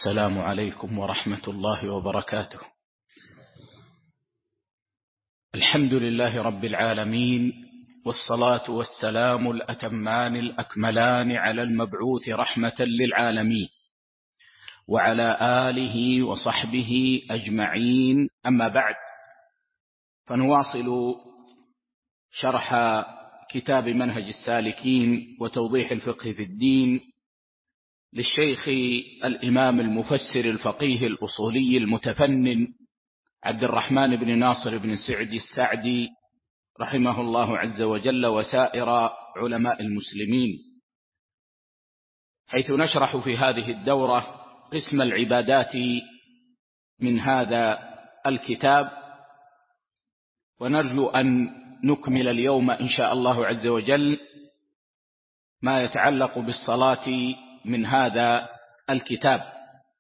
السلام عليكم ورحمة الله وبركاته. الحمد لله رب العالمين، والصلاة والسلام الأتمان الأكملان على المبعوث رحمة للعالمين وعلى آله وصحبه أجمعين. أما بعد، فنواصل شرح كتاب منهج السالكين وتوضيح الفقه في الدين للشيخ الإمام المفسر الفقيه الأصولي المتفنن عبد الرحمن بن ناصر بن سعدي السعدي رحمه الله عز وجل، وسائر علماء المسلمين، حيث نشرح في هذه الدورة قسم العبادات من هذا الكتاب، ونرجو أن نكمل اليوم إن شاء الله عز وجل ما يتعلق بالصلاة من هذا الكتاب،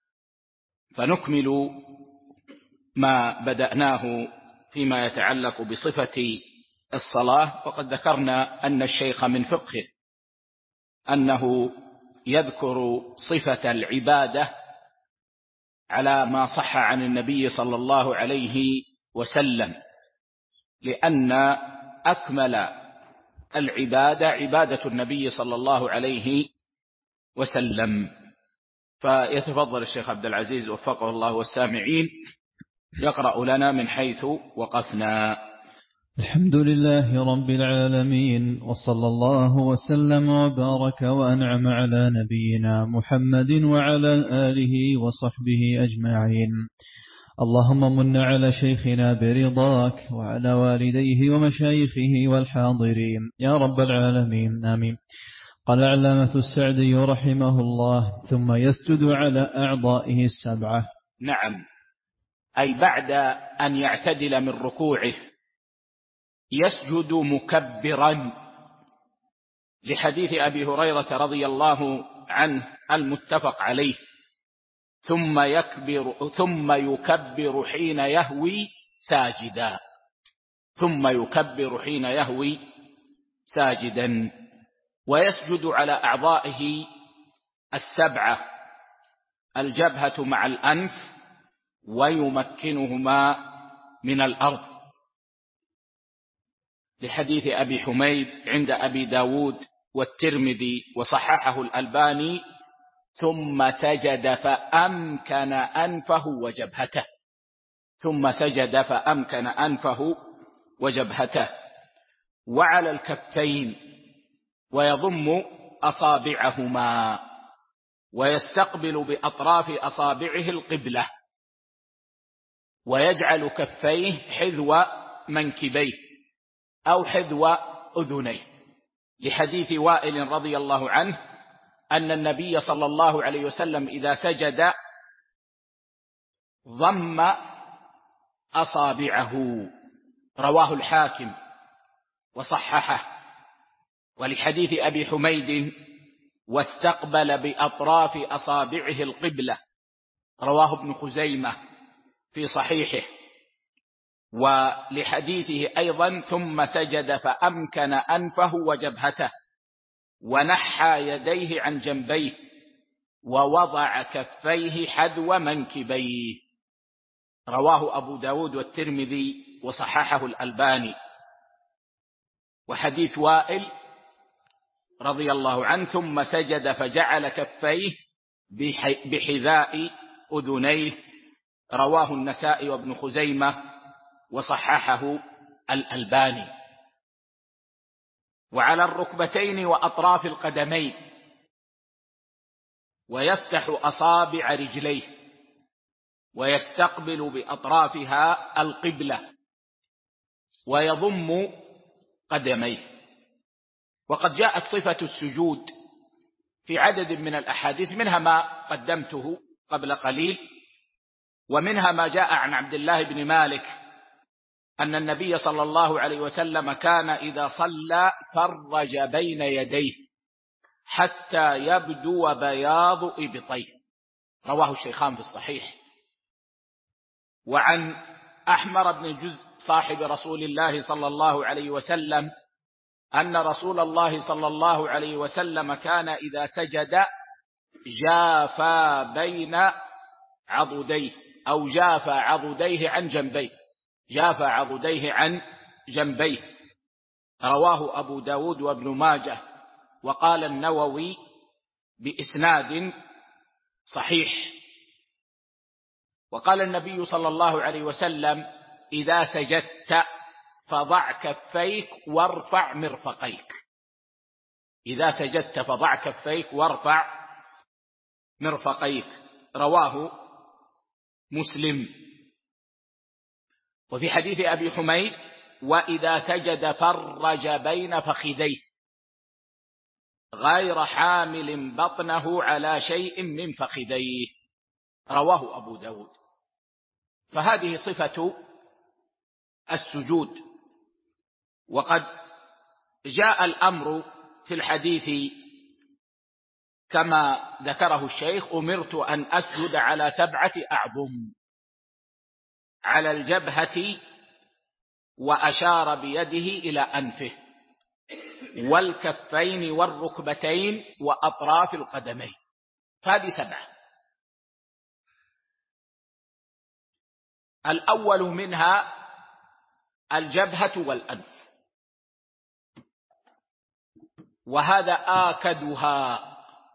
فنكمل ما بدأناه فيما يتعلق بصفة الصلاة. وقد ذكرنا أن الشيخ من فقهه أنه يذكر صفة العبادة على ما صح عن النبي صلى الله عليه وسلم، لأن أكمل العبادة عبادة النبي صلى الله عليه وسلم. فيتفضل الشيخ عبد العزيز وفقه الله والسامعين يقرأ لنا من حيث وقفنا. الحمد لله رب العالمين، وصلى الله وسلم وبارك وأنعم على نبينا محمد وعلى آله وصحبه أجمعين. اللهم من على شيخنا برضاك وعلى والديه ومشايخه والحاضرين يا رب العالمين، آمين. قال العلامة السعدي رحمه الله: ثم يسجد على أعضائه السبعة. نعم، أي بعد أن يعتدل من ركوعه يسجد مكبرا، لحديث أبي هريرة رضي الله عنه المتفق عليه: ثم يكبر حين يهوي ساجدا، ثم يكبر حين يهوي ساجدا. ويسجد على أعضائه السبعة: الجبهة مع الأنف، ويمكنهما من الأرض، لحديث أبي حميد عند أبي داود والترمذي وصححه الألباني: ثم سجد فأمكن أنفه وجبهته، ثم سجد فأمكن أنفه وجبهته. وعلى الكفين، ويضم أصابعهما، ويستقبل بأطراف أصابعه القبلة، ويجعل كفيه حذو منكبيه أو حذو أذنيه، لحديث وائل رضي الله عنه أن النبي صلى الله عليه وسلم إذا سجد ضم أصابعه، رواه الحاكم وصححه. ولحديث أبي حميد: واستقبل بأطراف أصابعه القبلة، رواه ابن خزيمة في صحيحه. ولحديثه أيضا: ثم سجد فأمكن أنفه وجبهته، ونحى يديه عن جنبيه، ووضع كفيه حذو منكبيه، رواه أبو داود والترمذي وصححه الألباني. وحديث وائل رضي الله عنه: ثم سجد فجعل كفيه بحذاء أذنيه، رواه النسائي وابن خزيمة وصححه الألباني. وعلى الركبتين وأطراف القدمين، ويفتح أصابع رجليه، ويستقبل بأطرافها القبلة، ويضم قدميه. وقد جاءت صفة السجود في عدد من الأحاديث، منها ما قدمته قبل قليل، ومنها ما جاء عن عبد الله بن مالك أن النبي صلى الله عليه وسلم كان إذا صلى فرج بين يديه حتى يبدو بياض إبطيه، رواه الشيخان في الصحيح. وعن أحمر بن جزء صاحب رسول الله صلى الله عليه وسلم أن رسول الله صلى الله عليه وسلم كان إذا سجد جافى بين عضديه أو جاف عضديه عن جنبيه، جاف عضديه عن جنبيه. رواه أبو داود وابن ماجه، وقال النووي بإسناد صحيح. وقال النبي صلى الله عليه وسلم: إذا سجدت فضع كفيك وارفع مرفقيك. إذا سجدت فضع كفيك وارفع مرفقيك. رواه مسلم. وفي حديث أبي حميد: وإذا سجد فرج بين فخذيه غير حامل بطنه على شيء من فخذيه. رواه أبو داود. فهذه صفة السجود. وقد جاء الأمر في الحديث كما ذكره الشيخ: أمرت أن أسجد على 7 أعظم، على الجبهة، وأشار بيده إلى أنفه، والكفين والركبتين وأطراف القدمين. فهذه 7. الأول منها الجبهة والأنف، وهذا آكدها.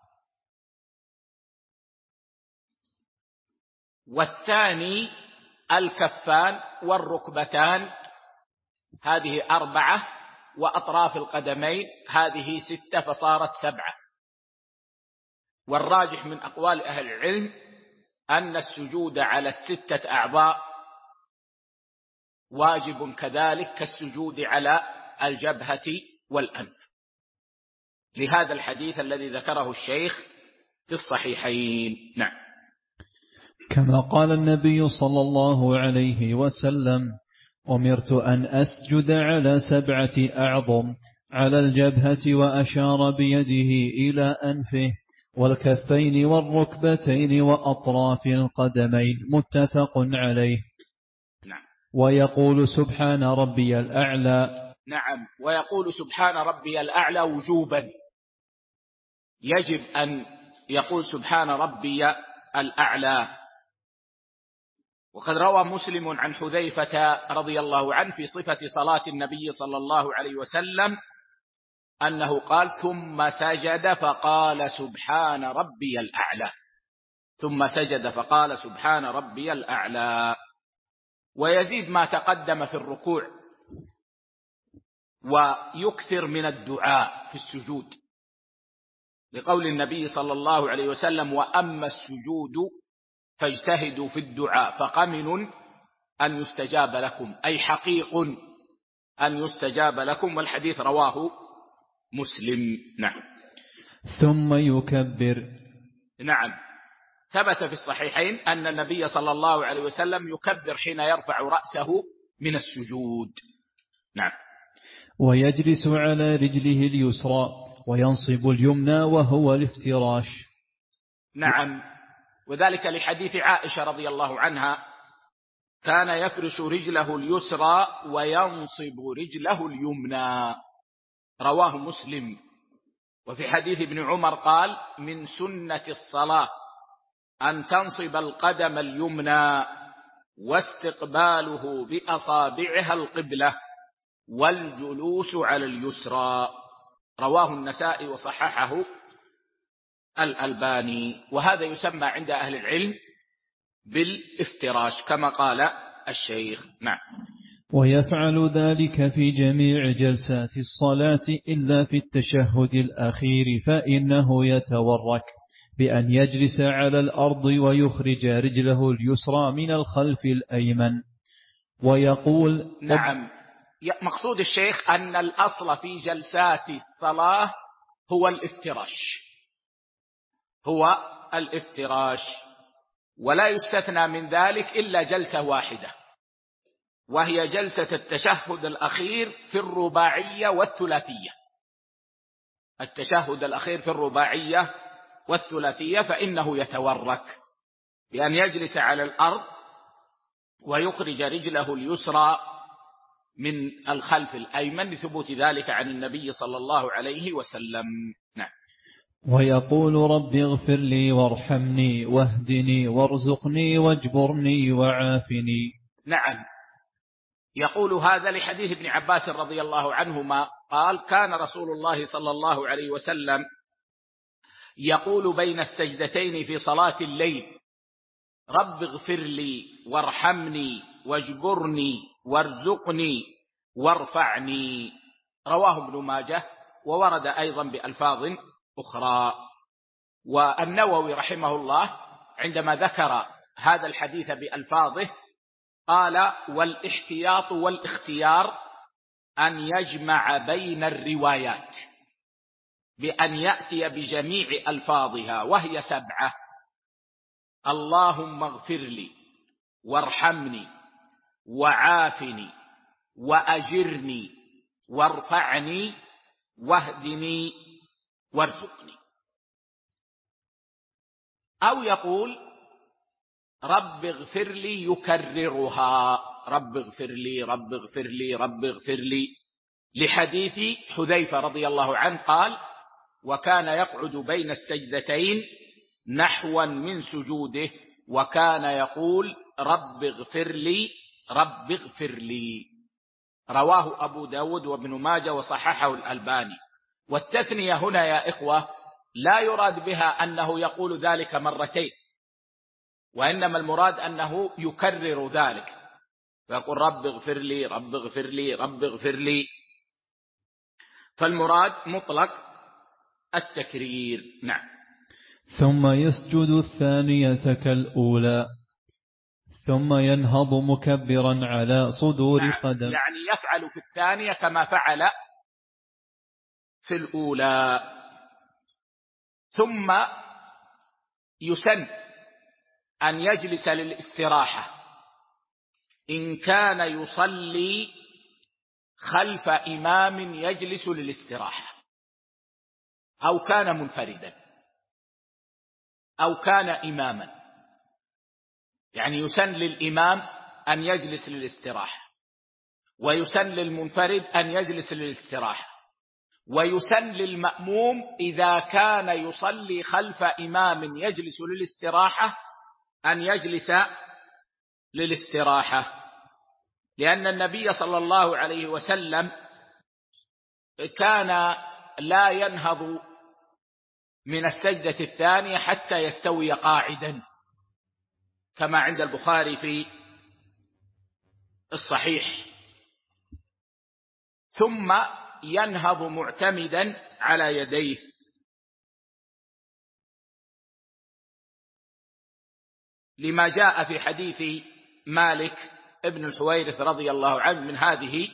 والثاني الكفان والركبتان، هذه 4، وأطراف القدمين هذه 6، فصارت 7. والراجح من أقوال أهل العلم أن السجود على 6 أعضاء واجب كذلك كالسجود على الجبهة والأنف، لهذا الحديث الذي ذكره الشيخ في الصحيحين. نعم. كما قال النبي صلى الله عليه وسلم: أمرت أن أسجد على 7 أعظم، على الجبهة، وأشار بيده إلى أنفه، والكفين والركبتين وأطراف القدمين. متفق عليه. نعم. ويقول سبحان ربي الأعلى. نعم. ويقول سبحان ربي الأعلى وجوبا، يجب أن يقول سبحان ربي الأعلى. وقد روى مسلم عن حذيفة رضي الله عنه في صفة صلاة النبي صلى الله عليه وسلم أنه قال: ثم سجد فقال سبحان ربي الأعلى. ثم سجد فقال سبحان ربي الأعلى. ويزيد ما تقدم في الركوع، ويكثر من الدعاء في السجود، لقول النبي صلى الله عليه وسلم: وأما السجود فاجتهدوا في الدعاء فقمن أن يستجاب لكم، أي حقيق أن يستجاب لكم. والحديث رواه مسلم. نعم. ثم يكبر. نعم. ثبت في الصحيحين أن النبي صلى الله عليه وسلم يكبر حين يرفع رأسه من السجود. نعم. ويجلس على رجله اليسرى وينصب اليمنى وهو الافتراش. نعم. وذلك لحديث عائشة رضي الله عنها: كان يفرش رجله اليسرى وينصب رجله اليمنى. رواه مسلم. وفي حديث ابن عمر قال: من سنة الصلاة أن تنصب القدم اليمنى واستقباله بأصابعها القبلة والجلوس على اليسرى. رواه النسائي وصححه الألباني. وهذا يسمى عند أهل العلم بالافتراش كما قال الشيخ. نعم. ويفعل ذلك في جميع جلسات الصلاة إلا في التشهد الأخير، فإنه يتورك بأن يجلس على الأرض ويخرج رجله اليسرى من الخلف الأيمن ويقول. نعم. مقصود الشيخ أن الأصل في جلسات الصلاة هو الافتراش، هو الافتراش، ولا يستثنى من ذلك إلا جلسة واحدة، وهي جلسة التشهد الأخير في الرباعية والثلاثية. التشهد الأخير في الرباعية والثلاثية فإنه يتورك بأن يجلس على الأرض ويخرج رجله اليسرى من الخلف الأيمن، لثبوت ذلك عن النبي صلى الله عليه وسلم. نعم. ويقول رب اغفر لي وارحمني واهدني وارزقني واجبرني وعافني. نعم، يقول هذا لحديث ابن عباس رضي الله عنهما قال: كان رسول الله صلى الله عليه وسلم يقول بين السجدتين في صلاة الليل: رب اغفر لي وارحمني واجبرني وارزقني وارفعني. رواه ابن ماجه، وورد أيضا بألفاظ أخرى. والنووي رحمه الله عندما ذكر هذا الحديث بألفاظه قال: والاحتياط والاختيار أن يجمع بين الروايات بأن يأتي بجميع ألفاظها، وهي 7: اللهم اغفر لي وارحمني وعافني وأجرني وارفعني واهدني وارزقني. أو يقول رب اغفر لي يكررها: رب اغفر لي رب اغفر لي رب اغفر لي، لحديث حذيفة رضي الله عنه قال: وكان يقعد بين السجدتين نحوا من سجوده وكان يقول رب اغفر لي رب اغفر لي. رواه أبو داود وابن ماجه وصححه الألباني. والتثنية هنا يا إخوة لا يراد بها أنه يقول ذلك مرتين، وإنما المراد أنه يكرر ذلك، فيقول رب اغفر لي رب اغفر لي رب اغفر لي، فالمراد مطلق التكرير. نعم. ثم يسجد الثانية كالأولى ثم ينهض مكبرا على صدور قدم. يعني يفعل في الثانية كما فعل في الأولى. ثم يسن أن يجلس للاستراحة إن كان يصلي خلف إمام يجلس للاستراحة، أو كان منفردا أو كان إماما. يعني يسن للإمام أن يجلس للاستراحة، ويسن للمنفرد أن يجلس للاستراحة، ويسن للمأموم إذا كان يصلي خلف إمام يجلس للاستراحة أن يجلس للاستراحة، لأن النبي صلى الله عليه وسلم كان لا ينهض من السجدة الثانية حتى يستوي قاعدا، كما عند البخاري في الصحيح، ثم ينهض معتمدا على يديه. لما جاء في حديث مالك ابن الحويرث رضي الله عنه من هذه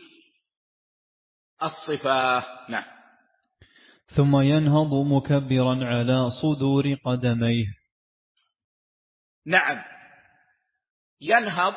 الصفة. نعم. ثم ينهض مكبرا على صدور قدميه. نعم، ينهض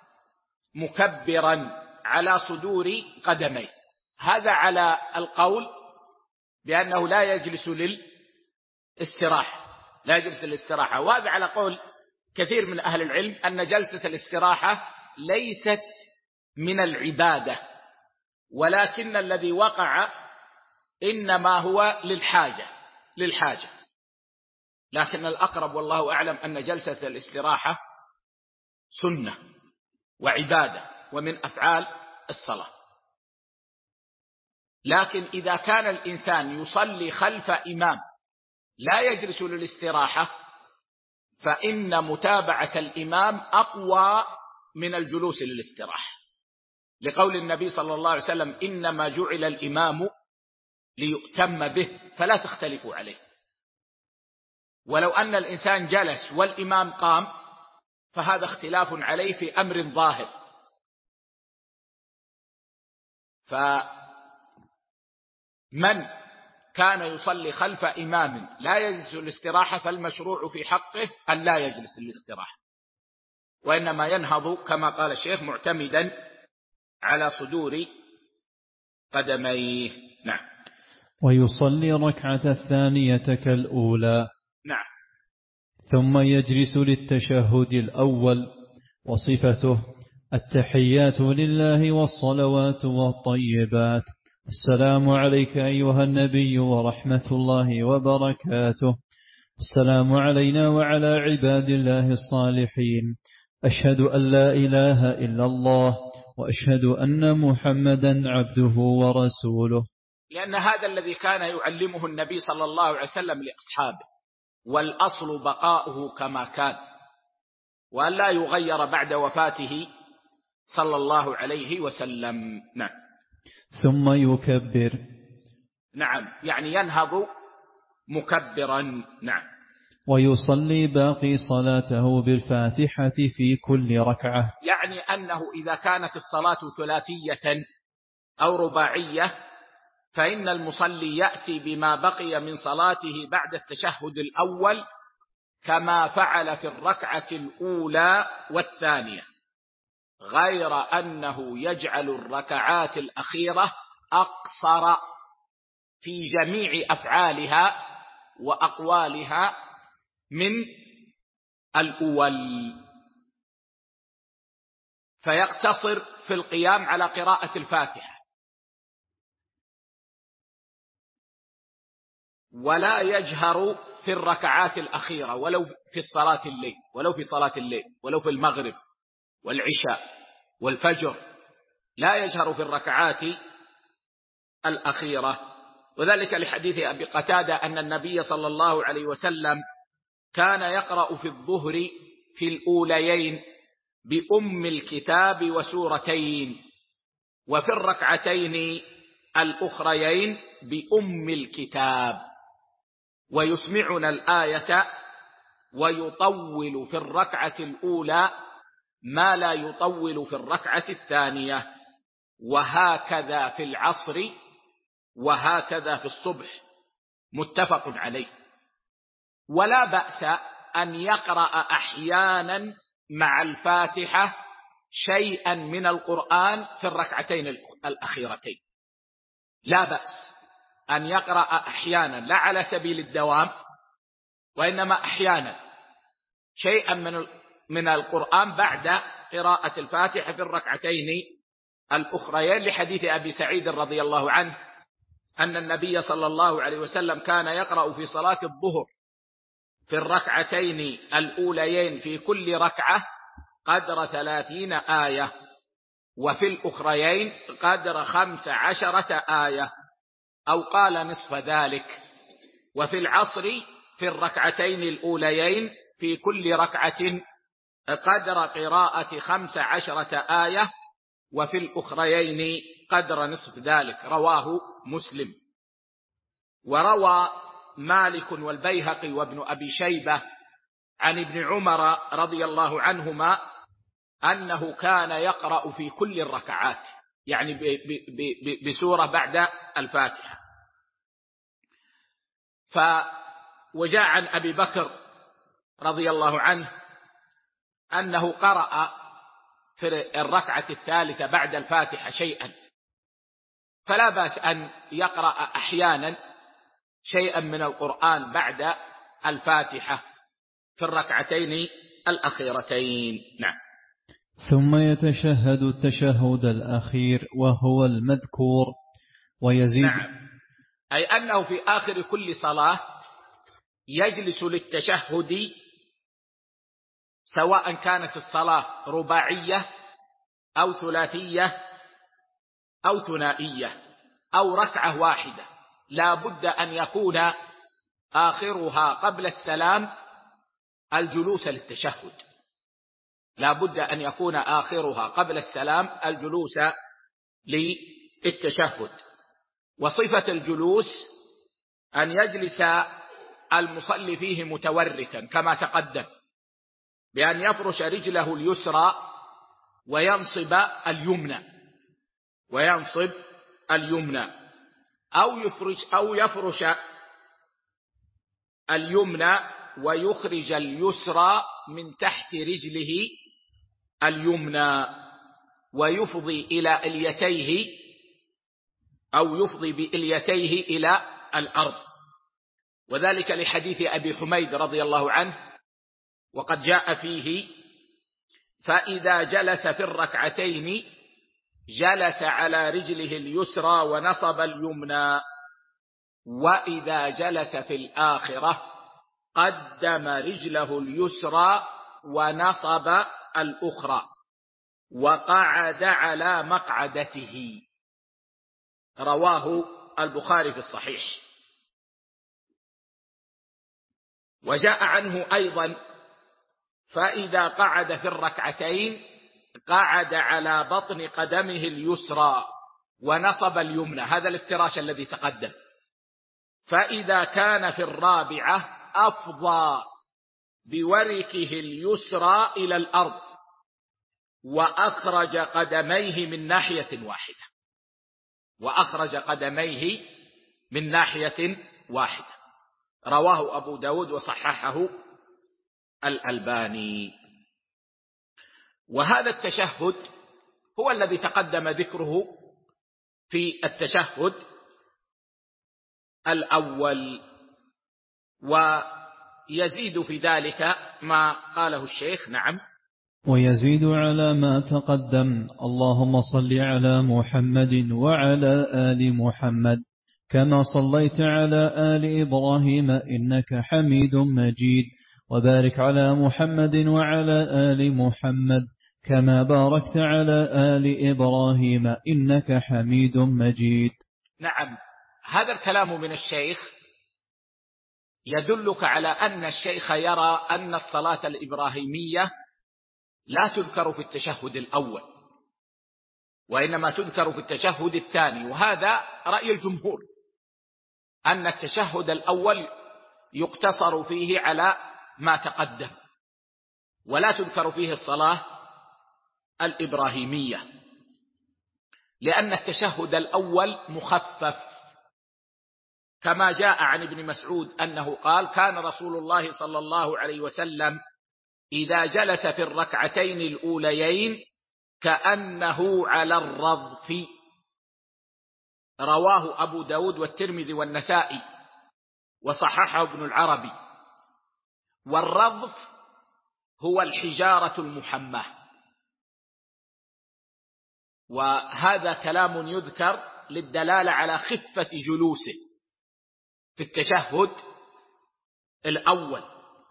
مكبرا على صدور قدميه، هذا على القول بأنه لا يجلس للاستراحة، لا يجلس للاستراحة، وهذا على قول كثير من أهل العلم أن جلسة الاستراحة ليست من العبادة، ولكن الذي وقع إنما هو للحاجة، لكن الأقرب والله أعلم أن جلسة الاستراحة سنة وعبادة ومن أفعال الصلاة. لكن إذا كان الإنسان يصلي خلف إمام لا يجلس للاستراحة فإن متابعة الإمام أقوى من الجلوس للاستراحة، لقول النبي صلى الله عليه وسلم: إنما جعل الإمام ليؤتم به فلا تختلفوا عليه. ولو أن الإنسان جلس والإمام قام فهذا اختلاف عليه في أمر ظاهر. فمن كان يصلي خلف إمام لا يجلس للاستراحة فالمشروع في حقه أن لا يجلس للاستراحة، وإنما ينهض كما قال الشيخ معتمدا على صدور قدميه. نعم. ويصلي ركعة الثانية كالأولى. نعم. ثم يجلس للتشهد الأول، وصفته: التحيات لله والصلوات والطيبات السلام عليك أيها النبي ورحمة الله وبركاته. السلام علينا وعلى عباد الله الصالحين. أشهد أن لا إله إلا الله وأشهد أن محمدا عبده ورسوله. لأن هذا الذي كان يعلمه النبي صلى الله عليه وسلم لأصحابه، والأصل بقاؤه كما كان، وأن لا يغير بعد وفاته صلى الله عليه وسلم. نعم. ثم يكبر. نعم، يعني ينهض مكبرا. نعم. ويصلي باقي صلاته بالفاتحة في كل ركعة. يعني أنه إذا كانت الصلاة ثلاثية أو رباعية فإن المصلي يأتي بما بقي من صلاته بعد التشهد الأول كما فعل في الركعة الأولى والثانية، غير أنه يجعل الركعات الأخيرة أقصر في جميع أفعالها وأقوالها من الأول، فيقتصر في القيام على قراءة الفاتحة، ولا يجهر في الركعات الأخيرة ولو في صلاة الليل، ولو في المغرب والعشاء والفجر، لا يجهر في الركعات الأخيرة. وذلك لحديث أبي قتادة أن النبي صلى الله عليه وسلم كان يقرأ في الظهر في الأوليين بأم الكتاب وسورتين، وفي الركعتين الأخريين بأم الكتاب، ويسمعنا الآية ويطول في الركعة الأولى ما لا يطول في الركعة الثانية، وهكذا في العصر وهكذا في الصبح، متفق عليه. ولا بأس أن يقرأ أحيانا مع الفاتحة شيئا من القرآن في الركعتين الأخيرتين، لا بأس أن يقرأ أحيانا، لا على سبيل الدوام، وإنما أحيانا شيئا من القرآن بعد قراءة الفاتحة في الركعتين الأخريين، لحديث أبي سعيد رضي الله عنه أن النبي صلى الله عليه وسلم كان يقرأ في صلاة الظهر في الركعتين الأوليين في كل ركعة قدر 30 آية، وفي الأخريين قدر 15 آية، أو قال نصف ذلك. وفي العصر في الركعتين الأوليين في كل ركعة قدر قراءة 15 آية، وفي الأخريين قدر نصف ذلك. رواه مسلم. وروى مالك والبيهقي وابن أبي شيبة عن ابن عمر رضي الله عنهما أنه كان يقرأ في كل الركعات، يعني بسورة بعد الفاتحة. وجاء عن أبي بكر رضي الله عنه أنه قرأ في الركعة الثالثة بعد الفاتحة شيئا، فلا بأس أن يقرأ أحيانا شيئا من القرآن بعد الفاتحة في الركعتين الأخيرتين. نعم. ثم يتشهد التشهد الأخير وهو المذكور ويزيد. نعم، أي أنه في آخر كل صلاة يجلس للتشهد، سواء كانت الصلاة رباعية أو ثلاثية أو ثنائية أو ركعة واحدة، لا بد أن يكون آخرها قبل السلام الجلوس للتشهد، لا بد أن يكون آخرها قبل السلام الجلوس للتشهد. وصفة الجلوس أن يجلس المصلي فيه متوركا كما تقدم، بأن يفرش رجله اليسرى وينصب اليمنى، أو يفرش اليمنى ويخرج اليسرى من تحت رجله اليمنى، ويفضي إلى إليتيه أو يفضي بإليتيه إلى الأرض، وذلك لحديث أبي حميد رضي الله عنه، وقد جاء فيه: فإذا جلس في الركعتين جلس على رجله اليسرى ونصب اليمنى، وإذا جلس في الآخرة قدم رجله اليسرى ونصب الأخرى وقعد على مقعدته. رواه البخاري في الصحيح. وجاء عنه أيضا: فإذا قعد في الركعتين قعد على بطن قدمه اليسرى ونصب اليمنى، هذا الافتراش الذي تقدم. فإذا كان في الرابعة أفضى بوركه اليسرى إلى الأرض وأخرج قدميه من ناحية واحدة. رواه أبو داود وصححه الألباني. وهذا التشهد هو الذي تقدم ذكره في التشهد الأول، ويزيد في ذلك ما قاله الشيخ. نعم. ويزيد على ما تقدم: اللهم صل على محمد وعلى آل محمد كما صليت على آل إبراهيم إنك حميد مجيد، وبارك على محمد وعلى آل محمد كما باركت على آل إبراهيم إنك حميد مجيد. نعم، هذا الكلام من الشيخ يدلك على أن الشيخ يرى أن الصلاة الإبراهيمية لا تذكر في التشهد الأول، وإنما تذكر في التشهد الثاني، وهذا رأي الجمهور، أن التشهد الأول يقتصر فيه على ما تقدم ولا تذكر فيه الصلاة الإبراهيمية، لأن التشهد الأول مخفف، كما جاء عن ابن مسعود أنه قال: كان رسول الله صلى الله عليه وسلم إذا جلس في الركعتين الأوليين كأنه على الرضف. رواه أبو داود والترمذي والنسائي وصححه ابن العربي. والرضف هو الحجارة المحماة، وهذا كلام يذكر للدلالة على خفة جلوسه في التشهد الأول.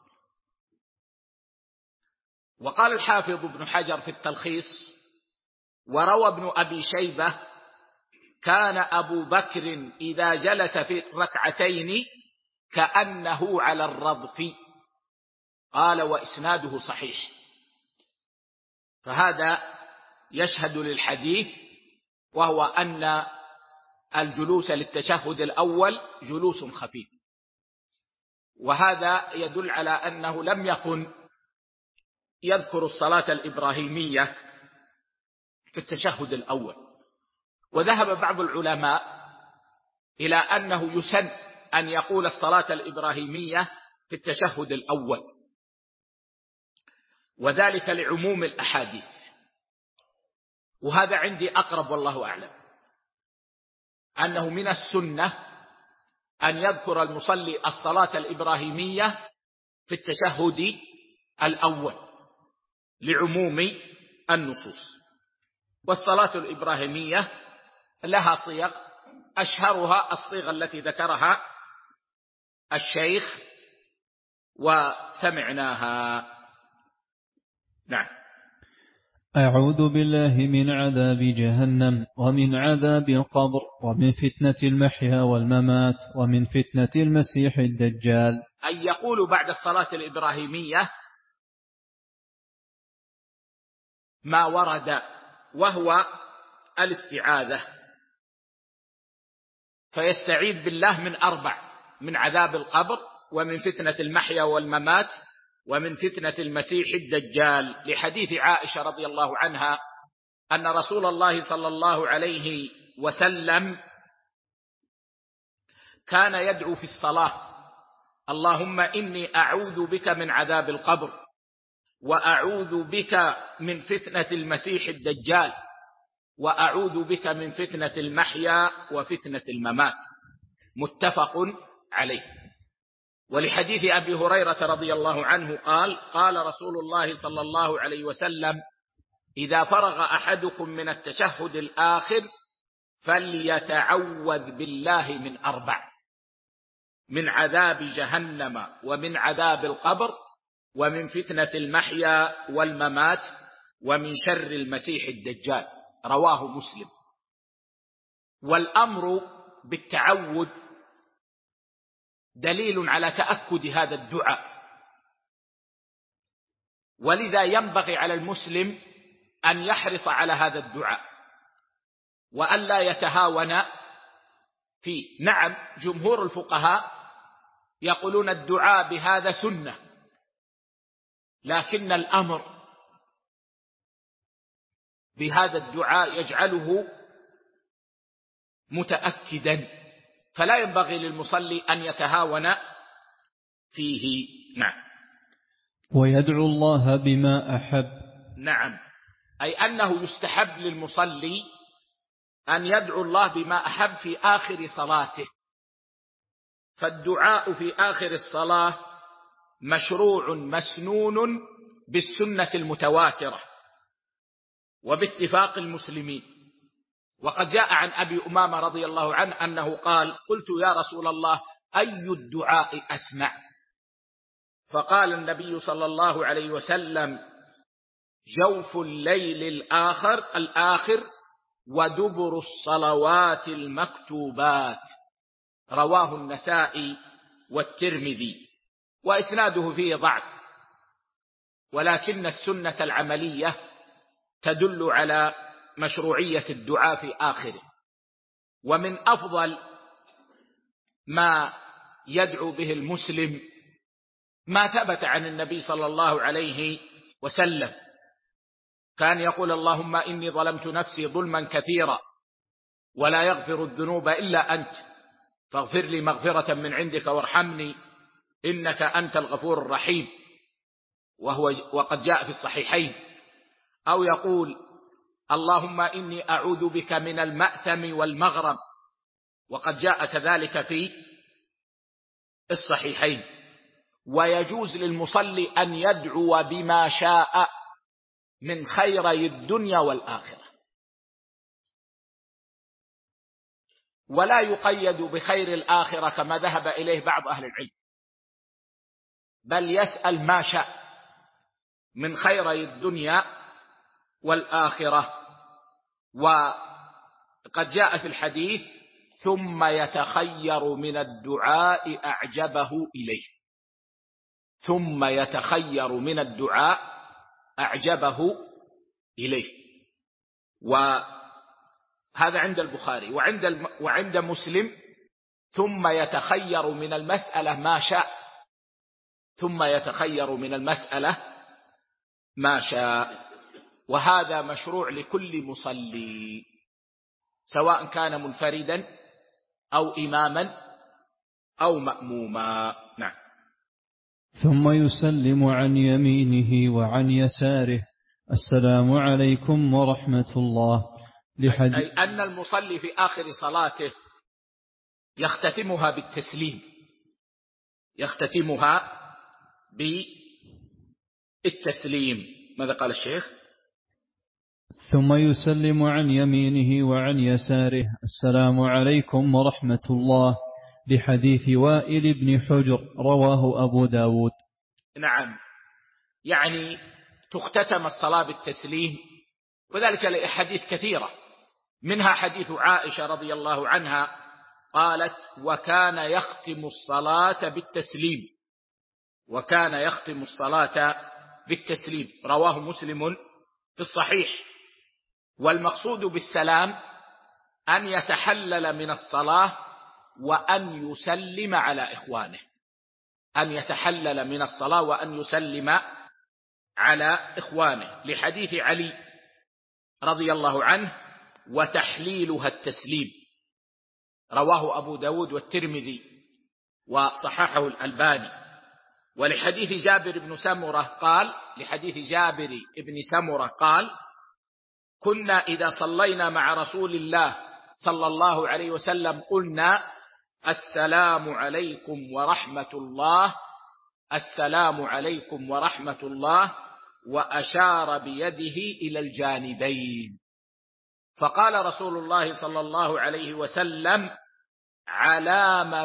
وقال الحافظ ابن حجر في التلخيص: وروى ابن أبي شيبة: كان أبو بكر إذا جلس في الركعتين كأنه على الرضف. قال: وإسناده صحيح. فهذا يشهد للحديث، وهو أن الجلوس للتشهد الأول جلوس خفيف، وهذا يدل على أنه لم يكن يذكر الصلاة الإبراهيمية في التشهد الأول. وذهب بعض العلماء إلى أنه يسن أن يقول الصلاة الإبراهيمية في التشهد الأول، وذلك لعموم الأحاديث، وهذا عندي أقرب والله أعلم، أنه من السنة أن يذكر المصلي الصلاة الإبراهيمية في التشهد الأول لعموم النصوص. والصلاة الإبراهيمية لها صيغ، أشهرها الصيغة التي ذكرها الشيخ وسمعناها. نعم. أعوذ بالله من عذاب جهنم ومن عذاب القبر ومن فتنة المحيا والممات ومن فتنة المسيح الدجال. أن يقول بعد الصلاة الإبراهيمية ما ورد، وهو الاستعاذة، فيستعيذ بالله من 4: من عذاب القبر، ومن فتنة المحيا والممات، ومن فتنة المسيح الدجال، لحديث عائشة رضي الله عنها أن رسول الله صلى الله عليه وسلم كان يدعو في الصلاة: اللهم إني أعوذ بك من عذاب القبر، وأعوذ بك من فتنة المسيح الدجال، وأعوذ بك من فتنة المحيا وفتنة الممات. متفق عليه. ولحديث أبي هريرة رضي الله عنه قال: قال رسول الله صلى الله عليه وسلم: إذا فرغ أحدكم من التشهد الآخر فليتعوذ بالله من 4: من عذاب جهنم، ومن عذاب القبر، ومن فتنة المحيا والممات، ومن شر المسيح الدجال. رواه مسلم. والأمر بالتعوذ دليل على تأكد هذا الدعاء، ولذا ينبغي على المسلم أن يحرص على هذا الدعاء وأن لا يتهاون فيه. نعم، جمهور الفقهاء يقولون الدعاء بهذا سنة، لكن الأمر بهذا الدعاء يجعله متأكدا، فلا ينبغي للمصلي أن يتهاون فيه. نعم. ويدعو الله بما أحب. نعم، أي أنه يستحب للمصلي أن يدعو الله بما أحب في آخر صلاته. فالدعاء في آخر الصلاة مشروع مسنون بالسنة المتواترة وباتفاق المسلمين. وقد جاء عن أبي أمامة رضي الله عنه أنه قال: قلت يا رسول الله أي الدعاء أسمع؟ فقال النبي صلى الله عليه وسلم: جوف الليل الآخر ودبر الصلوات المكتوبات. رواه النسائي والترمذي، وإسناده فيه ضعف، ولكن السنة العملية تدل على مشروعية الدعاء في آخره. ومن أفضل ما يدعو به المسلم ما ثبت عن النبي صلى الله عليه وسلم، كان يقول: اللهم إني ظلمت نفسي ظلما كثيرا ولا يغفر الذنوب إلا أنت فاغفر لي مغفرة من عندك وارحمني إنك أنت الغفور الرحيم، وقد جاء في الصحيحين. أو يقول: اللهم إني أعوذ بك من المأثم والمغرم، وقد جاء كذلك في الصحيحين. ويجوز للمصلي أن يدعو بما شاء من خيري الدنيا والآخرة، ولا يقيد بخير الآخرة كما ذهب إليه بعض أهل العلم، بل يسأل ما شاء من خيري الدنيا والآخرة. وقد جاء في الحديث: ثم يتخير من الدعاء أعجبه إليه. ثم يتخير من الدعاء أعجبه إليه. وهذا عند البخاري. وعند مسلم: ثم يتخير من المسألة ما شاء. ثم يتخير من المسألة ما شاء. وهذا مشروع لكل مصلي، سواء كان منفردا أو إماما أو مأموما. نعم. ثم يسلم عن يمينه وعن يساره: السلام عليكم ورحمة الله. أي أن المصلي في آخر صلاته يختتمها بالتسليم، يختتمها بالتسليم. ماذا قال الشيخ؟ ثم يسلم عن يمينه وعن يساره: السلام عليكم ورحمة الله، لحديث وائل بن حجر رواه أبو داود. نعم، يعني تختتم الصلاة بالتسليم، وذلك لأحاديث كثيرة، منها حديث عائشة رضي الله عنها قالت: وكان يختم الصلاة بالتسليم. وكان يختم الصلاة بالتسليم. رواه مسلم في الصحيح. والمقصود بالسلام أن يتحلل من الصلاة وأن يسلم على إخوانه. أن يتحلل من الصلاة وأن يسلم على إخوانه، لحديث علي رضي الله عنه: وتحليلها التسليم. رواه أبو داود والترمذي وصححه الألباني. ولحديث جابر بن سمرة قال: لحديث جابر بن سمرة قال: كنا إذا صلينا مع رسول الله صلى الله عليه وسلم قلنا: السلام عليكم ورحمة الله، السلام عليكم ورحمة الله، وأشار بيده إلى الجانبين. فقال رسول الله صلى الله عليه وسلم: على ما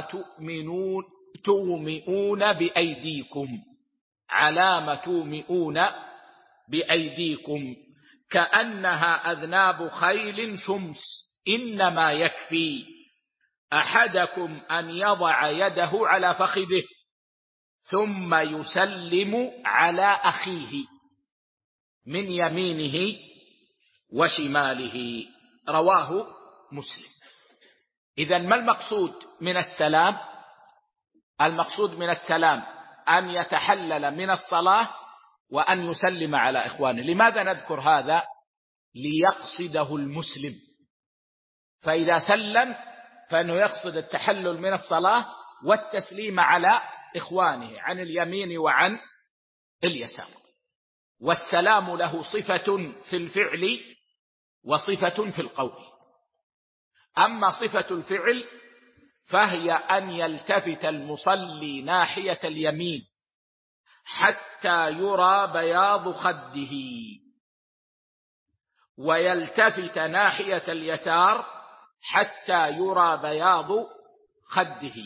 تومئون بأيديكم، على ما تومئون بأيديكم كأنها أذناب خيل شمس، إنما يكفي أحدكم أن يضع يده على فخذه ثم يسلم على أخيه من يمينه وشماله. رواه مسلم. إذن ما المقصود من السلام؟ المقصود من السلام أن يتحلل من الصلاة وأن يسلم على إخوانه. لماذا نذكر هذا؟ ليقصده المسلم، فإذا سلم فإنه يقصد التحلل من الصلاة والتسليم على إخوانه عن اليمين وعن اليسار. والسلام له صفة في الفعل وصفة في القول. أما صفة الفعل فهي أن يلتفت المصلي ناحية اليمين حتى يرى بياض خده، ويلتفت ناحية اليسار حتى يرى بياض خده،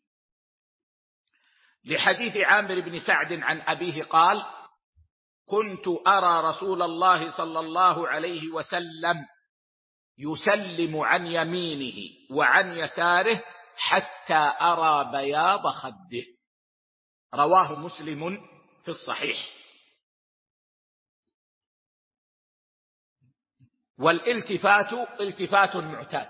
لحديث عامر بن سعد عن أبيه قال: كنت أرى رسول الله صلى الله عليه وسلم يسلم عن يمينه وعن يساره حتى أرى بياض خده. رواه مسلم في الصحيح. والالتفات التفات معتاد،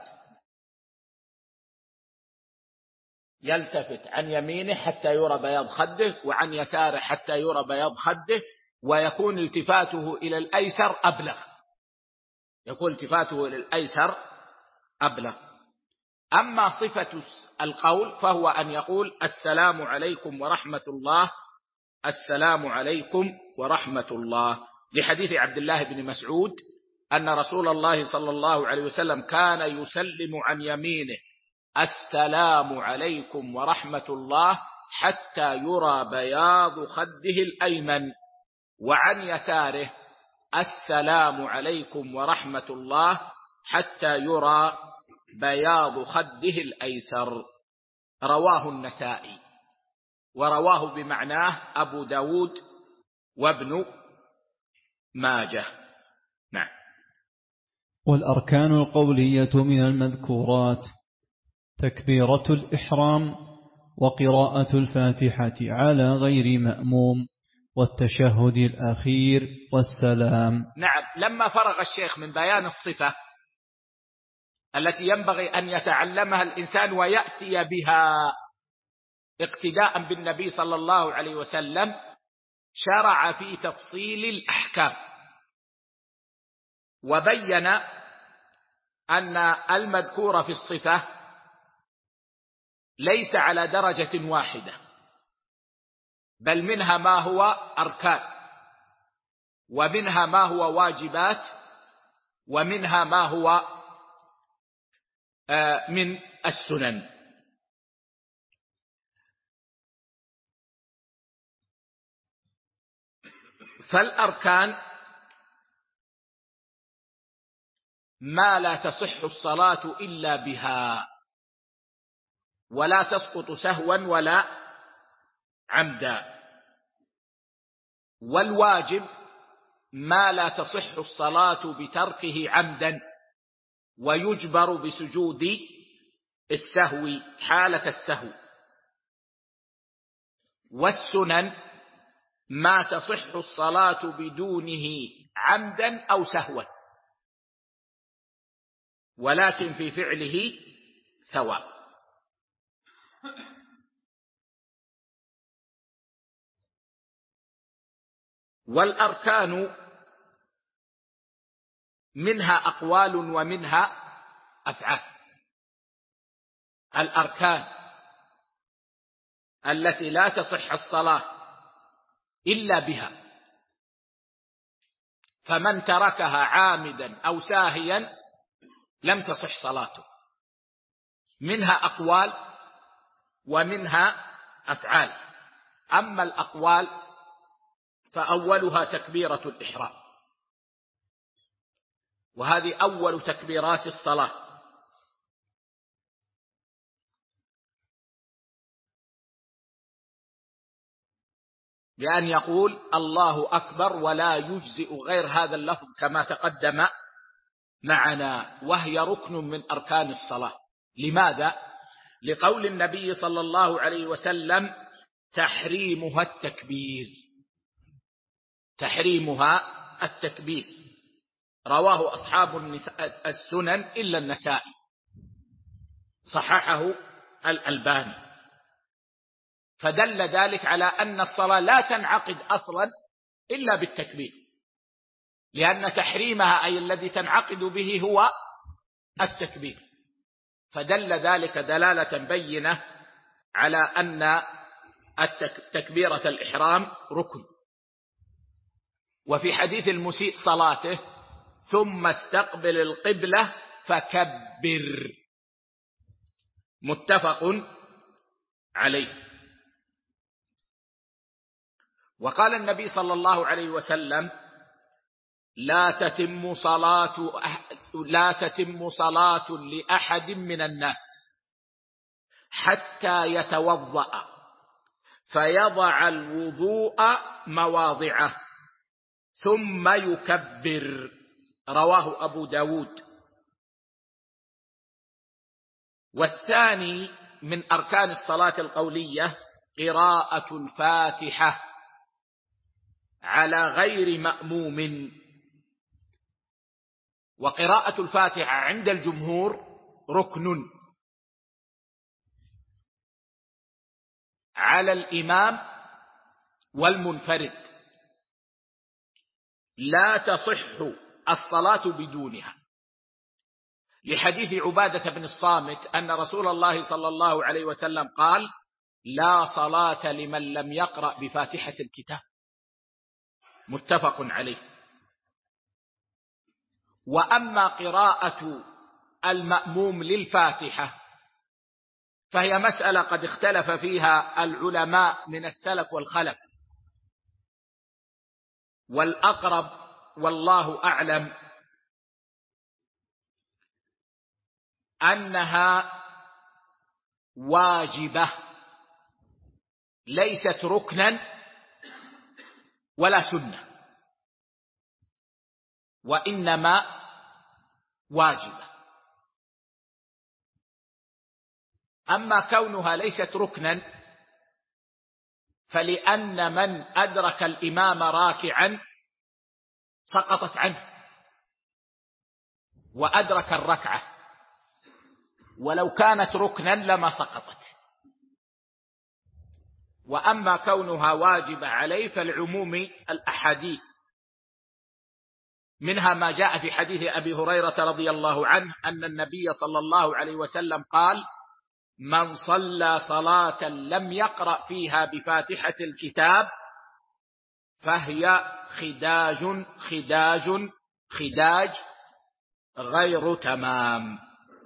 يلتفت عن يمينه حتى يرى بياض خده وعن يساره حتى يرى بياض خده، ويكون التفاته إلى الأيسر أبلغ، يكون التفاته إلى الأيسر أبلغ. أما صفة القول فهو أن يقول: السلام عليكم ورحمة الله، السلام عليكم ورحمة الله، لحديث عبد الله بن مسعود أن رسول الله صلى الله عليه وسلم كان يسلم عن يمينه: السلام عليكم ورحمة الله، حتى يرى بياض خده الأيمن، وعن يساره: السلام عليكم ورحمة الله، حتى يرى بياض خده الأيسر. رواه النسائي، ورواه بمعناه أبو داود وابن ماجه. نعم. والأركان القولية من المذكورات: تكبيرة الإحرام، وقراءة الفاتحة على غير مأموم، والتشهد الأخير، والسلام. نعم. لما فرغ الشيخ من بيان الصفة التي ينبغي أن يتعلمها الإنسان ويأتي بها اقتداء بالنبي صلى الله عليه وسلم، شرع في تفصيل الأحكام، وبين أن المذكور في الصفة ليس على درجة واحدة، بل منها ما هو أركان، ومنها ما هو واجبات، ومنها ما هو من السنن. فالأركان ما لا تصح الصلاة إلا بها، ولا تسقط سهوا ولا عمدا. والواجب ما لا تصح الصلاة بتركه عمدا، ويجبر بسجود السهو حالة السهو. والسنن ما تصح الصلاة بدونه عمدا أو سهوا، ولكن في فعله ثواب. والأركان منها أقوال ومنها أفعال. الأركان التي لا تصح الصلاة إلا بها، فمن تركها عامدا أو ساهيا لم تصح صلاته، منها أقوال ومنها أفعال. أما الأقوال فأولها تكبيرة الإحرام، وهذه أول تكبيرات الصلاة. بأن يقول الله أكبر ولا يجزئ غير هذا اللفظ كما تقدم معنا، وهي ركن من أركان الصلاة. لماذا؟ لقول النبي صلى الله عليه وسلم تحريمها التكبير، تحريمها التكبير، رواه أصحاب السنن إلا النسائي، صححه الألباني. فدل ذلك على أن الصلاة لا تنعقد أصلا إلا بالتكبير، لأن تحريمها أي الذي تنعقد به هو التكبير، فدل ذلك دلالة بينة على أن تكبيرة الإحرام ركن. وفي حديث المسيء صلاته ثم استقبل القبلة فكبر، متفق عليه. وقال النبي صلى الله عليه وسلم لا تتم صلاة لأحد من الناس حتى يتوضأ فيضع الوضوء مواضعه ثم يكبر، رواه أبو داود. والثاني من أركان الصلاة القولية قراءة الفاتحة على غير مأموم. وقراءة الفاتحة عند الجمهور ركن على الإمام والمنفرد، لا تصح الصلاة بدونها، لحديث عبادة بن الصامت أن رسول الله صلى الله عليه وسلم قال لا صلاة لمن لم يقرأ بفاتحة الكتاب، متفق عليه. وأما قراءة المأموم للفاتحة فهي مسألة قد اختلف فيها العلماء من السلف والخلف، والأقرب والله أعلم أنها واجبة، ليست ركنا ولا سنة، وإنما واجبة. أما كونها ليست ركنا فلأن من أدرك الإمام راكعا سقطت عنه وأدرك الركعة، ولو كانت ركنا لما سقطت. وأما كونها واجبة عليه فالعموم الأحاديث، منها ما جاء في حديث أبي هريرة رضي الله عنه أن النبي صلى الله عليه وسلم قال من صلى صلاة لم يقرأ فيها بفاتحة الكتاب فهي خداج غير تمام.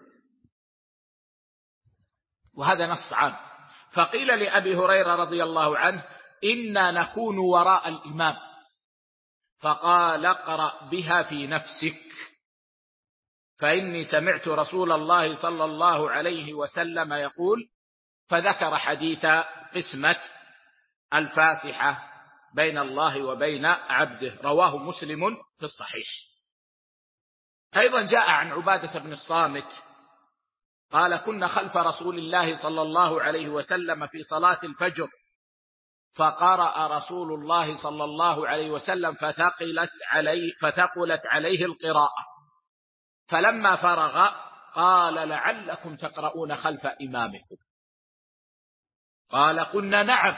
وهذا نص عام. فقيل لأبي هريرة رضي الله عنه إنا نكون وراء الإمام، فقال اقرأ بها في نفسك فإني سمعت رسول الله صلى الله عليه وسلم يقول، فذكر حديث قسمة الفاتحة بين الله وبين عبده، رواه مسلم في الصحيح. أيضا جاء عن عبادة بن الصامت قال كنا خلف رسول الله صلى الله عليه وسلم في صلاة الفجر، فقرأ رسول الله صلى الله عليه وسلم فثقلت عليه القراءة، فلما فرغ قال لعلكم تقرؤون خلف إمامكم، قال قلنا نعم،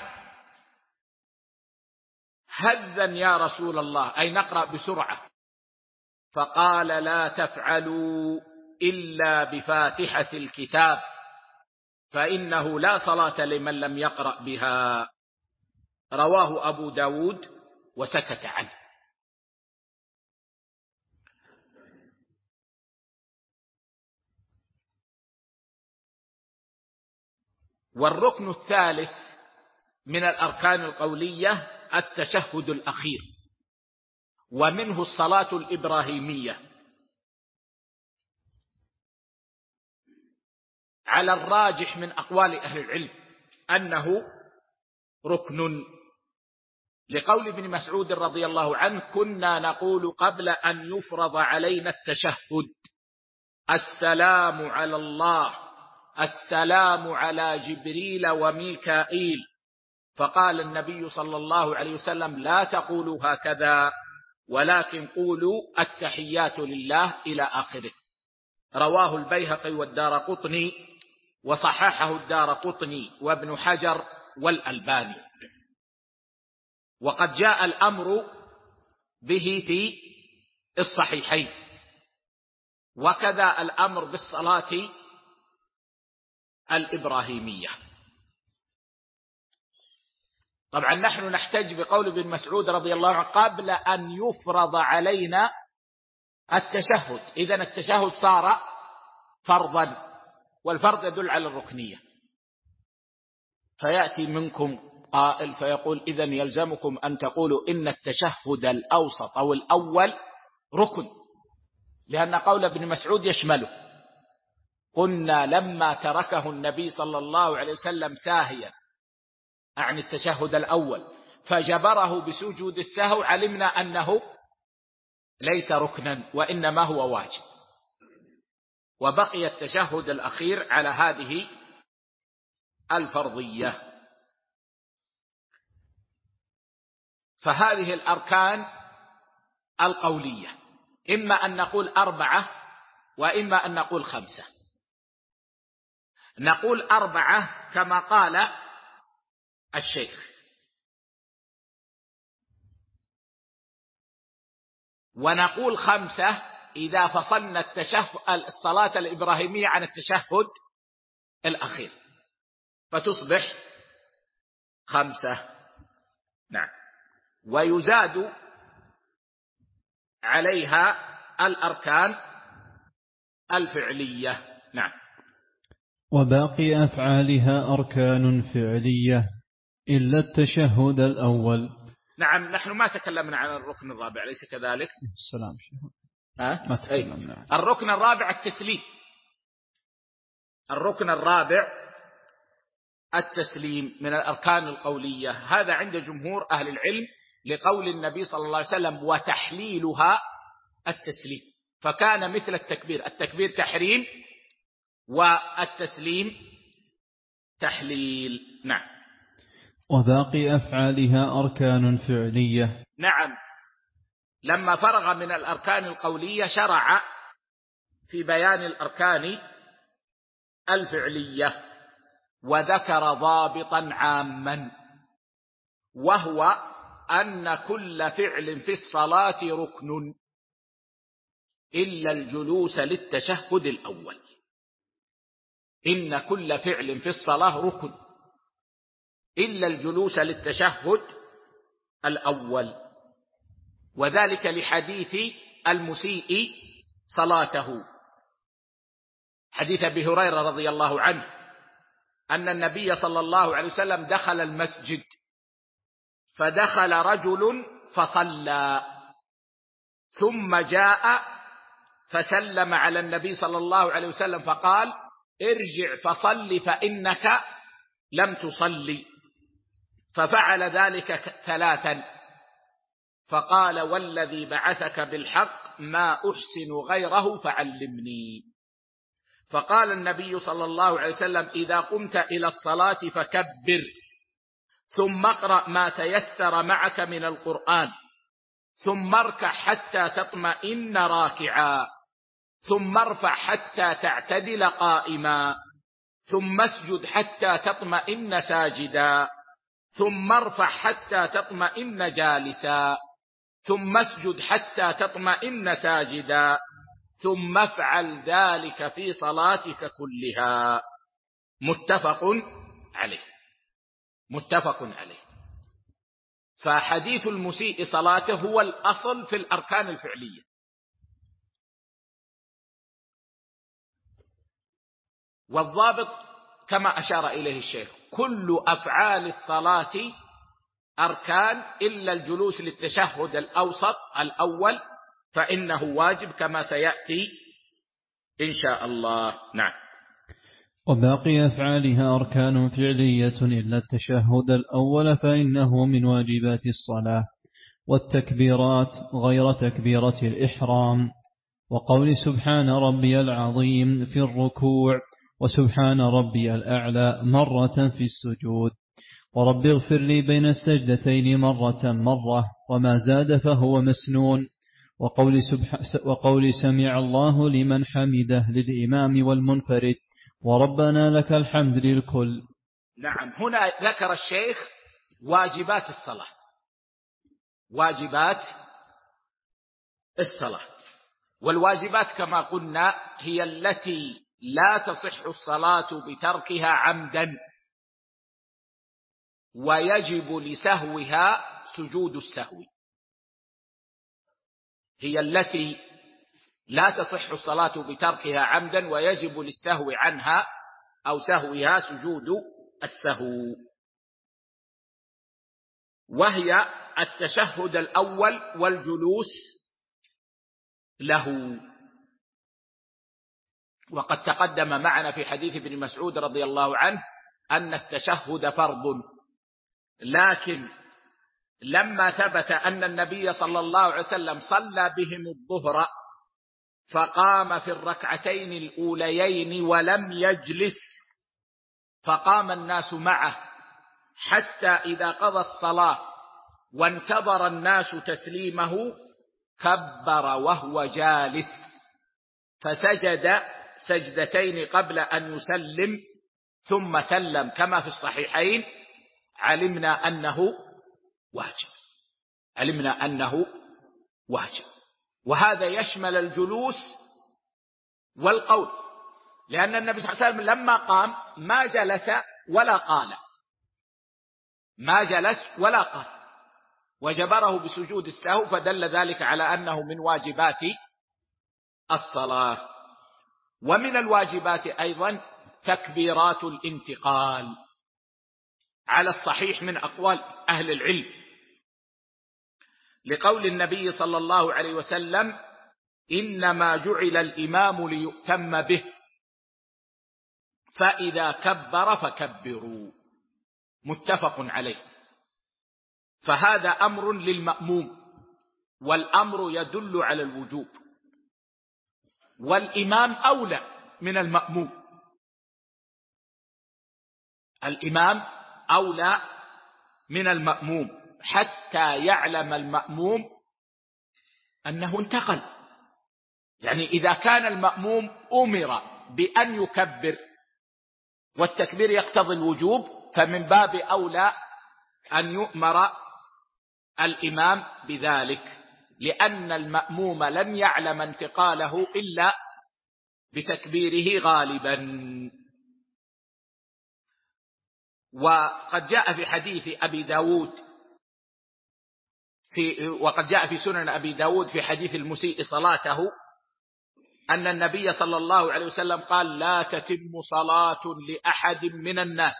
هذا يا رسول الله أي نقرأ بسرعة، فقال لا تفعلوا إلا بفاتحة الكتاب فإنه لا صلاة لمن لم يقرأ بها، رواه أبو داود وسكت عنه. والركن الثالث من الأركان القولية التشهد الأخير، ومنه الصلاة الإبراهيمية. على الراجح من أقوال أهل العلم أنه ركن، لقول ابن مسعود رضي الله عنه: كنا نقول قبل أن يفرض علينا التشهد: السلام على الله، السلام على جبريل وميكائيل. فقال النبي صلى الله عليه وسلم: لا تقولوا هكذا، ولكن قولوا التحيات لله إلى آخره. رواه البيهقي والدارقطني، وصححه الدارقطني وابن حجر والألباني. وقد جاء الأمر به في الصحيحين، وكذا الأمر بالصلاة الإبراهيمية. طبعا نحن نحتج بقول ابن مسعود رضي الله عنه: قبل أن يفرض علينا التشهد. إذن التشهد صار فرضا، والفرض يدل على الركنية. فيأتي منكم قائل فيقول: إذن يلزمكم أن تقولوا إن التشهد الأوسط أو الأول ركن، لأن قول ابن مسعود يشمله. قلنا لما تركه النبي صلى الله عليه وسلم ساهيا عن التشهد الأول فجبره بسجود السهو، علمنا أنه ليس ركنا وإنما هو واجب، وبقي التشهد الأخير على هذه الفرضية. فهذه الأركان القولية إما أن نقول 4 وإما أن نقول 5. نقول 4 كما قال الشيخ، ونقول 5 إذا فصلنا الصلاة الإبراهيمية عن التشهد الأخير فتصبح 5. نعم. ويزاد عليها الأركان الفعلية. نعم. وباقي أفعالها أركان فعلية إلا التشهد الأول. نعم. نحن ما تكلمنا عن الركن الرابع، أليس كذلك؟ السلام. ما تكلمنا. الركن الرابع التسليم. الركن الرابع التسليم من الأركان القولية. هذا عند جمهور أهل العلم لقول النبي صلى الله عليه وسلم: وتحليلها التسليم. فكان مثل التكبير، التكبير تحريم والتسليم تحليل. نعم. وباقي أفعالها أركان فعلية. نعم. لما فرغ من الأركان القولية شرع في بيان الأركان الفعلية، وذكر ضابطا عاما، وهو أن كل فعل في الصلاة ركن إلا الجلوس للتشهد الأول. إن كل فعل في الصلاة ركن إلا الجلوس للتشهد الأول، وذلك لحديث المسيء صلاته، حديث أبي هريرة رضي الله عنه أن النبي صلى الله عليه وسلم دخل المسجد، فدخل رجل فصلى، ثم جاء فسلم على النبي صلى الله عليه وسلم فقال: ارجع فصل فإنك لم تصلي. ففعل ذلك 3، فقال: والذي بعثك بالحق ما أحسن غيره فعلمني. فقال النبي صلى الله عليه وسلم: إذا قمت إلى الصلاة فكبر، ثم اقرأ ما تيسر معك من القرآن، ثم اركع حتى تطمئن راكعا، ثم ارفع حتى تعتدل قائما، ثم اسجد حتى تطمئن ساجدا، ثم ارفع حتى تطمئن جالسا، ثم اسجد حتى تطمئن ساجدا، ثم افعل ذلك في صلاتك كلها. متفق عليه. متفق عليه. فحديث المسيء صلاته هو الأصل في الأركان الفعلية. والضابط كما أشار إليه الشيخ: كل أفعال الصلاة أركان إلا الجلوس للتشهد الأوسط الأول فإنه واجب كما سيأتي إن شاء الله. نعم. وباقي أفعالها أركان فعلية إلا التشهد الأول فإنه من واجبات الصلاة، والتكبيرات غير تكبيرة الإحرام، وقول سبحان ربي العظيم في الركوع، وسبحان ربي الأعلى مرة في السجود، ورب اغفر لي بين السجدتين مرة، وما زاد فهو مسنون، وقول سمع الله لمن حمده للإمام والمنفرد، وربنا لك الحمد للكل. نعم. هنا ذكر الشيخ واجبات الصلاة، واجبات الصلاة. والواجبات كما قلنا هي التي لا تصح الصلاة بتركها عمدا، ويجب لسهوها سجود السهو. هي التي لا تصح الصلاة بتركها عمدا ويجب للسهو عنها أو سهوها سجود السهو، وهي التشهد الأول والجلوس له. وقد تقدم معنا في حديث ابن مسعود رضي الله عنه أن التشهد فرض، لكن لما ثبت أن النبي صلى الله عليه وسلم صلى بهم الظهر فقام في الركعتين الأوليين ولم يجلس، فقام الناس معه حتى إذا قضى الصلاة وانتظر الناس تسليمه كبر وهو جالس، فسجد سجدتين قبل أن يسلم ثم سلم كما في الصحيحين. علمنا أنه واجب، علمنا أنه واجب. وهذا يشمل الجلوس والقول، لأن النبي صلى الله عليه وسلم لما قام ما جلس ولا قال، ما جلس ولا قال، وجبره بسجود السهو، فدل ذلك على أنه من واجبات الصلاة. ومن الواجبات أيضا تكبيرات الانتقال على الصحيح من أقوال أهل العلم، لقول النبي صلى الله عليه وسلم إنما جعل الإمام ليؤتم به فإذا كبر فكبروا، متفق عليه. فهذا أمر للمأموم، والأمر يدل على الوجوب، والإمام أولى من المأموم، الإمام أولى من المأموم حتى يعلم المأموم أنه انتقل. يعني إذا كان المأموم أمر بأن يكبر والتكبير يقتضي الوجوب، فمن باب أولى أن يؤمر الإمام بذلك، لأن المأموم لن يعلم انتقاله إلا بتكبيره غالبا. وقد جاء في حديث أبي داود وقد جاء في سنن أبي داود في حديث المسيء صلاته أن النبي صلى الله عليه وسلم قال لا تتم صلاة لأحد من الناس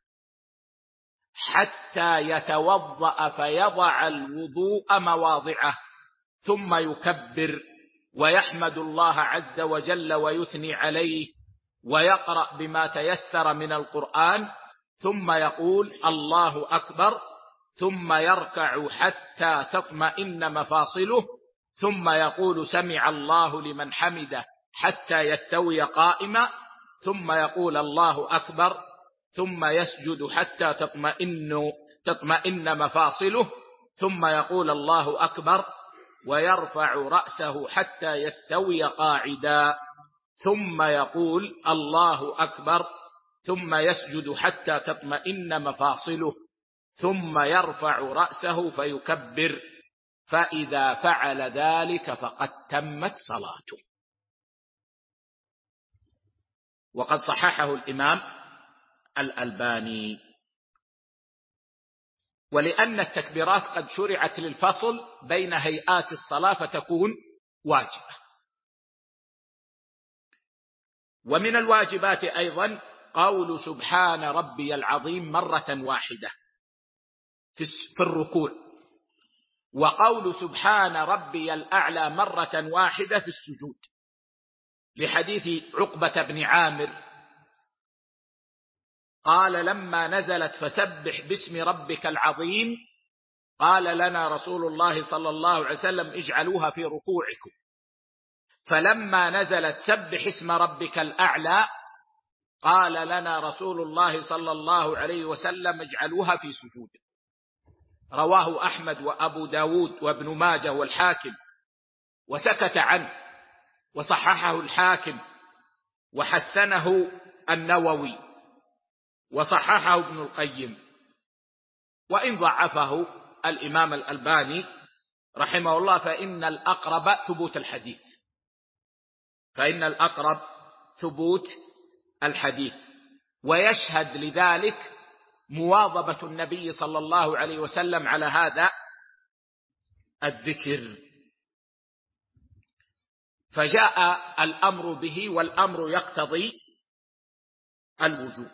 حتى يتوضأ فيضع الوضوء مواضعه ثم يكبر ويحمد الله عز وجل ويثني عليه ويقرأ بما تيسر من القرآن، ثم يقول الله أكبر، ثم يركع حتى تطمئن مفاصله، ثم يقول سمع الله لمن حمده حتى يستوي قائما، ثم يقول الله أكبر، ثم يسجد حتى تطمئن مفاصله، ثم يقول الله أكبر ويرفع رأسه حتى يستوي قاعدا، ثم يقول الله أكبر، ثم يسجد حتى تطمئن مفاصله، ثم يرفع رأسه فيكبر، فإذا فعل ذلك فقد تمت صلاته. وقد صححه الإمام الألباني. ولأن التكبيرات قد شرعت للفصل بين هيئات الصلاة فتكون واجبة. ومن الواجبات أيضا قول سبحان ربي العظيم مرة واحدة، في الركوع، وقول سبحان ربي الأعلى مرة واحدة في السجود، لحديث عقبة بن عامر قال لما نزلت فسبح باسم ربك العظيم قال لنا رسول الله صلى الله عليه وسلم اجعلوها في ركوعكم، فلما نزلت سبح اسم ربك الأعلى قال لنا رسول الله صلى الله عليه وسلم اجعلوها في سجودكم. رواه أحمد وأبو داود وابن ماجه والحاكم، وسكت عنه وصححه الحاكم وحسنه النووي وصححه ابن القيم، وإن ضعفه الإمام الألباني رحمه الله، فإن الأقرب ثبوت الحديث، فإن الأقرب ثبوت الحديث. ويشهد لذلك مواظبة النبي صلى الله عليه وسلم على هذا الذكر، فجاء الأمر به، والأمر يقتضي الوجوب.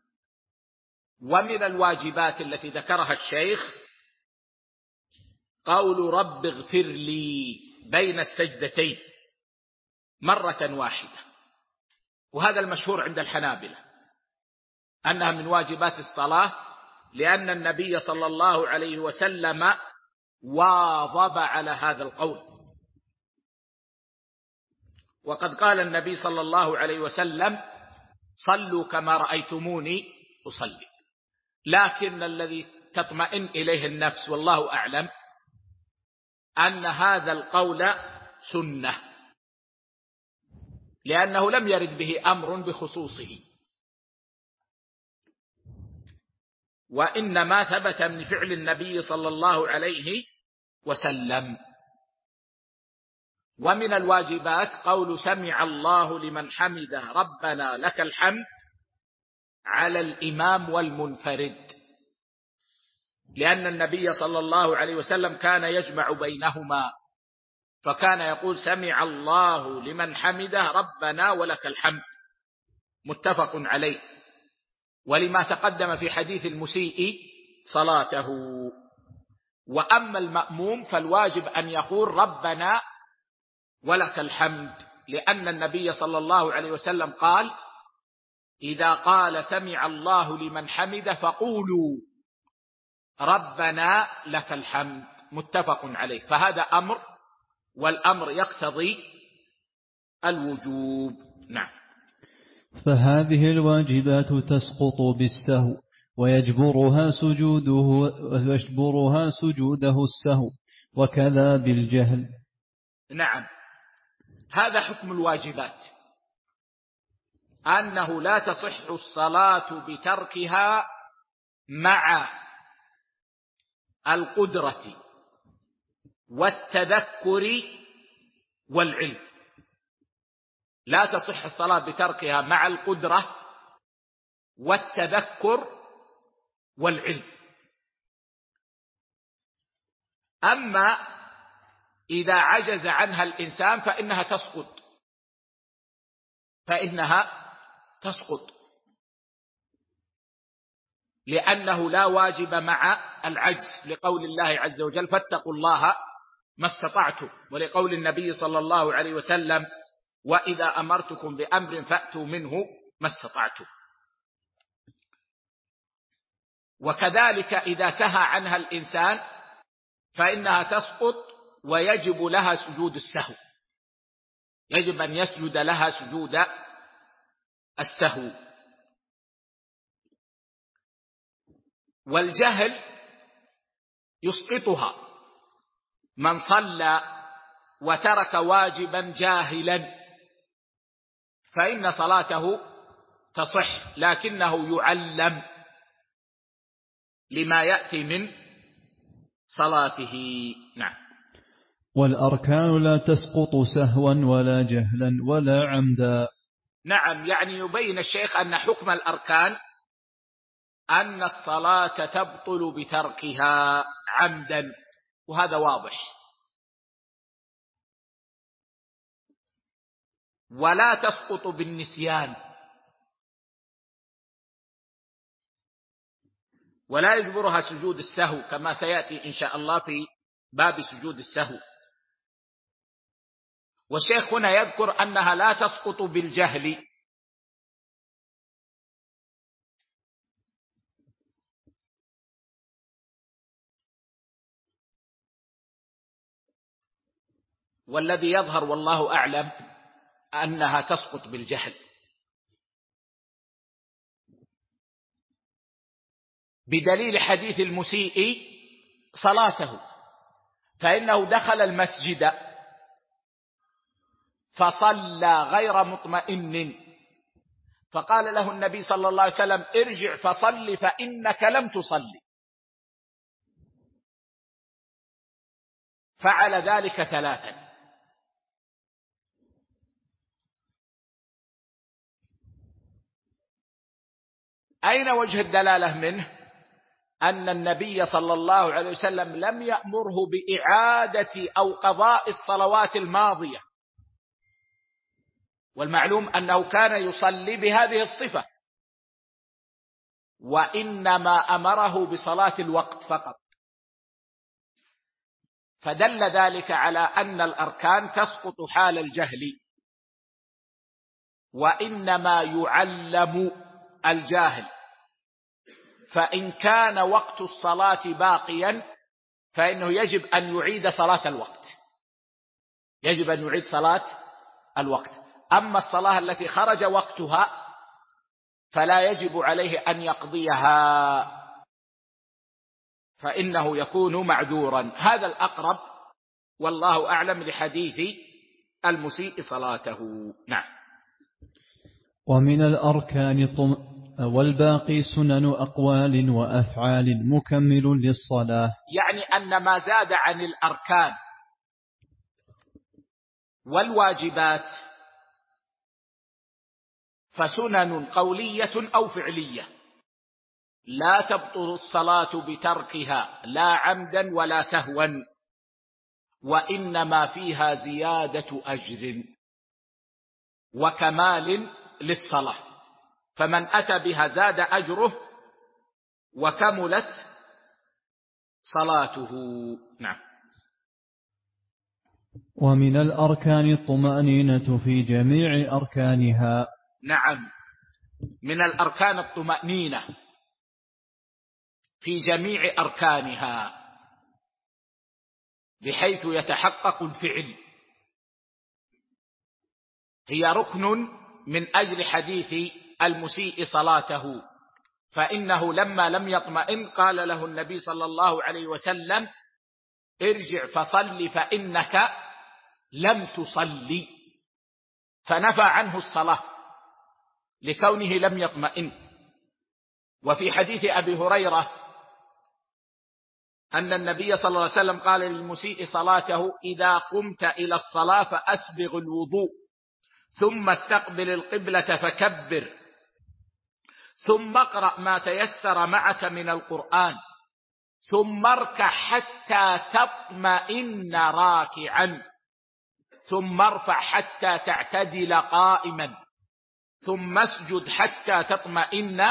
ومن الواجبات التي ذكرها الشيخ قول رب اغفر لي بين السجدتين مرة واحدة، وهذا المشهور عند الحنابلة أنها من واجبات الصلاة، لأن النبي صلى الله عليه وسلم واظب على هذا القول. وقد قال النبي صلى الله عليه وسلم صلوا كما رأيتموني أصلي، لكن الذي تطمئن إليه النفس والله أعلم أن هذا القول سنة، لأنه لم يرد به أمر بخصوصه، وإنما ثبت من فعل النبي صلى الله عليه وسلم. ومن الواجبات قول سمع الله لمن حمده ربنا لك الحمد على الإمام والمنفرد، لأن النبي صلى الله عليه وسلم كان يجمع بينهما، فكان يقول سمع الله لمن حمده ربنا ولك الحمد، متفق عليه، ولما تقدم في حديث المسيء صلاته. وأما المأموم فالواجب أن يقول ربنا ولك الحمد، لأن النبي صلى الله عليه وسلم قال إذا قال سمع الله لمن حمده فقولوا ربنا لك الحمد، متفق عليه. فهذا أمر، والأمر يقتضي الوجوب. نعم. فهذه الواجبات تسقط بالسهو، ويجبرها سجوده السهو، وكذا بالجهل. نعم، هذا حكم الواجبات، أنه لا تصح الصلاة بتركها مع القدرة والتذكر والعلم. لا تصح الصلاة بتركها مع القدرة والتذكر والعلم. أما إذا عجز عنها الإنسان فإنها تسقط، لأنه لا واجب مع العجز، لقول الله عز وجل فاتقوا الله ما استطعتم، ولقول النبي صلى الله عليه وسلم وإذا أمرتكم بأمر فأتوا منه ما استطعتم. وكذلك إذا سهى عنها الإنسان فإنها تسقط، ويجب لها سجود السهو، يجب أن يسجد لها سجود السهو. والجهل يسقطها، من صلى وترك واجبا جاهلا فإن صلاته تصح، لكنه يعلم لما يأتي من صلاته. نعم. والأركان لا تسقط سهوا ولا جهلا ولا عمدا. نعم، يعني يبين الشيخ أن حكم الأركان أن الصلاة تبطل بتركها عمدا، وهذا واضح. ولا تسقط بالنسيان، ولا يجبرها سجود السهو كما سيأتي إن شاء الله في باب سجود السهو. والشيخ هنا يذكر أنها لا تسقط بالجهل، والذي يظهر والله أعلم أنها تسقط بالجهل، بدليل حديث المسيء صلاته، فإنه دخل المسجد فصلى غير مطمئن، فقال له النبي صلى الله عليه وسلم: ارجع فصل فإنك لم تصلي. فعل ذلك 3. أين وجه الدلالة منه؟ أن النبي صلى الله عليه وسلم لم يأمره بإعادة أو قضاء الصلوات الماضية، والمعلوم أنه كان يصلي بهذه الصفة، وإنما أمره بصلاة الوقت فقط. فدل ذلك على أن الأركان تسقط حال الجهل، وإنما يعلم الجاهل. فإن كان وقت الصلاة باقيا فإنه يجب أن يعيد صلاة الوقت، يجب أن يعيد صلاة الوقت. أما الصلاة التي خرج وقتها فلا يجب عليه أن يقضيها، فإنه يكون معذورا. هذا الأقرب والله أعلم لحديث المسيء صلاته. نعم. ومن الأركان والباقي سنن أقوال وأفعال مكمل للصلاة، يعني أن ما زاد عن الأركان والواجبات فسنن قولية أو فعلية، لا تبطل الصلاة بتركها لا عمدا ولا سهوا، وإنما فيها زيادة أجر وكمال للصلاة، فمن أتى بها زاد أجره وكملت صلاته. نعم. ومن الأركان الطمأنينة في جميع أركانها. نعم، من الأركان الطمأنينة في جميع أركانها، بحيث يتحقق الفعل. هي ركن من أجل حديث المسيء صلاته، فإنه لما لم يطمئن قال له النبي صلى الله عليه وسلم: ارجع فصل فإنك لم تصلي، فنفى عنه الصلاة لكونه لم يطمئن. وفي حديث أبي هريرة أن النبي صلى الله عليه وسلم قال للمسيء صلاته: إذا قمت إلى الصلاة فأسبغ الوضوء، ثم استقبل القبلة فكبر، ثم اقرأ ما تيسر معك من القرآن، ثم اركع حتى تطمئن راكعا، ثم ارفع حتى تعتدل قائما، ثم اسجد حتى تطمئن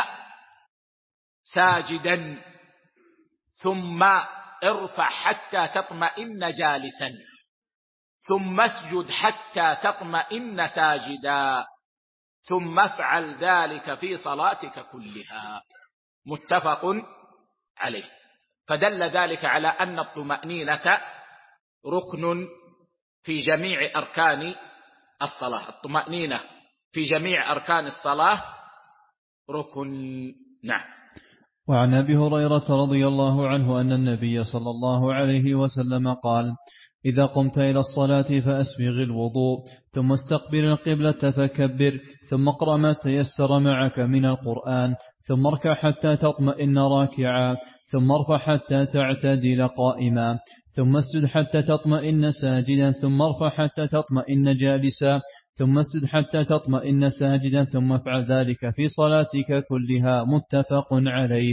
ساجدا، ثم ارفع حتى تطمئن جالسا، ثم اسجد حتى تطمئن ساجدا، ثم افعل ذلك في صلاتك كلها. متفق عليه. فدل ذلك على أن الطمأنينة ركن في جميع أركان الصلاة. الطمأنينة في جميع أركان الصلاة ركن. نعم. وعن أبي هريرة رضي الله عنه أن النبي صلى الله عليه وسلم قال: إذا قمت إلى الصلاة فأسبغ الوضوء، ثم استقبل القبلة فكبر، ثم اقرأ ما تيسر معك من القرآن، ثم اركع حتى تطمئن راكعا، ثم ارفع حتى تعتدل قائما، ثم اسجد حتى تطمئن ساجدا، ثم ارفع حتى تطمئن جالسا، ثم اسجد حتى تطمئن ساجدا، ثم افعل ذلك في صلاتك كلها. متفق عليه.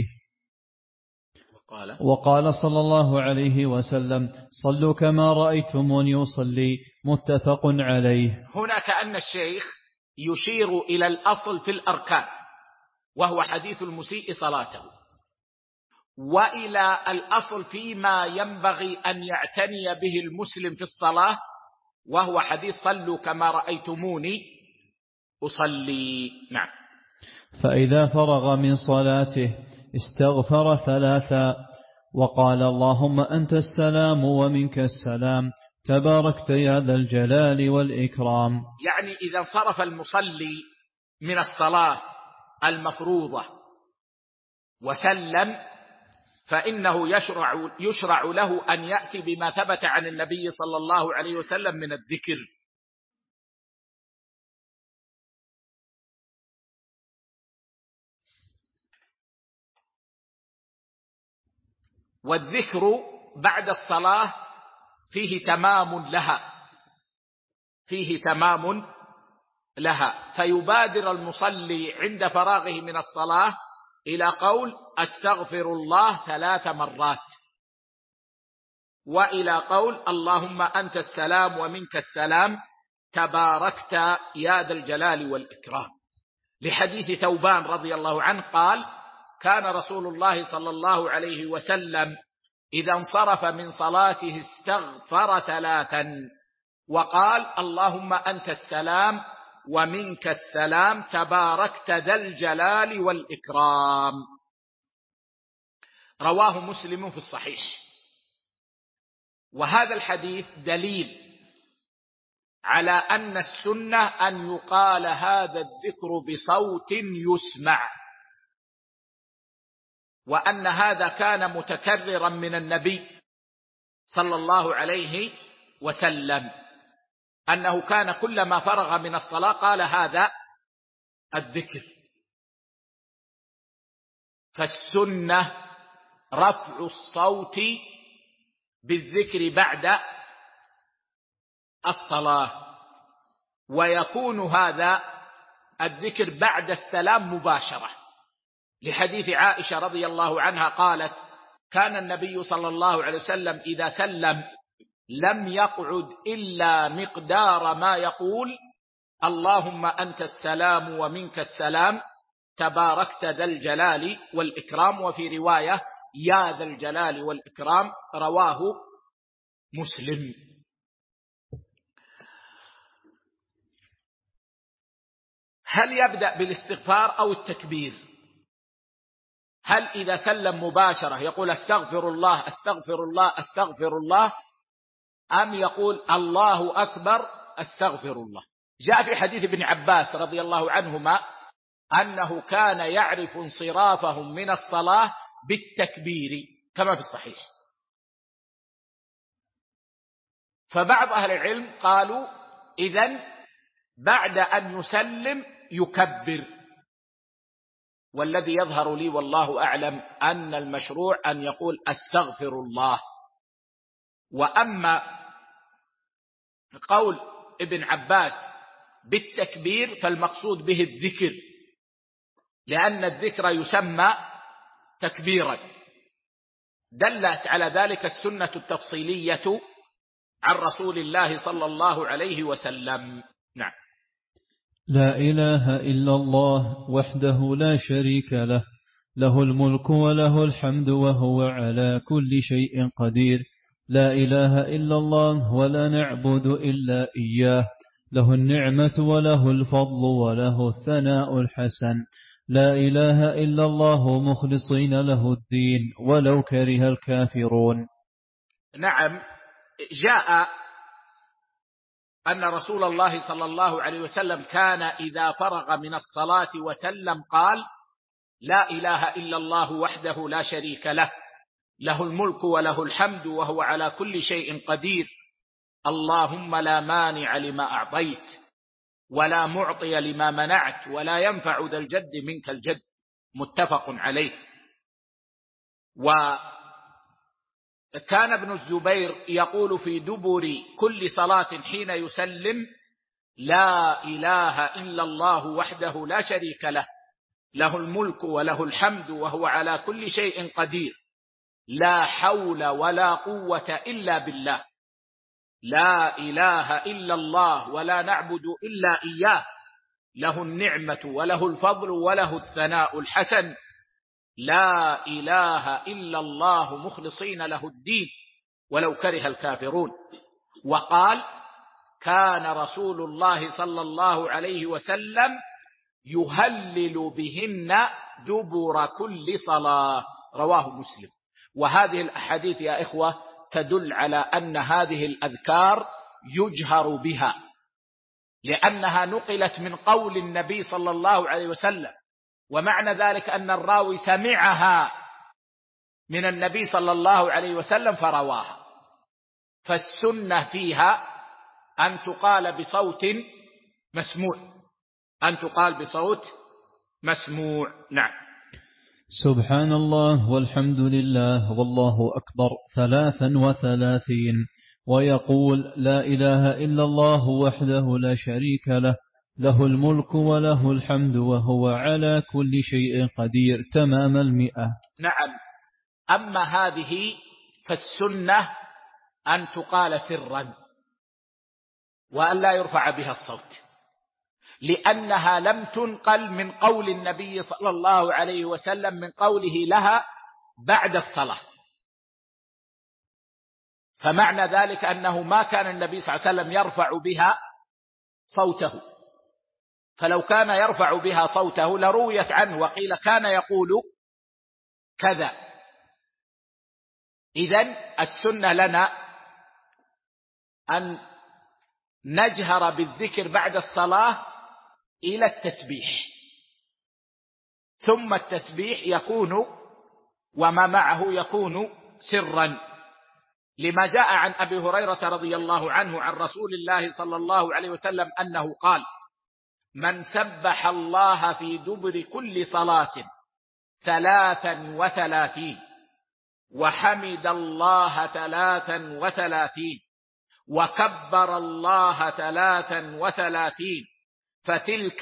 وقال صلى الله عليه وسلم: صلوا كما رأيتموني أصلي. متفق عليه. هنا كأن الشيخ يشير إلى الأصل في الأركان، وهو حديث المسيء صلاته، وإلى الأصل فيما ينبغي أن يعتني به المسلم في الصلاة، وهو حديث صلوا كما رأيتموني أصلي. نعم. فإذا فرغ من صلاته استغفر 3 وقال اللهم أنت السلام ومنك السلام تباركت يا ذا الجلال والإكرام. يعني إذا انصرف المصلي من الصلاة المفروضة وسلم، فإنه يشرع له أن يأتي بما ثبت عن النبي صلى الله عليه وسلم من الذكر. والذكر بعد الصلاة فيه تمام لها، فيبادر المصلي عند فراغه من الصلاة إلى قول أستغفر الله 3 مرات، وإلى قول اللهم أنت السلام ومنك السلام تباركت يا ذا الجلال والإكرام، لحديث ثوبان رضي الله عنه قال كان رسول الله صلى الله عليه وسلم إذا انصرف من صلاته استغفر 3 وقال اللهم أنت السلام ومنك السلام تباركت ذا الجلال والإكرام. رواه مسلم في الصحيح. وهذا الحديث دليل على أن السنة أن يقال هذا الذكر بصوت يسمع، وأن هذا كان متكررا من النبي صلى الله عليه وسلم، أنه كان كلما فرغ من الصلاة قال هذا الذكر. فالسنة رفع الصوت بالذكر بعد الصلاة، ويكون هذا الذكر بعد السلام مباشرة، لحديث عائشة رضي الله عنها قالت كان النبي صلى الله عليه وسلم إذا سلم لم يقعد إلا مقدار ما يقول اللهم أنت السلام ومنك السلام تباركت ذا الجلال والإكرام، وفي رواية يا ذا الجلال والإكرام، رواه مسلم. هل يبدأ بالاستغفار أو التكبير؟ هل إذا سلم مباشرة يقول استغفر الله استغفر الله استغفر الله، أم يقول الله أكبر استغفر الله؟ جاء في حديث ابن عباس رضي الله عنهما أنه كان يعرف انصرافهم من الصلاة بالتكبير كما في الصحيح. فبعض أهل العلم قالوا إذن بعد أن يسلم يكبر، والذي يظهر لي والله أعلم أن المشروع أن يقول أستغفر الله. وأما قول ابن عباس بالتكبير فالمقصود به الذكر، لأن الذكر يسمى تكبيرا، دلت على ذلك السنة التفصيلية عن رسول الله صلى الله عليه وسلم. نعم. لا إله إلا الله وحده لا شريك له، له الملك وله الحمد وهو على كل شيء قدير. لا إله إلا الله ولا نعبد إلا إياه، له النعمة وله الفضل وله الثناء الحسن. لا إله إلا الله مخلصين له الدين ولو كره الكافرون. نعم. جاء أن رسول الله صلى الله عليه وسلم كان إذا فرغ من الصلاة وسلم قال لا إله إلا الله وحده لا شريك له، له الملك وله الحمد وهو على كل شيء قدير، اللهم لا مانع لما أعطيت ولا معطي لما منعت ولا ينفع ذا الجد منك الجد، متفق عليه. وكان ابن الزبير يقول في دبر كل صلاة حين يسلم لا إله إلا الله وحده لا شريك له، له الملك وله الحمد وهو على كل شيء قدير، لا حول ولا قوة إلا بالله، لا إله إلا الله ولا نعبد إلا إياه، له النعمة وله الفضل وله الثناء الحسن، لا إله إلا الله مخلصين له الدين ولو كره الكافرون. وقال: كان رسول الله صلى الله عليه وسلم يهلل بهن دبر كل صلاة، رواه مسلم. وهذه الأحاديث يا إخوة تدل على أن هذه الأذكار يجهر بها، لأنها نقلت من قول النبي صلى الله عليه وسلم، ومعنى ذلك أن الراوي سمعها من النبي صلى الله عليه وسلم فرواها. فالسنة فيها أن تقال بصوت مسموع، أن تقال بصوت مسموع. نعم. سبحان الله والحمد لله والله أكبر 33، ويقول: لا إله إلا الله وحده لا شريك له، له الملك وله الحمد وهو على كل شيء قدير، تمام 100. نعم. أما هذه فالسنة أن تقال سرا وأن لا يرفع بها الصوت، لأنها لم تنقل من قول النبي صلى الله عليه وسلم من قوله لها بعد الصلاة. فمعنى ذلك أنه ما كان النبي صلى الله عليه وسلم يرفع بها صوته، فلو كان يرفع بها صوته لرويت عنه وقيل كان يقول كذا. إذن السنة لنا أن نجهر بالذكر بعد الصلاة إلى التسبيح، ثم التسبيح يكون وما معه يكون سرا، لما جاء عن أبي هريرة رضي الله عنه عن رسول الله صلى الله عليه وسلم أنه قال: من سبح الله في دبر كل صلاة 33 وحمد الله 33 وكبر الله 33 فتلك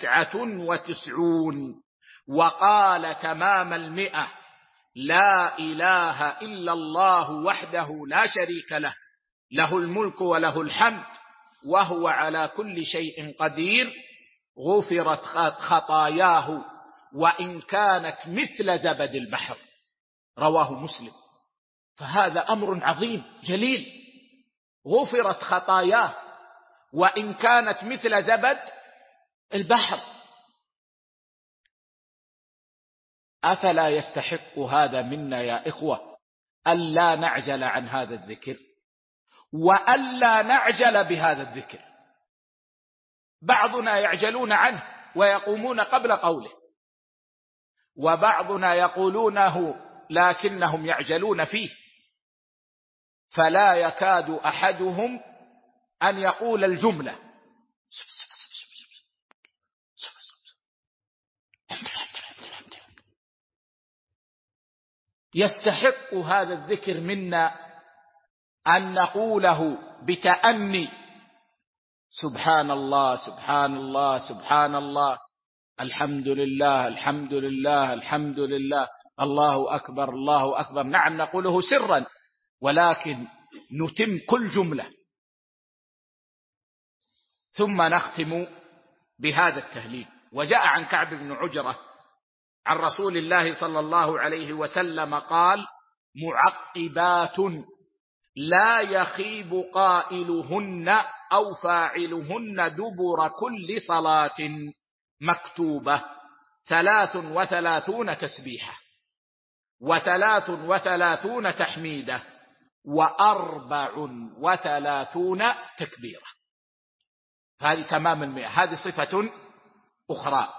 99 وقال تمام 100: لا إله إلا الله وحده لا شريك له، له الملك وله الحمد وهو على كل شيء قدير، غفرت خطاياه وإن كانت مثل زبد البحر، رواه مسلم. فهذا أمر عظيم جليل، غفرت خطاياه وإن كانت مثل زبد البحر. أفلا يستحق هذا منا يا إخوة ألا نعجل عن هذا الذكر وألا نعجل بهذا الذكر؟ بعضنا يعجلون عنه ويقومون قبل قوله، وبعضنا يقولونه لكنهم يعجلون فيه، فلا يكاد أحدهم أن يقول الجملة. يستحق هذا الذكر منا أن نقوله بتأني: سبحان الله سبحان الله سبحان الله، الحمد لله الحمد لله الحمد لله، الله أكبر الله أكبر. نعم نقوله سرا، ولكن نتم كل جملة، ثم نختم بهذا التهليل. وجاء عن كعب بن عجرة عن رسول الله صلى الله عليه وسلم قال: معقبات لا يخيب قائلهن أو فاعلهن دبر كل صلاة مكتوبة 33 تسبيحة 33 تحميدة 34 تكبيرة. هذه تمام 100. هذه صفة أخرى.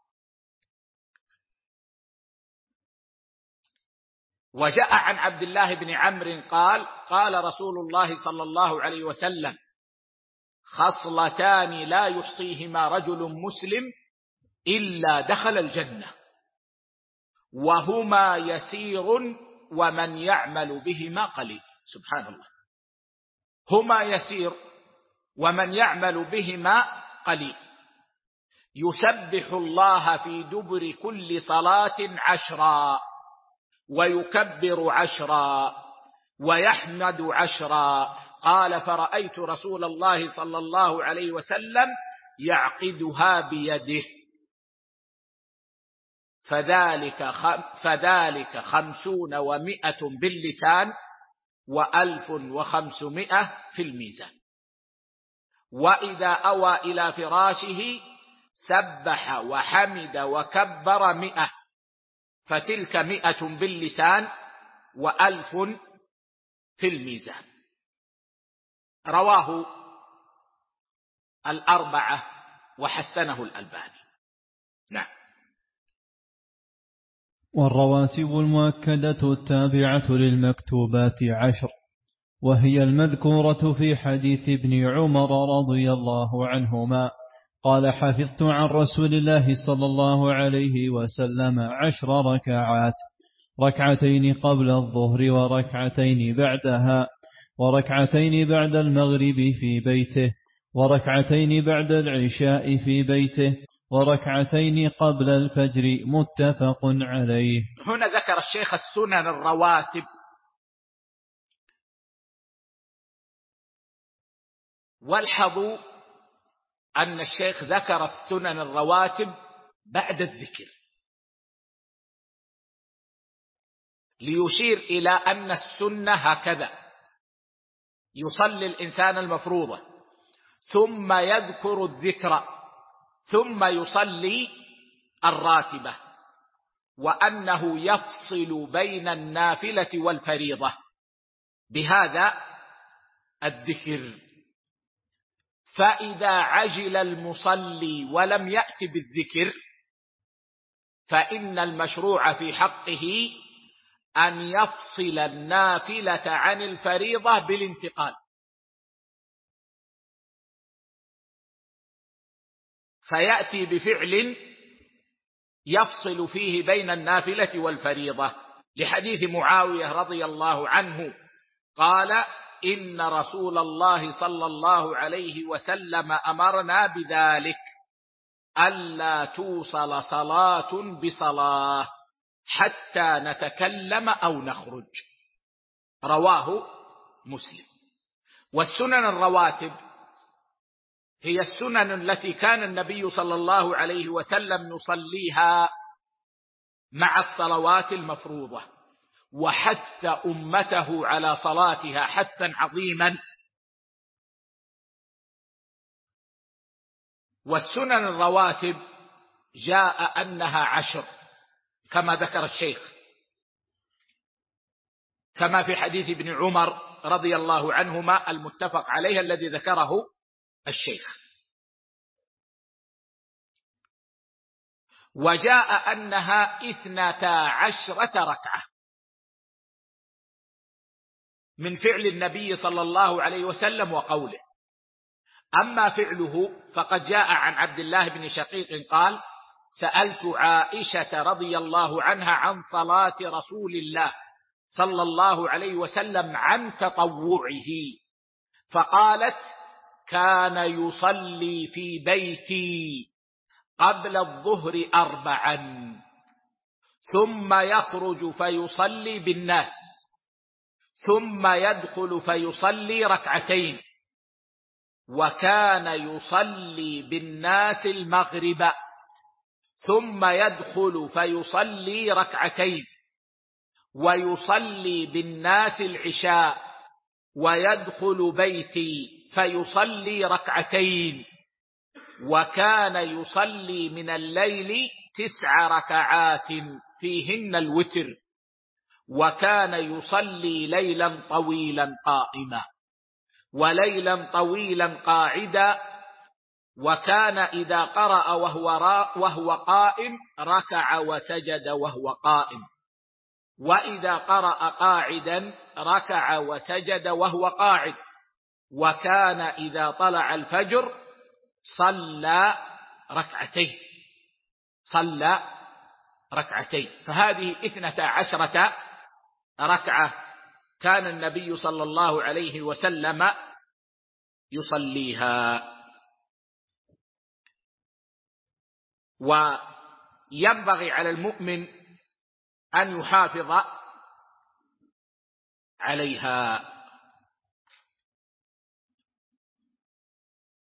وجاء عن عبد الله بن عمرو قال: قال رسول الله صلى الله عليه وسلم: خصلتان لا يحصيهما رجل مسلم إلا دخل الجنة، وهما يسير ومن يعمل بهما قليل. سبحان الله، هما يسير ومن يعمل بهما قليل. يسبح الله في دبر كل صلاة 10 ويكبر 10 ويحمد 10. قال: فرأيت رسول الله صلى الله عليه وسلم يعقدها بيده، فذلك 50 و100 باللسان 1500 في الميزان. وإذا أوى إلى فراشه سبح وحمد وكبر 100، فتلك 100 باللسان و1000 في الميزان. رواه الأربعة وحسنه الألباني. نعم. والرواتب المؤكدة التابعة للمكتوبات 10، وهي المذكورة في حديث ابن عمر رضي الله عنهما قال: حفظت عن رسول الله صلى الله عليه وسلم 10 ركعات، 2 قبل الظهر وركعتين بعدها، وركعتين بعد المغرب في بيته، وركعتين بعد العشاء في بيته، وركعتين قبل الفجر. متفق عليه. هنا ذكر الشيخ السنن الرواتب، والحظوا أن الشيخ ذكر السنن الرواتب بعد الذكر ليشير إلى أن السنة هكذا: يصلي الإنسان المفروضة ثم يذكر الذكر ثم يصلي الراتبة، وأنه يفصل بين النافلة والفريضة بهذا الذكر. فإذا عجل المصلي ولم يأت بالذكر فإن المشروع في حقه أن يفصل النافلة عن الفريضة بالانتقال، فيأتي بفعل يفصل فيه بين النافلة والفريضة، لحديث معاوية رضي الله عنه قال: إن رسول الله صلى الله عليه وسلم أمرنا بذلك، ألا توصل صلاة بصلاة حتى نتكلم أو نخرج. رواه مسلم. والسنن الرواتب هي السنن التي كان النبي صلى الله عليه وسلم يصليها مع الصلوات المفروضة، وحث أمته على صلاتها حثا عظيما. والسنن الرواتب جاء أنها 10 كما ذكر الشيخ، كما في حديث ابن عمر رضي الله عنهما المتفق عليه الذي ذكره الشيخ. وجاء أنها 12 ركعة من فعل النبي صلى الله عليه وسلم وقوله. أما فعله فقد جاء عن عبد الله بن شقيق قال: سألت عائشة رضي الله عنها عن صلاة رسول الله صلى الله عليه وسلم عن تطوعه، فقالت: كان يصلي في بيتي قبل الظهر 4، ثم يخرج فيصلي بالناس، ثم يدخل فيصلي 2 ركعتين، وكان يصلي بالناس المغرب، ثم يدخل فيصلي 2 ركعتين، ويصلي بالناس العشاء، ويدخل بيتي فيصلي 2 ركعتين، وكان يصلي من الليل 9 ركعات فيهن الوتر، وكان يصلي ليلا طويلا قائما وليلا طويلا قاعدا، وكان إذا قرأ وهو قائم ركع وسجد وهو قائم، وإذا قرأ قاعدا ركع وسجد وهو قاعد، وكان إذا طلع الفجر صلى 2 ركعتين. فهذه 12 ركعة كان النبي صلى الله عليه وسلم يصليها. وينبغي على المؤمن أن يحافظ عليها.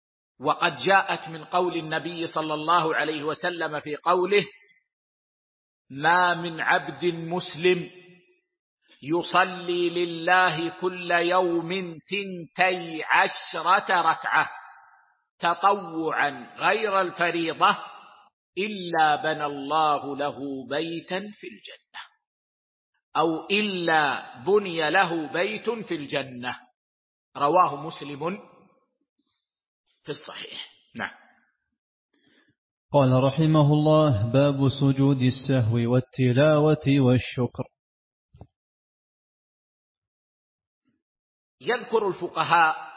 وقد جاءت من قول النبي صلى الله عليه وسلم في قوله: ما من عبد مسلم يصلي لله كل يوم 12 ركعة تطوعا غير الفريضة إلا بنى الله له بيتا في الجنة، أو إلا بني له بيت في الجنة. رواه مسلم في الصحيح. نعم. قال رحمه الله: باب سجود السهو والتلاوة والشكر. يذكر الفقهاء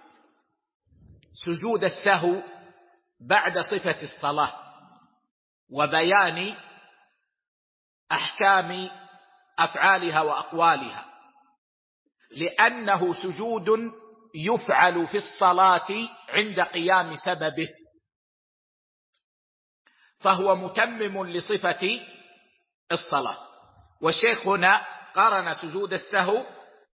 سجود السهو بعد صفة الصلاة وبيان أحكام أفعالها وأقوالها، لأنه سجود يفعل في الصلاة عند قيام سببه، فهو متمم لصفة الصلاة. والشيخ هنا قارن سجود السهو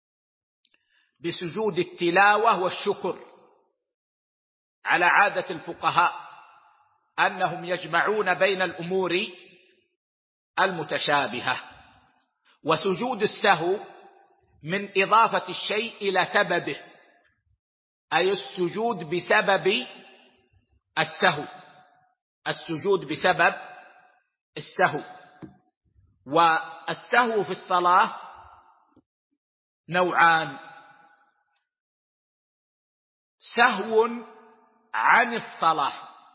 بسجود التلاوة والشكر، على عادة الفقهاء أنهم يجمعون بين الأمور المتشابهة. وسجود السهو من إضافة الشيء إلى سببه، أي السجود بسبب السهو، السجود بسبب السهو. والسهو في الصلاة نوعان: سهو عن الصلاة،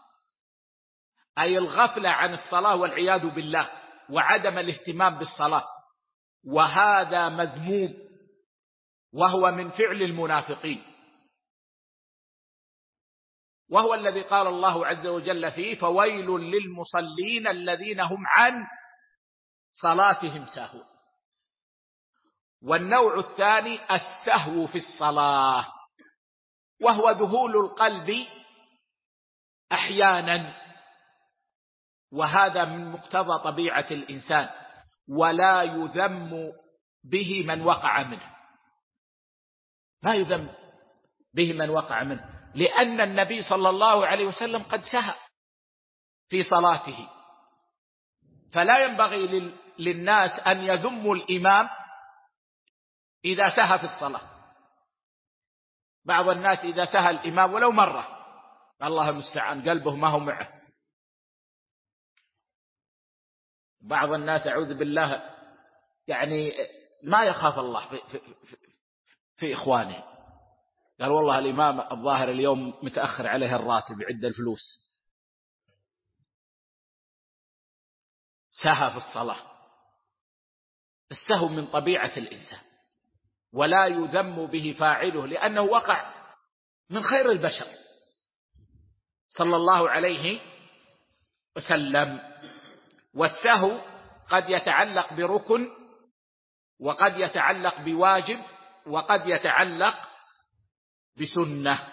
أي الغفلة عن الصلاة والعياذ بالله، وعدم الاهتمام بالصلاة، وهذا مذموم، وهو من فعل المنافقين، وهو الذي قال الله عز وجل فيه: فويل للمصلين الذين هم عن صلاتهم ساهون. والنوع الثاني السهو في الصلاة، وهو ذهول القلب أحيانا، وهذا من مقتضى طبيعة الإنسان، ولا يذم به من وقع منه، لا يذم به من وقع منه، لأن النبي صلى الله عليه وسلم قد سهى في صلاته، فلا ينبغي للناس أن يذموا الإمام إذا سهى في الصلاة. بعض الناس إذا سهى الإمام ولو مرة، الله المستعان، قلبه ما هو معه. بعض الناس أعوذ بالله يعني ما يخاف الله في إخوانه، قال والله الإمام الظاهر اليوم متأخر عليه الراتب يعد الفلوس، سهى في الصلاة. السهو من طبيعة الإنسان، ولا يذم به فاعله، لأنه وقع من خير البشر صلى الله عليه وسلم. والسهو قد يتعلق بركن، وقد يتعلق بواجب، وقد يتعلق بسنة،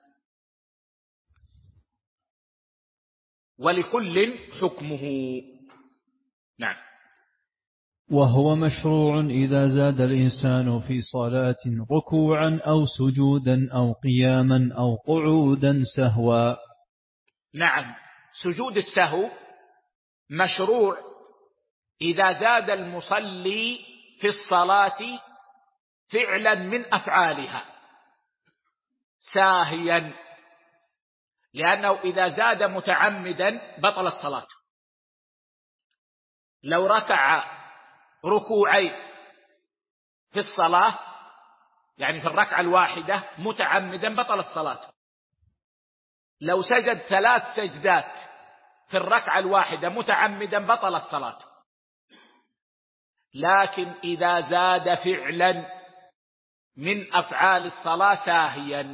ولكل حكمه. نعم. وهو مشروع إذا زاد الإنسان في صلاة ركوعا أو سجودا أو قياما أو قعودا سهوا. نعم، سجود السهو مشروع إذا زاد المصلي في الصلاة فعلا من أفعالها ساهيا، لأنه إذا زاد متعمدا بطلت صلاته. لو ركع ركوعين في الصلاة، يعني في الركعة الواحدة متعمدا، بطلت صلاته. لو سجد 3 سجدات في الركعة الواحدة متعمدا بطلت صلاته. لكن إذا زاد فعلا من أفعال الصلاة ساهيا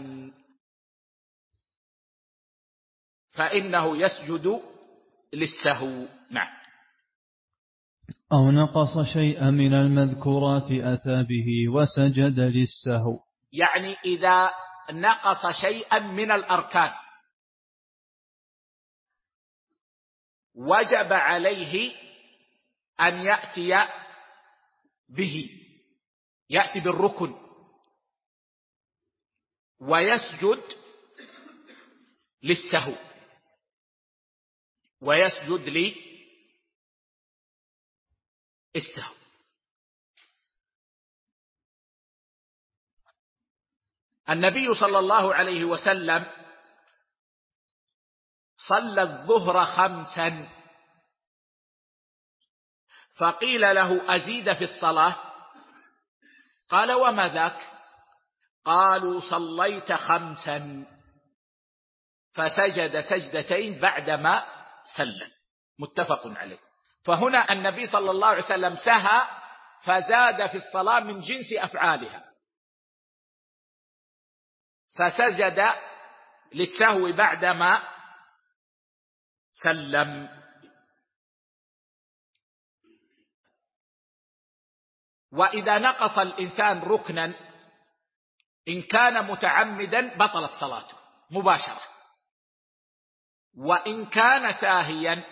فإنه يسجد للسهو. نعم. أو نقص شيئا من المذكورات أتى به وسجد للسهو. يعني إذا نقص شيئا من الأركان وجب عليه أن يأتي به، يأتي بالركن ويسجد للسهو، ويسجد السهو. النبي صلى الله عليه وسلم صلى الظهر 5، فقيل له أزيد في الصلاة؟ قال وما ذاك؟ قالوا صليت 5 فسجد سجدتين بعدما سلم. متفق عليه. فهنا النبي صلى الله عليه وسلم سهى فزاد في الصلاة من جنس أفعالها، فسجد للسهو بعدما سلم. وإذا نقص الإنسان ركنا إن كان متعمدا بطلت صلاته مباشرة، وإن كان ساهيا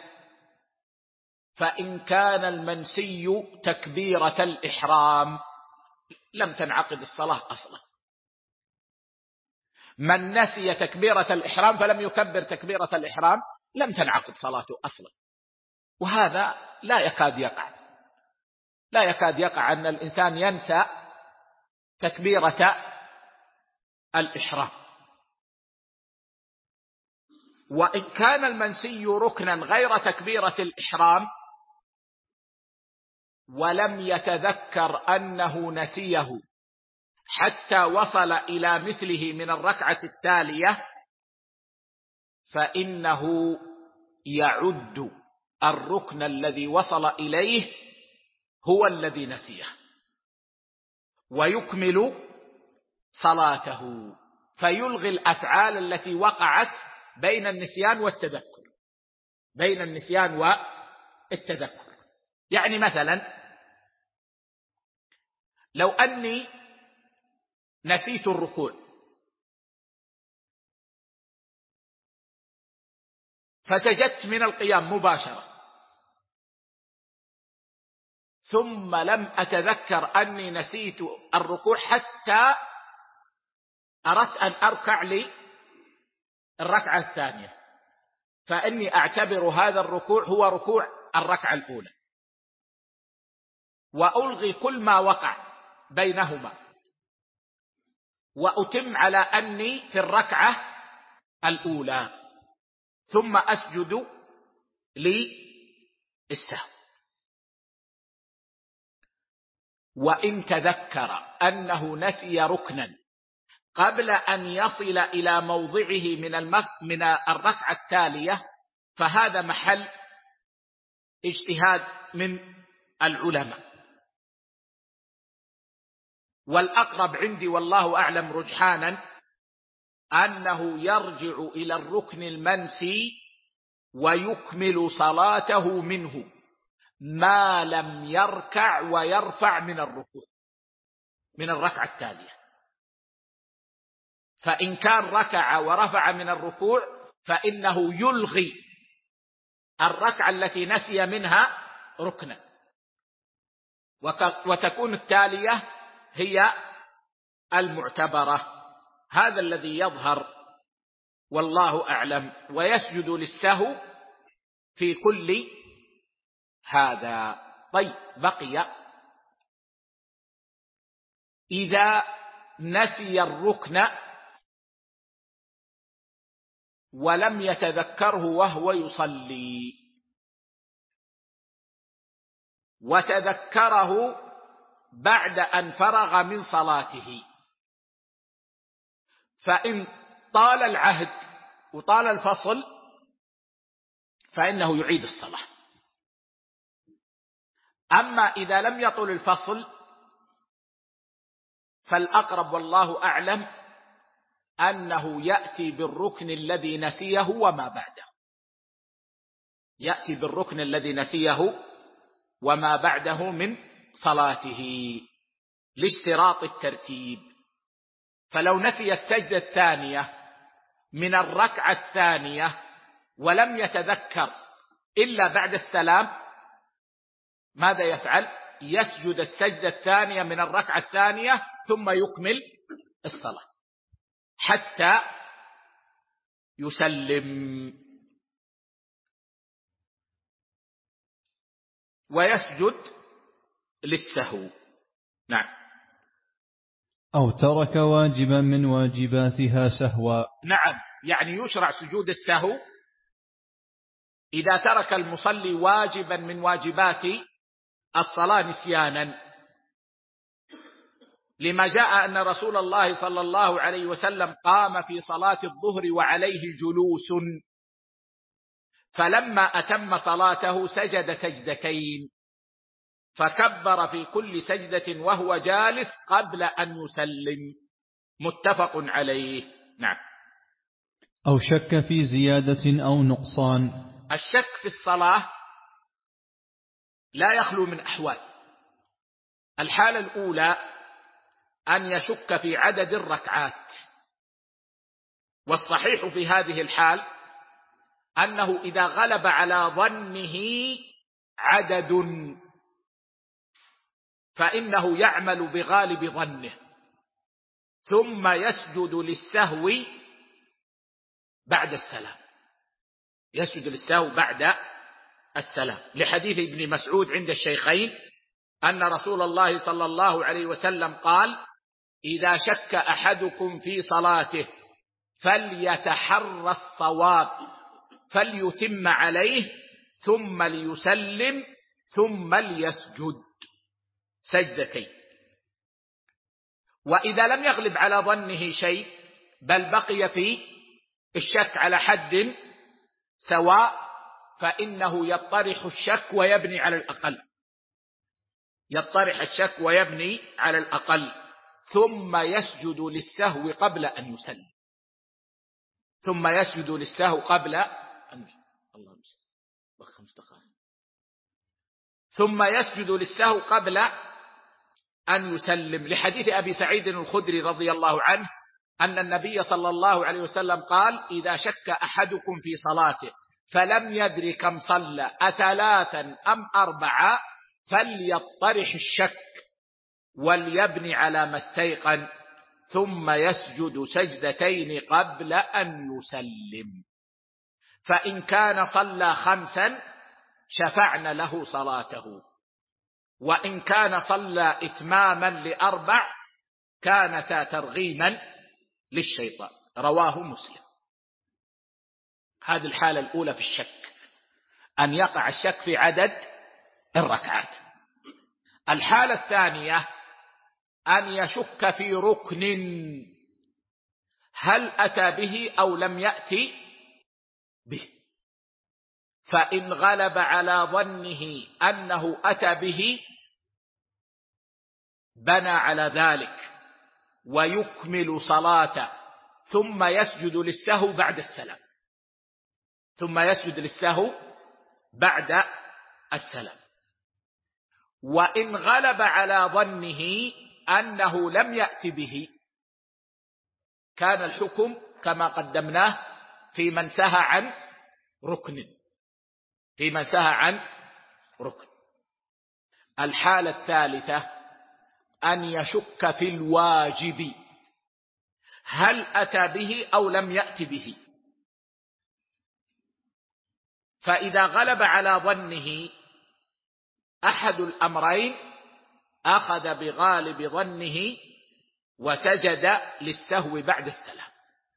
فإن كان المنسي تكبيرة الإحرام لم تنعقد الصلاة أصلا. من نسي تكبيرة الإحرام فلم يكبر تكبيرة الإحرام لم تنعقد صلاته أصلا. وهذا لا يكاد يقع أن الإنسان ينسى تكبيرة الإحرام. وإن كان المنسي ركنا غير تكبيرة الإحرام ولم يتذكر أنه نسيه حتى وصل إلى مثله من الركعة التالية، فإنه يعد الركن الذي وصل إليه هو الذي نسيه ويكمل صلاته، فيلغي الأفعال التي وقعت بين النسيان والتذكر. يعني مثلا لو أني نسيت الركوع فسجدت من القيام مباشرة ثم لم أتذكر أني نسيت الركوع حتى أردت أن أركع للركعة الثانية، فإني أعتبر هذا الركوع هو ركوع الركعة الأولى وألغي كل ما وقع بينهما وأتم على أني في الركعة الأولى ثم أسجد للسهو. وإن تذكر أنه نسي ركنا قبل أن يصل إلى موضعه من الركعة التالية فهذا محل اجتهاد من العلماء. والأقرب عندي والله أعلم رجحانا أنه يرجع إلى الركن المنسي ويكمل صلاته منه ما لم يركع ويرفع من الركوع من الركعة التالية. فإن كان ركع ورفع من الركوع فإنه يلغي الركعة التي نسي منها ركنا وتكون التالية هي المعتبرة. هذا الذي يظهر والله أعلم. ويسجد للسهو في كل هذا. طيب، بقي إذا نسي الركن ولم يتذكره وهو يصلي وتذكره بعد أن فرغ من صلاته، فإن طال العهد وطال الفصل فإنه يعيد الصلاة. أما إذا لم يطل الفصل فالأقرب والله أعلم أنه يأتي بالركن الذي نسيه وما بعده، يأتي بالركن الذي نسيه وما بعده من صلاته لاشتراط الترتيب. فلو نسي السجدة الثانية من الركعة الثانية ولم يتذكر إلا بعد السلام ماذا يفعل؟ يسجد السجدة الثانية من الركعة الثانية ثم يكمل الصلاة حتى يسلم. ويسجد للسهو. نعم. أو ترك واجبا من واجباتها سهوا. نعم، يعني يشرع سجود السهو إذا ترك المصلي واجبا من واجبات الصلاة نسيانا، لما جاء أن رسول الله صلى الله عليه وسلم قام في صلاة الظهر وعليه جلوس، فلما أتم صلاته سجد سجدتين، فكبر في كل سجدة وهو جالس قبل أن يسلم، متفق عليه. نعم. أو شك في زيادة أو نقصان. الشك في الصلاة لا يخلو من أحوال. الحالة الأولى أن يشك في عدد الركعات، والصحيح في هذه الحال أنه إذا غلب على ظنه عدد فإنه يعمل بغالب ظنه، ثم يسجد للسهو بعد السلام، يسجد للسهو بعد السلام، لحديث ابن مسعود عند الشيخين أن رسول الله صلى الله عليه وسلم قال: إذا شك أحدكم في صلاته فليتحرى الصواب فليتم عليه ثم ليسلم ثم ليسجد سجدتين. وإذا لم يغلب على ظنه شيء بل بقي في الشك على حد سواء، فإنه يطرح الشك ويبني على الأقل، يطرح الشك ويبني على الأقل، ثم يسجد للسهو قبل أن يسلم، ثم يسجد للسهو قبل أن ثم يسجد للسهو قبل أن يسلم، لحديث أبي سعيد الخدري رضي الله عنه أن النبي صلى الله عليه وسلم قال: إذا شك أحدكم في صلاته فلم يدر كم صلى أثلاثا أم أربعة فليطرح الشك وليبني على ما استيقن ثم يسجد سجدتين قبل أن يسلم، فإن كان صلى 5 شفعنا له صلاته، وإن كان صلى إتماما ل4 كانتا ترغيما للشيطان. رواه مسلم. هذه الحالة الأولى في الشك، أن يقع الشك في عدد الركعات. الحالة الثانية أن يشك في ركن، هل أتى به أو لم يأتي به، فإن غلب على ظنه أنه أتى به بنى على ذلك ويكمل صلاته ثم يسجد للسهو بعد السلام، ثم يسجد للسهو بعد السلام. وإن غلب على ظنه أنه لم يأتي به كان الحكم كما قدمناه في من سهى عن ركن، في من سهى عن ركن. الحالة الثالثة أن يشك في الواجب، هل أتى به أو لم يأتي به، فإذا غلب على ظنه أحد الأمرين أخذ بغالب ظنه وسجد للسهو بعد السلام.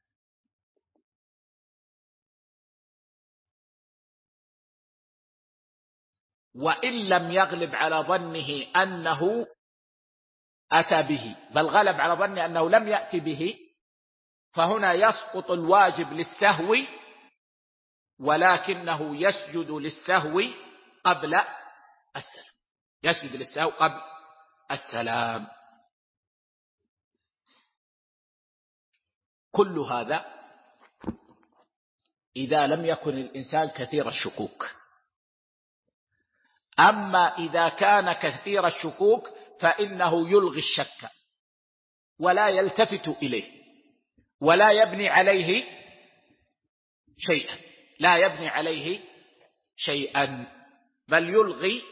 وإن لم يغلب على ظنه أنه أتى به بل غلب على ظنه أنه لم يأتي به، فهنا يسقط الواجب للسهو ولكنه يسجد للسهو قبل السلام، يسجد للسهو قبل السلام. كل هذا إذا لم يكن الإنسان كثير الشكوك. أما إذا كان كثير الشكوك فإنه يلغي الشك ولا يلتفت إليه ولا يبني عليه شيئا، لا يبني عليه شيئا بل يلغي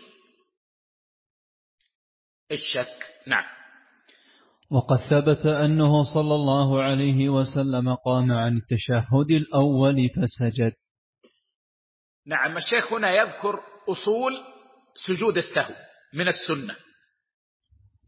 الشك. نعم. وقد ثبت أنه صلى الله عليه وسلم قام عن التشهد الأول فسجد. نعم. الشيخ هنا يذكر أصول سجود السهو من السنة،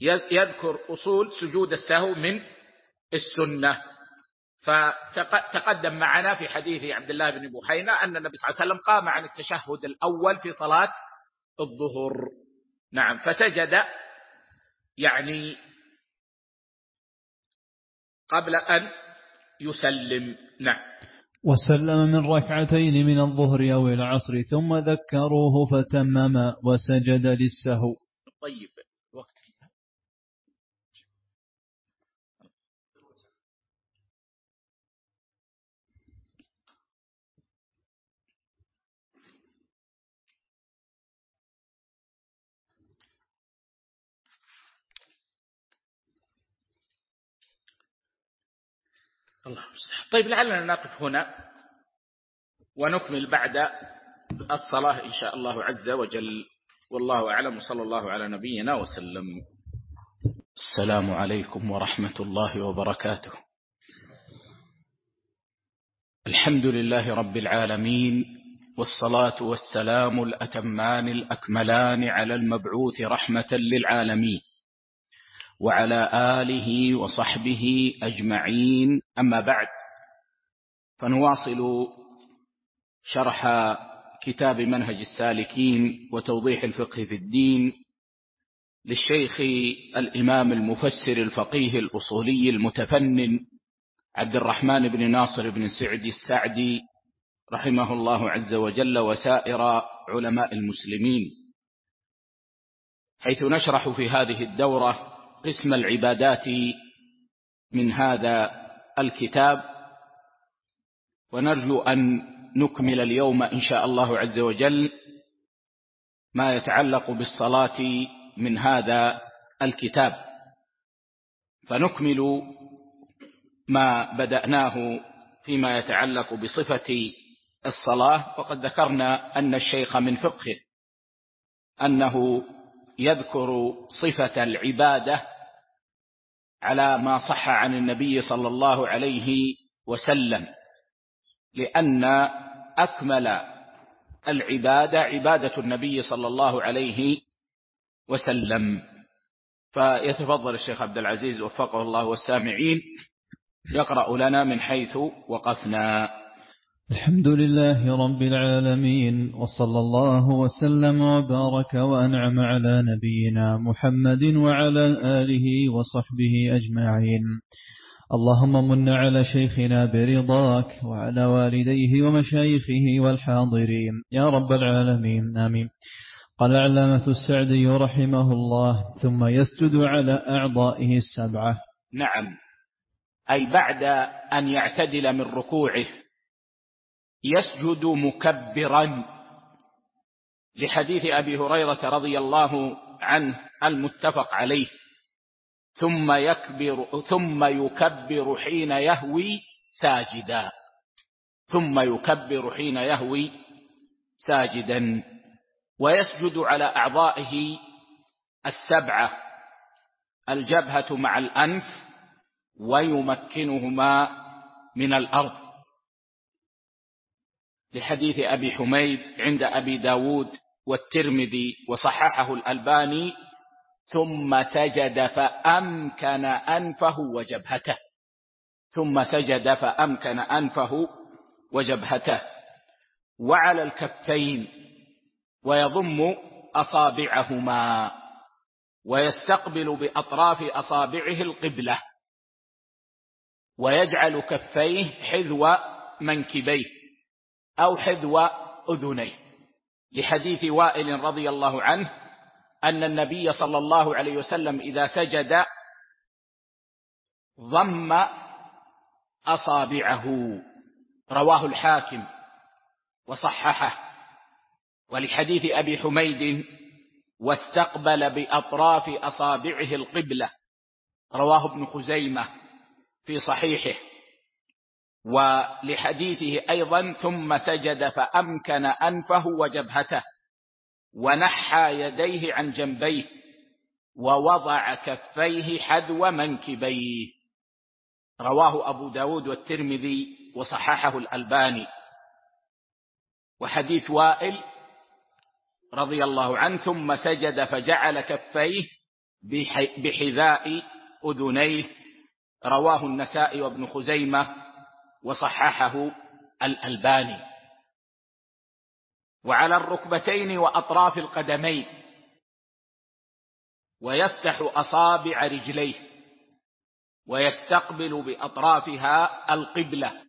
يذكر أصول سجود السهو من السنة. فتقدم معنا في حديث عبد الله بن بحينة أن النبي صلى الله عليه وسلم قام عن التشهد الأول في صلاة الظهر. نعم، فسجد يعني قبل أن يسلم. نعم. وسلم من ركعتين من الظهر أو العصر ثم ذكروه فتمم وسجد للسهو. طيب، وقت الله المستعان. طيب، لعلنا نقف هنا ونكمل بعد الصلاة إن شاء الله عز وجل، والله أعلم، وصلى الله على نبينا وسلم. السلام عليكم ورحمة الله وبركاته. الحمد لله رب العالمين، والصلاة والسلام الأتمان الأكملان على المبعوث رحمة للعالمين وعلى آله وصحبه أجمعين. أما بعد، فنواصل شرح كتاب منهج السالكين وتوضيح الفقه في الدين للشيخ الإمام المفسر الفقيه الأصولي المتفنن عبد الرحمن بن ناصر بن سعدي السعدي رحمه الله عز وجل، وسائر علماء المسلمين، حيث نشرح في هذه الدورة قسم العبادات من هذا الكتاب، ونرجو أن نكمل اليوم إن شاء الله عز وجل ما يتعلق بالصلاة من هذا الكتاب، فنكمل ما بدأناه فيما يتعلق بصفة الصلاة. وقد ذكرنا أن الشيخ من فقهه أنه يذكر صفة العبادة على ما صح عن النبي صلى الله عليه وسلم، لأن أكمل العبادة عبادة النبي صلى الله عليه وسلم. فيتفضل الشيخ عبد العزيز وفقه الله والسامعين يقرأ لنا من حيث وقفنا. الحمد لله رب العالمين، وصلى الله وسلم وبارك وأنعم على نبينا محمد وعلى آله وصحبه أجمعين. اللهم من على شيخنا برضاك وعلى والديه ومشايخه والحاضرين يا رب العالمين، آمين. قال علامة السعدي رحمه الله: ثم يسجد على أعضائه السبعة. نعم، أي بعد أن يعتدل من ركوعه يسجد مكبرا، لحديث أبي هريرة رضي الله عنه المتفق عليه: ثم يكبر حين يهوي ساجدا، ثم يكبر حين يهوي ساجدا. ويسجد على أعضائه السبعة: الجبهة مع الأنف، ويمكنهما من الأرض، لحديث أبي حميد عند أبي داود والترمذي وصححه الألباني: ثم سجد فأمكن أنفه وجبهته، ثم سجد فأمكن أنفه وجبهته. وعلى الكفين، ويضم أصابعهما، ويستقبل بأطراف أصابعه القبلة، ويجعل كفيه حذو منكبيه أو حذو أذنيه، لحديث وائل رضي الله عنه أن النبي صلى الله عليه وسلم إذا سجد ضم أصابعه، رواه الحاكم وصححه. ولحديث أبي حميد: واستقبل بأطراف أصابعه القبلة، رواه ابن خزيمة في صحيحه. ولحديثه أيضا: ثم سجد فأمكن أنفه وجبهته، ونحى يديه عن جنبيه، ووضع كفيه حذو منكبيه، رواه أبو داود والترمذي وصححه الألباني. وحديث وائل رضي الله عنه: ثم سجد فجعل كفيه بحذاء أذنيه، رواه النسائي وابن خزيمة وصححه الألباني. وعلى الركبتين وأطراف القدمين، ويفتح أصابع رجليه ويستقبل بأطرافها القبلة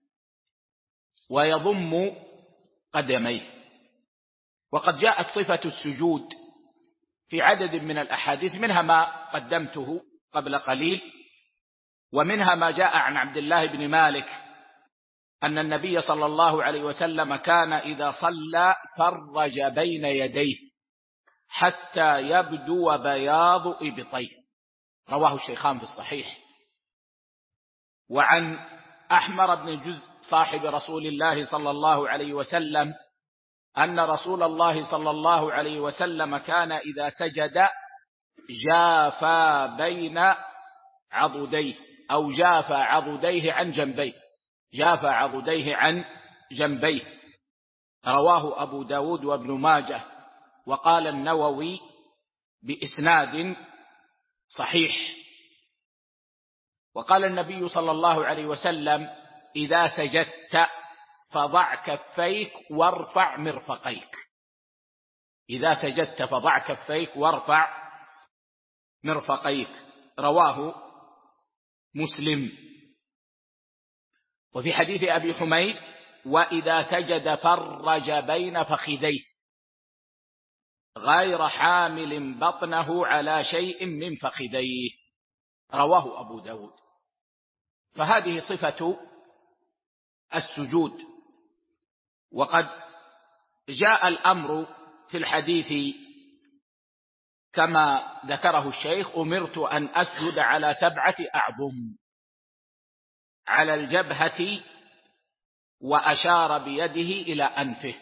ويضم قدميه. وقد جاءت صفة السجود في عدد من الأحاديث، منها ما قدمته قبل قليل، ومنها ما جاء عن عبد الله بن مالك أن النبي صلى الله عليه وسلم كان إذا صلى فرج بين يديه حتى يبدو بياض إبطيه، رواه الشيخان في الصحيح. وعن أحمر بن جزء صاحب رسول الله صلى الله عليه وسلم أن رسول الله صلى الله عليه وسلم كان إذا سجد جافى بين عضديه، أو جافى عضديه عن جنبيه، جافى عضديه عن جنبيه، رواه أبو داود وابن ماجه. وقال النووي بإسناد صحيح. وقال النبي صلى الله عليه وسلم: إذا سجدت فضع كفيك وارفع مرفقيك. إذا سجدت فضع كفيك وارفع مرفقيك، رواه مسلم. وفي حديث أبي حميد: وإذا سجد فرج بين فخذيه غير حامل بطنه على شيء من فخذيه، رواه أبو داود. فهذه صفة السجود. وقد جاء الأمر في الحديث كما ذكره الشيخ: أمرت أن أسجد على 7 أعظم، على الجبهة، وأشار بيده إلى أنفه،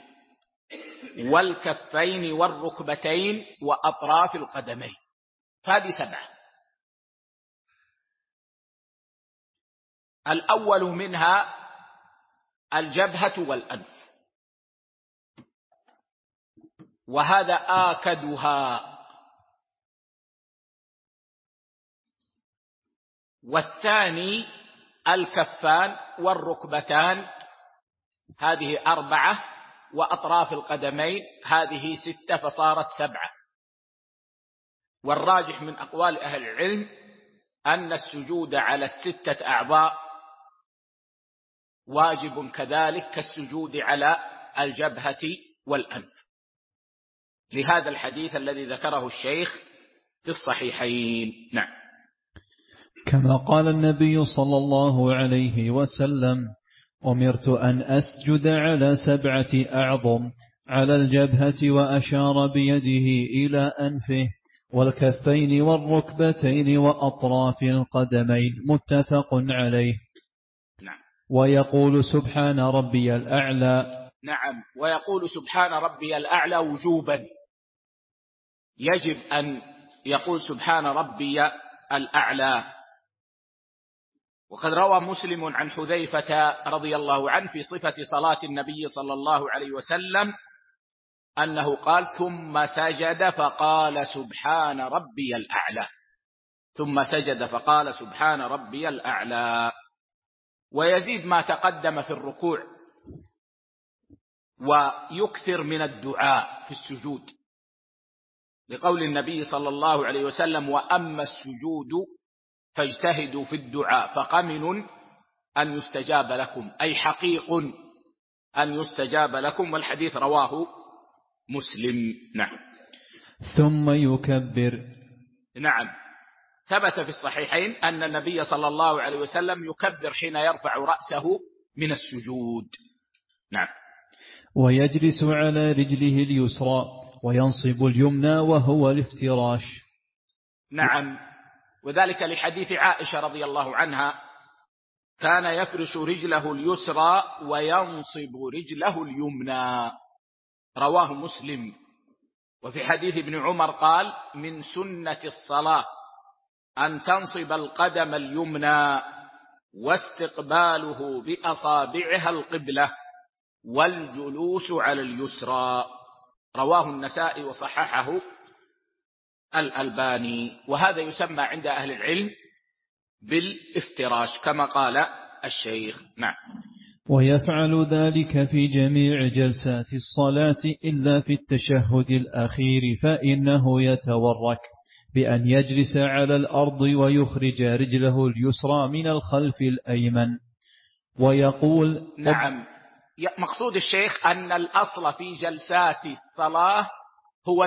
والكفين والركبتين وأطراف القدمين. فهذه 7. الأول منها الجبهة والأنف، وهذا آكدها. والثاني الكفان والركبتان، هذه 4، وأطراف القدمين هذه 6، فصارت 7. والراجح من أقوال أهل العلم أن السجود على 6 أعضاء واجب كذلك كالسجود على الجبهة والأنف، لهذا الحديث الذي ذكره الشيخ في الصحيحين. نعم. كما قال النبي صلى الله عليه وسلم: أمرت أن أسجد على 7 أعظم، على الجبهة، وأشار بيده إلى أنفه، والكفين والركبتين وأطراف القدمين، متفق عليه. نعم. ويقول سبحان ربي الأعلى. نعم، ويقول سبحان ربي الأعلى وجوبا، يجب أن يقول سبحان ربي الأعلى. وقد روى مسلم عن حذيفة رضي الله عنه في صفة صلاة النبي صلى الله عليه وسلم أنه قال: ثم سجد فقال سبحان ربي الأعلى، ثم سجد فقال سبحان ربي الأعلى. ويزيد ما تقدم في الركوع، ويكثر من الدعاء في السجود، لقول النبي صلى الله عليه وسلم: وأما السجود فاجتهدوا في الدعاء فقمن أن يستجاب لكم، أي حقيق أن يستجاب لكم. والحديث رواه مسلم. نعم. ثم يكبر. نعم، ثبت في الصحيحين أن النبي صلى الله عليه وسلم يكبر حين يرفع رأسه من السجود. نعم. ويجلس على رجله اليسرى وينصب اليمنى وهو الافتراش. نعم، وذلك لحديث عائشة رضي الله عنها: كان يفرش رجله اليسرى وينصب رجله اليمنى، رواه مسلم. وفي حديث ابن عمر قال: من سنة الصلاة أن تنصب القدم اليمنى واستقباله بأصابعها القبلة والجلوس على اليسرى، رواه النسائي وصححه الألباني، وهذا يسمى عند أهل العلم بالافتراش كما قال الشيخ. نعم. ويفعل ذلك في جميع جلسات الصلاة إلا في التشهد الأخير، فإنه يتورك بأن يجلس على الأرض ويخرج رجله اليسرى من الخلف الأيمن ويقول. نعم، مقصود الشيخ أن الأصل في جلسات الصلاة هو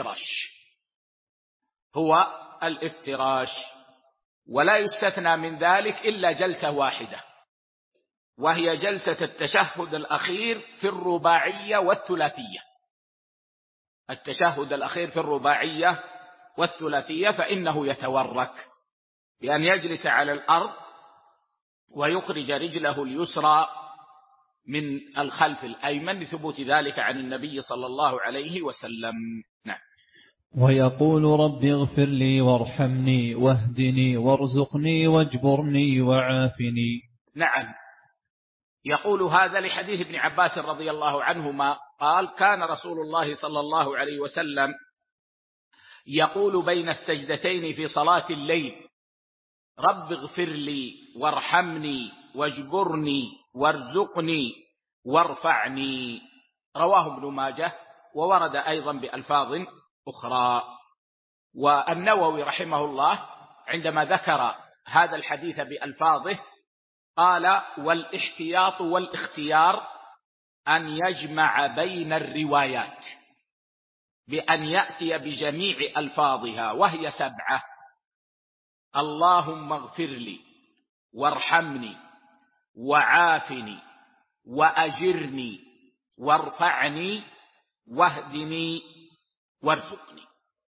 الافتراش، ولا يستثنى من ذلك إلا جلسة واحدة، وهي جلسة التشهد الأخير في الرباعية والثلاثية. التشهد الأخير في الرباعية والثلاثية فإنه يتورك بأن يجلس على الأرض ويخرج رجله اليسرى من الخلف الأيمن لثبوت ذلك عن النبي صلى الله عليه وسلم. نعم. ويقول رب اغفر لي وارحمني واهدني وارزقني واجبرني وعافني. نعم، يقول هذا لحديث ابن عباس رضي الله عنهما قال: كان رسول الله صلى الله عليه وسلم يقول بين السجدتين في صلاة الليل: رب اغفر لي وارحمني واجبرني وارزقني وارفعني. رواه ابن ماجه، وورد أيضا بألفاظ أخرى. والنووي رحمه الله عندما ذكر هذا الحديث بألفاظه قال: والاحتياط والاختيار أن يجمع بين الروايات بأن يأتي بجميع ألفاظها، وهي 7: اللهم اغفر لي وارحمني وعافني وأجرني وارفعني واهدني وارزقني.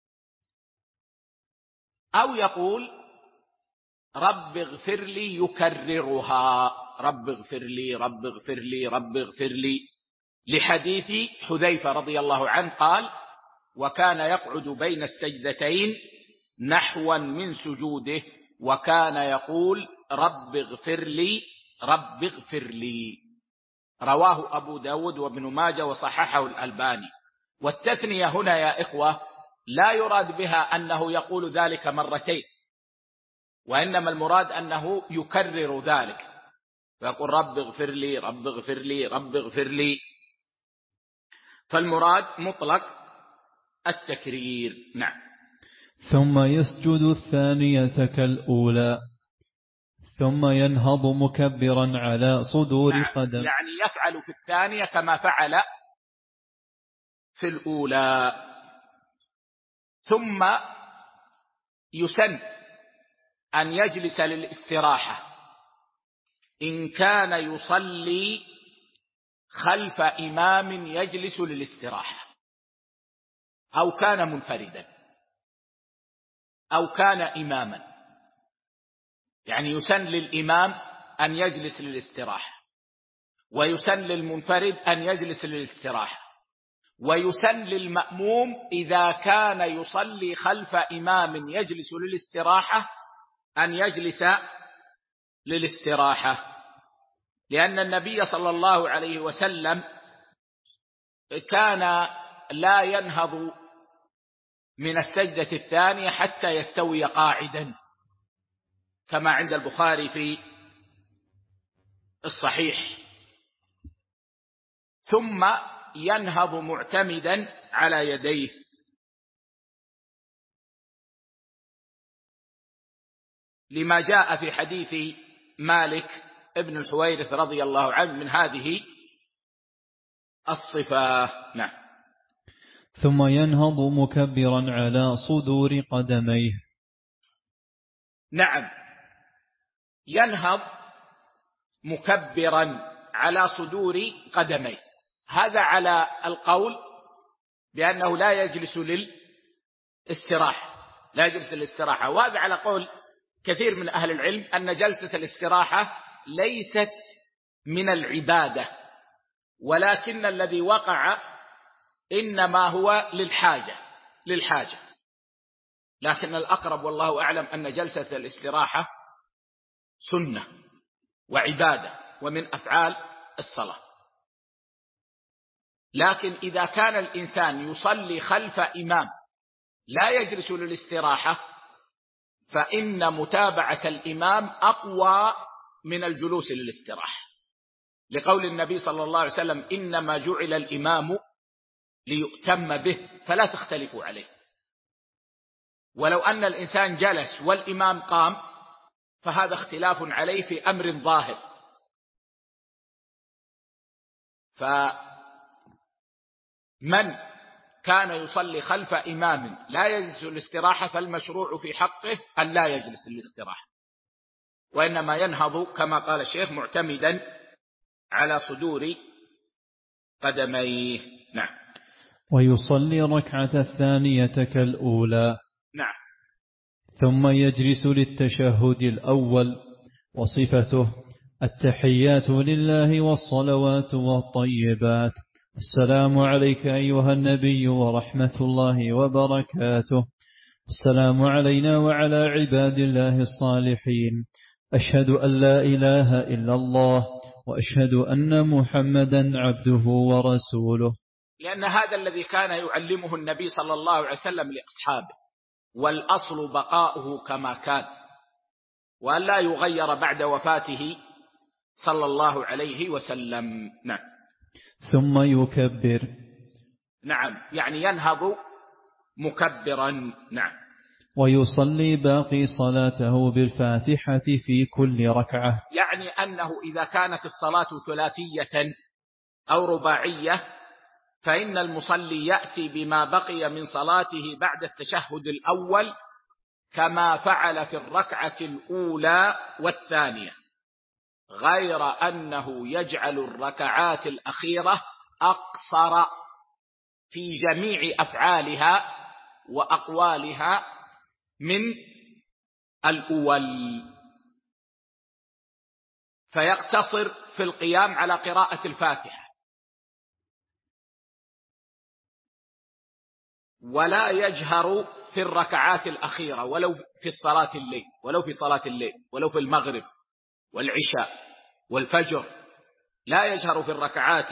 أو يقول رب اغفر لي يكررها: رب اغفر لي رب اغفر لي رب اغفر لي، لحديث حذيفة رضي الله عنه قال: وكان يقعد بين السجدتين نحوا من سجوده وكان يقول رب اغفر لي رب اغفر لي. رواه أبو داود وابن ماجه وصححه الألباني. والتثنية هنا يا إخوة لا يراد بها أنه يقول ذلك مرتين، وإنما المراد أنه يكرر ذلك، فيقول رب اغفر لي رب اغفر لي رب اغفر لي، فالمراد مطلق التكرير. نعم. ثم يسجد الثانية كالأولى، ثم ينهض مكبرا على صدور قدم. يعني يفعل في الثانية كما فعل في الأولى. ثم يسن أن يجلس للاستراحة إن كان يصلي خلف إمام يجلس للاستراحة، أو كان منفردا، أو كان إماما. يعني يسن للإمام أن يجلس للاستراحة، ويسن للمنفرد أن يجلس للاستراحة، ويسن للمأموم إذا كان يصلي خلف إمام يجلس للاستراحة أن يجلس للاستراحة، لأن النبي صلى الله عليه وسلم كان لا ينهض من السجدة الثانية حتى يستوي قاعدا، كما عند البخاري في الصحيح، ثم ينهض معتمدا على يديه. لما جاء في حديث مالك ابن الحويرث رضي الله عنه من هذه الصفة. نعم. ثم ينهض مكبرا على صدور قدميه. نعم، ينهض مكبرا على صدور قدميه، هذا على القول بأنه لا يجلس للاستراحة، لا يجلس للاستراحة، وهذا على قول كثير من أهل العلم أن جلسة الاستراحة ليست من العبادة، ولكن الذي وقع إنما هو للحاجة، لكن الأقرب والله أعلم أن جلسة الاستراحة سنة وعبادة ومن أفعال الصلاة. لكن إذا كان الإنسان يصلي خلف إمام لا يجلس للاستراحة، فإن متابعة الإمام أقوى من الجلوس للاستراحة، لقول النبي صلى الله عليه وسلم: إنما جعل الإمام ليؤتم به فلا تختلفوا عليه. ولو أن الإنسان جلس والإمام قام فهذا اختلاف عليه في أمر ظاهر. فمن كان يصلي خلف إمام لا يجلس للاستراحة فالمشروع في حقه أن لا يجلس للاستراحة، وإنما ينهض كما قال الشيخ معتمدا على صدور قدميه. نعم. ويصلي الركعة الثانية كالأولى. نعم. ثم يجلس للتشهد الأول، وصفته: التحيات لله والصلوات والطيبات، السلام عليك أيها النبي ورحمة الله وبركاته، السلام علينا وعلى عباد الله الصالحين، أشهد أن لا إله إلا الله وأشهد أن محمدا عبده ورسوله. لأن هذا الذي كان يعلمه النبي صلى الله عليه وسلم لأصحابه، والأصل بقاؤه كما كان، وأن لا يغير بعد وفاته صلى الله عليه وسلم. نعم. ثم يكبر. نعم، يعني ينهض مكبرا. نعم. ويصلي باقي صلاته بالفاتحة في كل ركعة. يعني أنه إذا كانت الصلاة ثلاثية أو رباعية فإن المصلي يأتي بما بقي من صلاته بعد التشهد الأول كما فعل في الركعة الأولى والثانية، غير أنه يجعل الركعات الأخيرة أقصر في جميع أفعالها وأقوالها من الأول، فيقتصر في القيام على قراءة الفاتحة، ولا يجهر في الركعات الأخيرة ولو في صلاة الليل ولو في المغرب والعشاء والفجر، لا يجهر في الركعات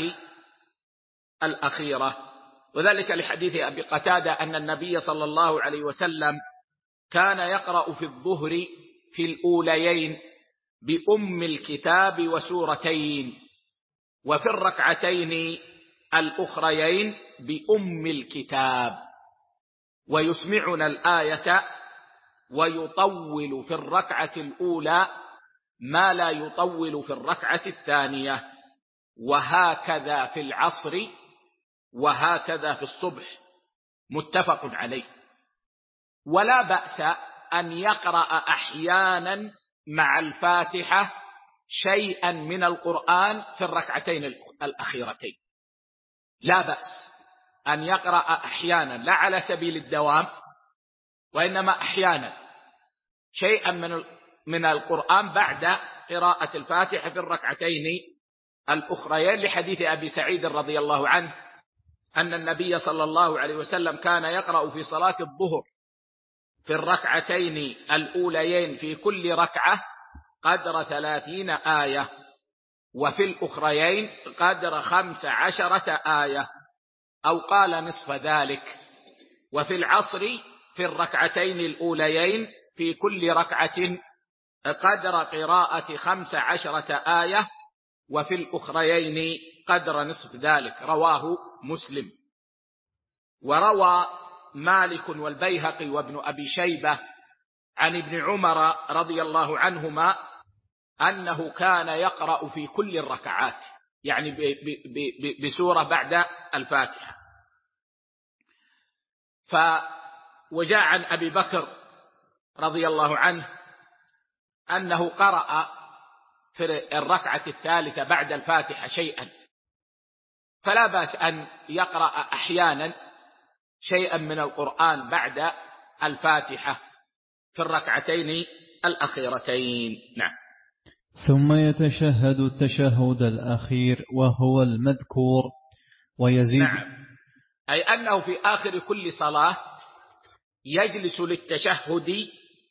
الأخيرة. وذلك لحديث أبي قتادة أن النبي صلى الله عليه وسلم كان يقرأ في الظهر في الأوليين بأم الكتاب وسورتين، وفي الركعتين الأخريين بأم الكتاب، ويسمعنا الآية ويطول في الركعة الأولى ما لا يطول في الركعة الثانية، وهكذا في العصر وهكذا في الصبح، متفق عليه. ولا بأس أن يقرأ أحيانا مع الفاتحة شيئا من القرآن في الركعتين الأخيرتين، لا بأس أن يقرأ أحيانا، لا على سبيل الدوام، وإنما أحيانا شيئا من القرآن بعد قراءة الفاتحة في الركعتين الأخريين، لحديث أبي سعيد رضي الله عنه أن النبي صلى الله عليه وسلم كان يقرأ في صلاة الظهر في الركعتين الأوليين في كل ركعة قدر 30 آية، وفي الأخريين قدر 15 آية، أو قال نصف ذلك. وفي العصر في الركعتين الأوليين في كل ركعة قدر قراءة 15 آية، وفي الأخريين قدر نصف ذلك، رواه مسلم. وروى مالك والبيهقي وابن أبي شيبة عن ابن عمر رضي الله عنهما أنه كان يقرأ في كل الركعات، يعني بسورة بعد الفاتحة. وجاء عن أبي بكر رضي الله عنه أنه قرأ في الركعة الثالثة بعد الفاتحة شيئا، فلا بأس أن يقرأ أحيانا شيئا من القرآن بعد الفاتحة في الركعتين الأخيرتين. نعم. ثم يتشهد التشهد الأخير وهو المذكور ويزيد. نعم، أي أنه في آخر كل صلاة يجلس للتشهد،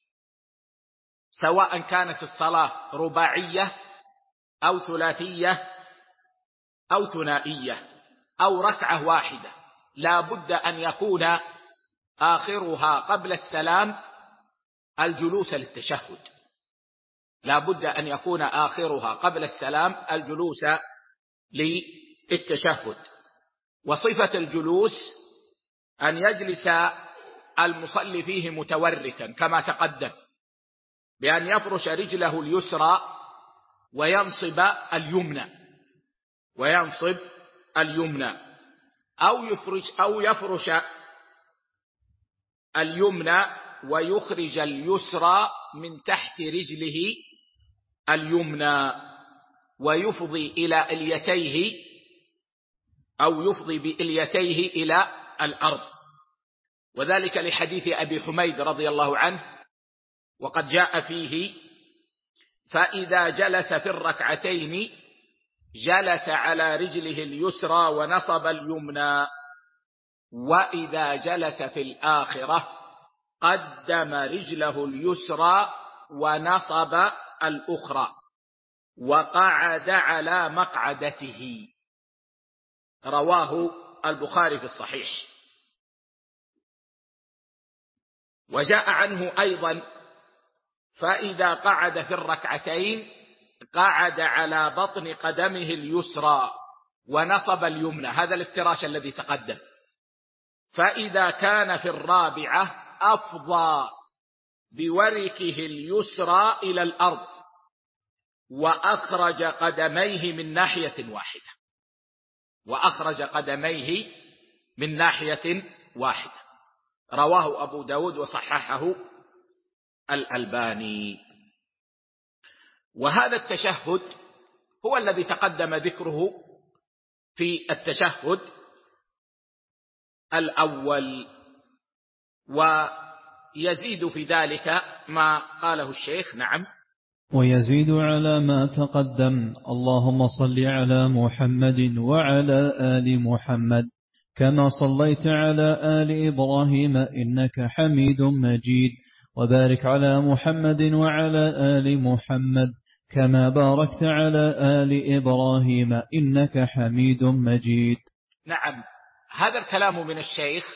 سواء كانت الصلاة رباعية أو ثلاثية أو ثنائية أو ركعة واحدة، لا بد أن يكون آخرها قبل السلام الجلوس للتشهد، لا بد أن يكون آخرها قبل السلام الجلوس للتشهد. وصفة الجلوس أن يجلس المصلي فيه متوركا كما تقدم، بأن يفرش رجله اليسرى وينصب اليمنى أو يفرش اليمنى ويخرج اليسرى من تحت رجله اليمنى ويفضي إلى إليتيه أو يفضي بإليتيه إلى الأرض، وذلك لحديث أبي حميد رضي الله عنه، وقد جاء فيه: فإذا جلس في الركعتين جلس على رجله اليسرى ونصب اليمنى، وإذا جلس في الآخرة قدم رجله اليسرى ونصب الأخرى وقعد على مقعدته. رواه البخاري في الصحيح. وجاء عنه أيضا: فإذا قعد في الركعتين قعد على بطن قدمه اليسرى ونصب اليمنى، هذا الافتراش الذي تقدم. فإذا كان في الرابعة أفضى بوركه اليسرى إلى الأرض وأخرج قدميه من ناحية واحدة. رواه أبو داود وصححه الألباني. وهذا التشهد هو الذي تقدم ذكره في التشهد الأول، ويزيد في ذلك ما قاله الشيخ. نعم. ويزيد على ما تقدم: اللهم صل على محمد وعلى آل محمد كما صليت على آل إبراهيم إنك حميد مجيد، وبارك على محمد وعلى آل محمد كما باركت على آل إبراهيم إنك حميد مجيد. نعم، هذا الكلام من الشيخ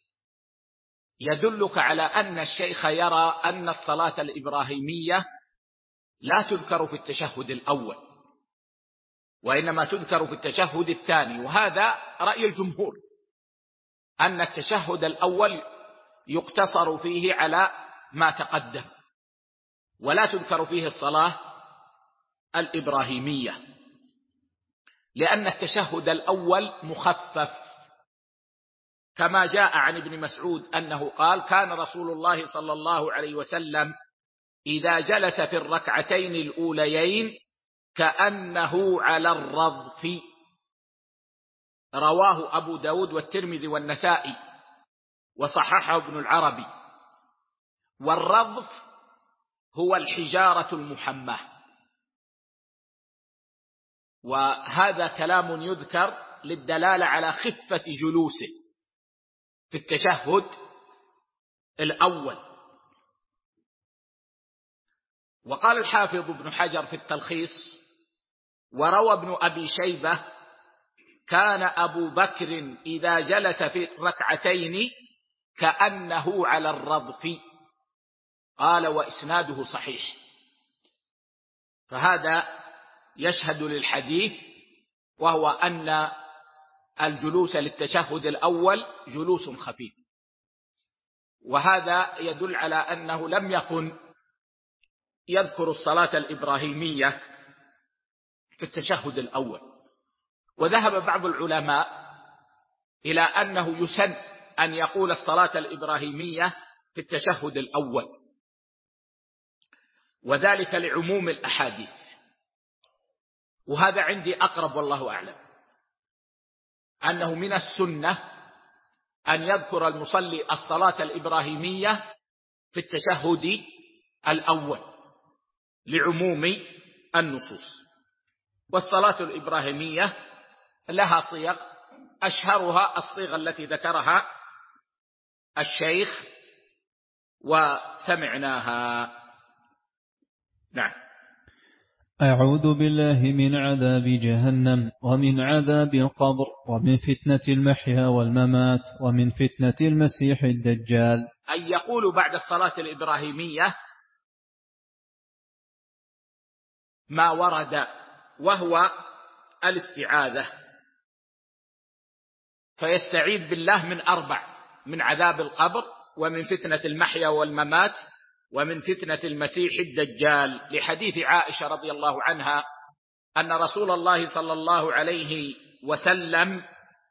يدلك على أن الشيخ يرى أن الصلاة الإبراهيمية لا تذكر في التشهد الأول، وإنما تذكر في التشهد الثاني، وهذا رأي الجمهور، أن التشهد الأول يقتصر فيه على ما تقدم ولا تذكر فيه الصلاة الإبراهيمية، لأن التشهد الأول مخفف، كما جاء عن ابن مسعود أنه قال: كان رسول الله صلى الله عليه وسلم إذا جلس في الركعتين الأوليين كأنه على الرضف. رواه أبو داود والترمذي والنسائي وصححه ابن العربي. والرضف هو الحجارة المحماة، وهذا كلام يذكر للدلالة على خفة جلوسه في التشهد الأول. وقال الحافظ ابن حجر في التلخيص: وروى ابن أبي شيبة: كان أبو بكر إذا جلس في الركعتين كأنه على الرضف. قال: وإسناده صحيح. فهذا يشهد للحديث، وهو أن الجلوس للتشهد الأول جلوس خفيف، وهذا يدل على أنه لم يكن يذكر الصلاة الإبراهيمية في التشهد الأول. وذهب بعض العلماء إلى أنه يسن أن يقول الصلاة الإبراهيمية في التشهد الأول، وذلك لعموم الأحاديث، وهذا عندي أقرب والله أعلم، أنه من السنة أن يذكر المصلي الصلاة الإبراهيمية في التشهد الأول لعموم النصوص. والصلاة الإبراهيمية لها صيغ، أشهرها الصيغة التي ذكرها الشيخ وسمعناها. نعم. أعوذ بالله من عذاب جهنم ومن عذاب القبر ومن فتنة المحيا والممات ومن فتنة المسيح الدجال. أن يقول بعد الصلاة الإبراهيمية ما ورد وهو الاستعاذة، فيستعيذ بالله من 4: من عذاب القبر، ومن فتنة المحيا والممات، ومن فتنة المسيح الدجال، لحديث عائشة رضي الله عنها أن رسول الله صلى الله عليه وسلم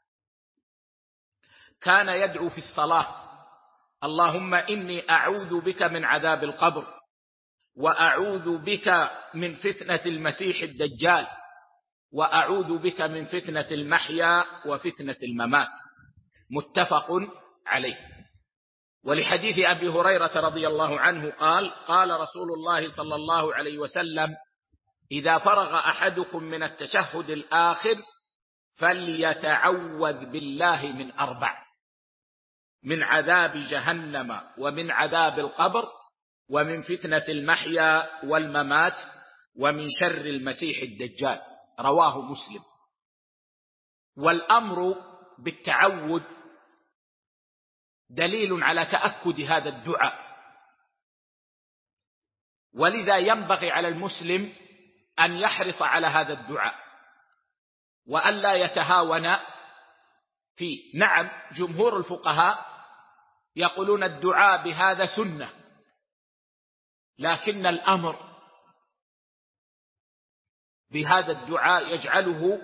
كان يدعو في الصلاة: اللهم إني أعوذ بك من عذاب القبر، وأعوذ بك من فتنة المسيح الدجال، وأعوذ بك من فتنة المحيا وفتنة الممات. متفق عليه. ولحديث أبي هريرة رضي الله عنه قال: قال رسول الله صلى الله عليه وسلم: إذا فرغ أحدكم من التشهد الآخر فليتعوذ بالله من 4: من عذاب جهنم، ومن عذاب القبر، ومن فتنة المحيا والممات، ومن شر المسيح الدجال. رواه مسلم. والأمر بالتعوذ دليل على تأكد هذا الدعاء، ولذا ينبغي على المسلم أن يحرص على هذا الدعاء وأن لا يتهاون فيه. نعم، جمهور الفقهاء يقولون الدعاء بهذا سنة، لكن الأمر بهذا الدعاء يجعله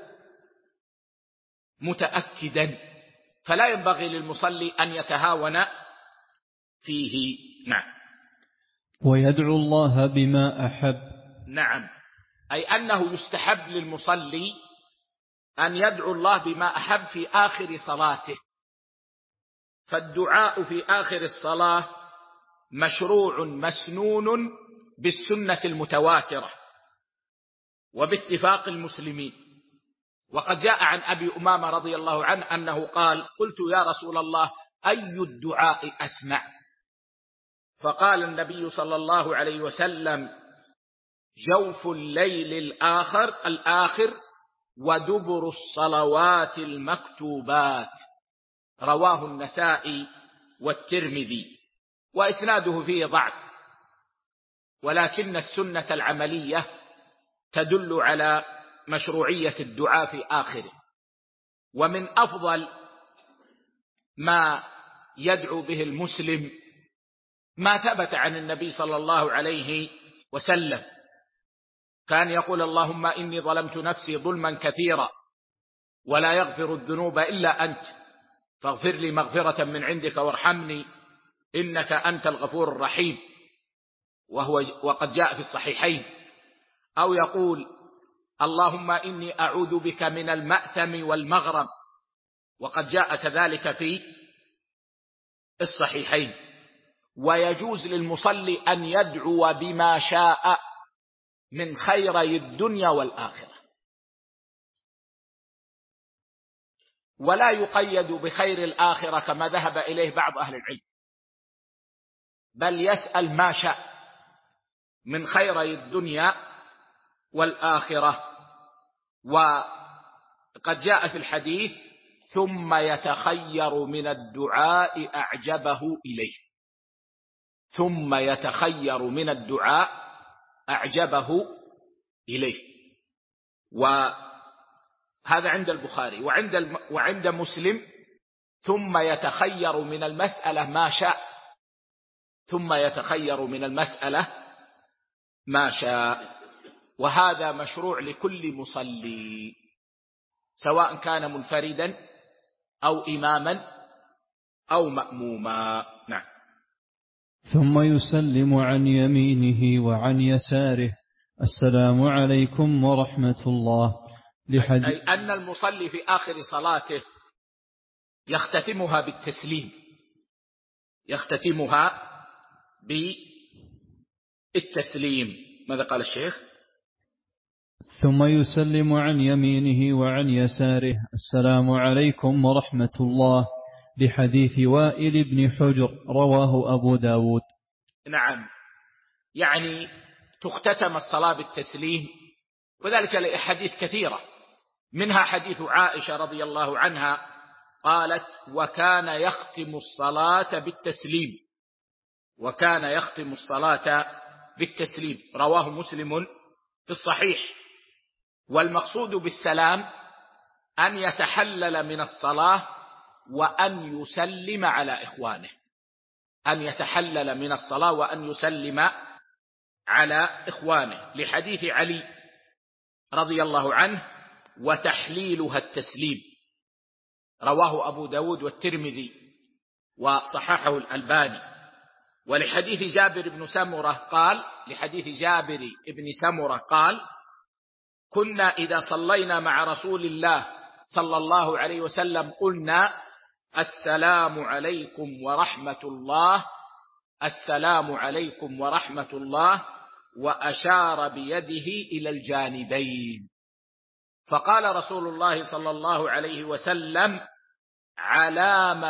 متأكدا، فلا ينبغي للمصلي أن يتهاون فيه. نعم. ويدعو الله بما أحب. نعم، أي أنه يستحب للمصلي أن يدعو الله بما أحب في آخر صلاته، فالدعاء في آخر الصلاة مشروع مسنون بالسنة المتواترة وباتفاق المسلمين. وقد جاء عن أبي أمامة رضي الله عنه أنه قال: قلت يا رسول الله أي الدعاء أسمع؟ فقال النبي صلى الله عليه وسلم: جوف الليل الآخر ودبر الصلوات المكتوبات. رواه النسائي والترمذي، وإسناده فيه ضعف، ولكن السنة العملية تدل على مشروعية الدعاء في آخره. ومن أفضل ما يدعو به المسلم ما ثبت عن النبي صلى الله عليه وسلم، كان يقول: اللهم إني ظلمت نفسي ظلما كثيرا ولا يغفر الذنوب إلا أنت فاغفر لي مغفرة من عندك وارحمني إنك أنت الغفور الرحيم. وقد جاء في الصحيحين. أو يقول: اللهم إني أعوذ بك من المأثم والمغرم، وقد جاء كذلك في الصحيحين. ويجوز للمصلي أن يدعو بما شاء من خيري الدنيا والآخرة، ولا يقيد بخير الآخرة كما ذهب إليه بعض أهل العلم، بل يسأل ما شاء من خيري الدنيا والآخرة. وقد جاء في الحديث: ثم يتخير من الدعاء أعجبه إليه. ثم يتخير من الدعاء أعجبه إليه. وهذا عند البخاري. وعند مسلم: ثم يتخير من المسألة ما شاء. ثم يتخير من المسألة ما شاء. وهذا مشروع لكل مصلي، سواء كان منفردا أو إماما أو مأموما. نعم. ثم يسلم عن يمينه وعن يساره: السلام عليكم ورحمة الله. أي أن المصلي في آخر صلاته يختتمها بالتسليم، يختتمها بالتسليم. ماذا قال الشيخ؟ ثم يسلم عن يمينه وعن يساره: السلام عليكم ورحمة الله، لحديث وائل بن حجر رواه أبو داود. نعم، يعني تختتم الصلاة بالتسليم وذلك لأحاديث كثيرة، منها حديث عائشة رضي الله عنها قالت: وكان يختم الصلاة بالتسليم، رواه مسلم في الصحيح. والمقصود بالسلام أن يتحلل من الصلاة وأن يسلم على إخوانه، لحديث علي رضي الله عنه: وتحليلها التسليم، رواه أبو داود والترمذي وصححه الألباني. ولحديث جابر بن سمرة قال: كنا إذا صلينا مع رسول الله صلى الله عليه وسلم قلنا: السلام عليكم ورحمة الله، وأشار بيده إلى الجانبين، فقال رسول الله صلى الله عليه وسلم: على ما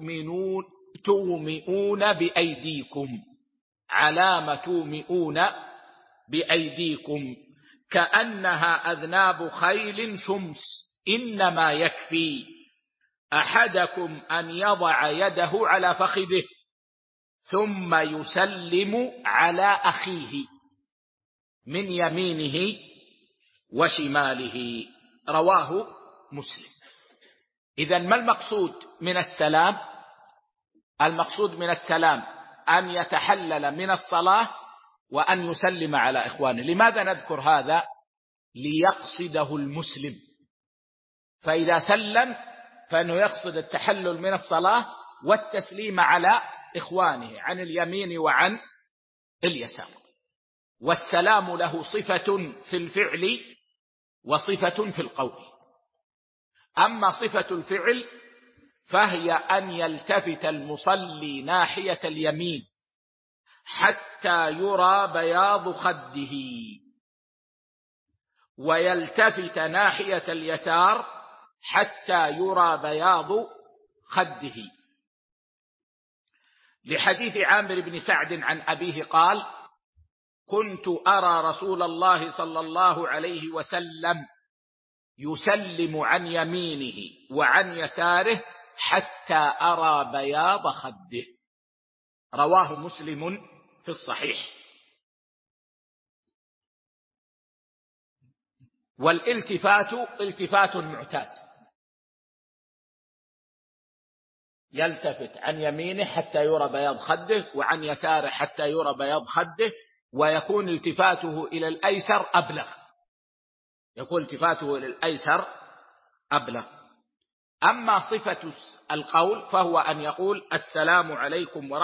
تومئون بأيديكم كأنها أذناب خيل شمس، إنما يكفي أحدكم أن يضع يده على فخذه ثم يسلم على أخيه من يمينه وشماله، رواه مسلم. إذن ما المقصود من السلام؟ المقصود من السلام أن يتحلل من الصلاة وأن يسلم على إخوانه. لماذا نذكر هذا؟ ليقصده المسلم، فإذا سلم فإنه يقصد التحلل من الصلاة والتسليم على إخوانه عن اليمين وعن اليسار. والسلام له صفة في الفعل وصفة في القول. أما صفة الفعل فهي أن يلتفت المصلي ناحية اليمين حتى يرى بياض خده، ويلتفت ناحية اليسار حتى يرى بياض خده، لحديث عامر بن سعد عن أبيه قال: كنت أرى رسول الله صلى الله عليه وسلم يسلم عن يمينه وعن يساره حتى أرى بياض خده، رواه مسلم في الصحيح. والالتفات التفات معتاد، يلتفت عن يمينه حتى يرى بياض خده وعن يساره حتى يرى بياض خده، ويكون التفاته إلى الأيسر أبلغ. أما صفة القول فهو أن يقول: السلام عليكم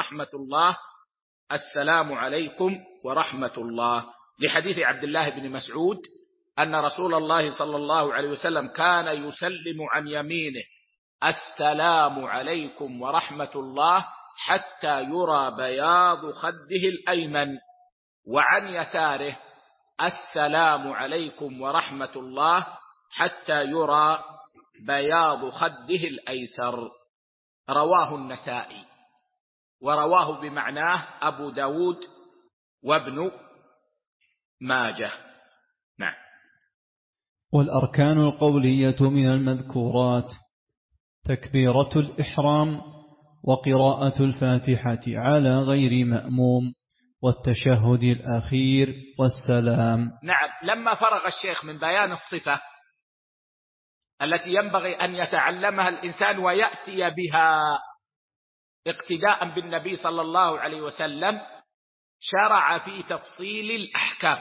ورحمة الله، لحديث عبد الله بن مسعود أن رسول الله صلى الله عليه وسلم كان يسلم عن يمينه: السلام عليكم ورحمة الله، حتى يرى بياض خده الأيمن، وعن يساره: السلام عليكم ورحمة الله، حتى يرى بياض خده الأيسر، رواه النسائي، ورواه بمعناه أبو داود وابن ماجه. نعم. والأركان القولية من المذكورات: تكبيرة الإحرام، وقراءة الفاتحة على غير مأموم، والتشهد الأخير، والسلام. نعم. لما فرغ الشيخ من بيان الصفة التي ينبغي أن يتعلمها الإنسان ويأتي بها اقتداء بالنبي صلى الله عليه وسلم، شرع في تفصيل الأحكام،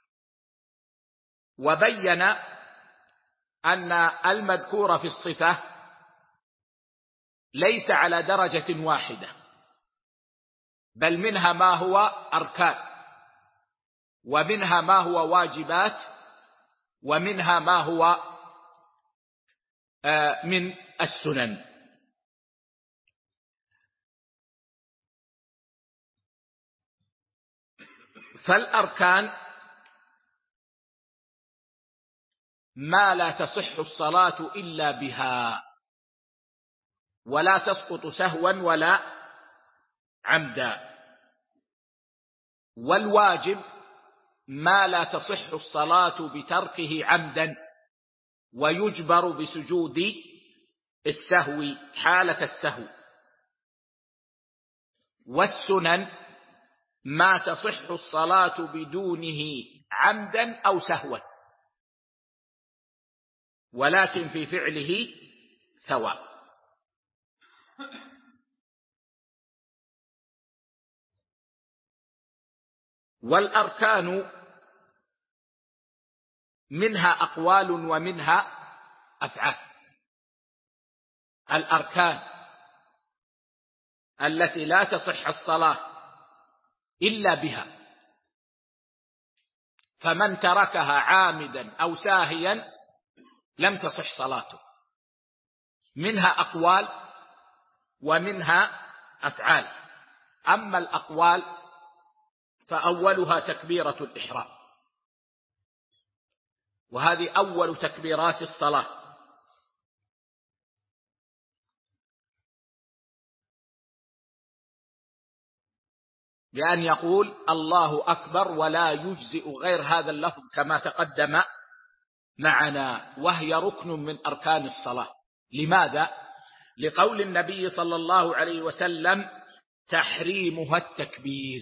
وبين أن المذكور في الصفة ليس على درجة واحدة، بل منها ما هو أركان، ومنها ما هو واجبات، ومنها ما هو من السنن. فالأركان ما لا تصح الصلاة إلا بها، ولا تسقط سهوا ولا عمدا. والواجب ما لا تصح الصلاة بتركه عمدا ويجبر بسجود السهو حالة السهو. والسنن ما تصح الصلاة بدونه عمدا أو سهوا، ولكن في فعله ثواب. والأركان منها أقوال ومنها أفعال. الأركان التي لا تصح الصلاة إلا بها، فمن تركها عامدا أو ساهيا لم تصح صلاته، منها أقوال ومنها أفعال. أما الأقوال فأولها تكبيرة الإحرام، وهذه أول تكبيرات الصلاة، بأن يقول الله أكبر ولا يجزئ غير هذا اللفظ كما تقدم معنا، وهي ركن من أركان الصلاة. لماذا؟ لقول النبي صلى الله عليه وسلم تحريمها التكبير،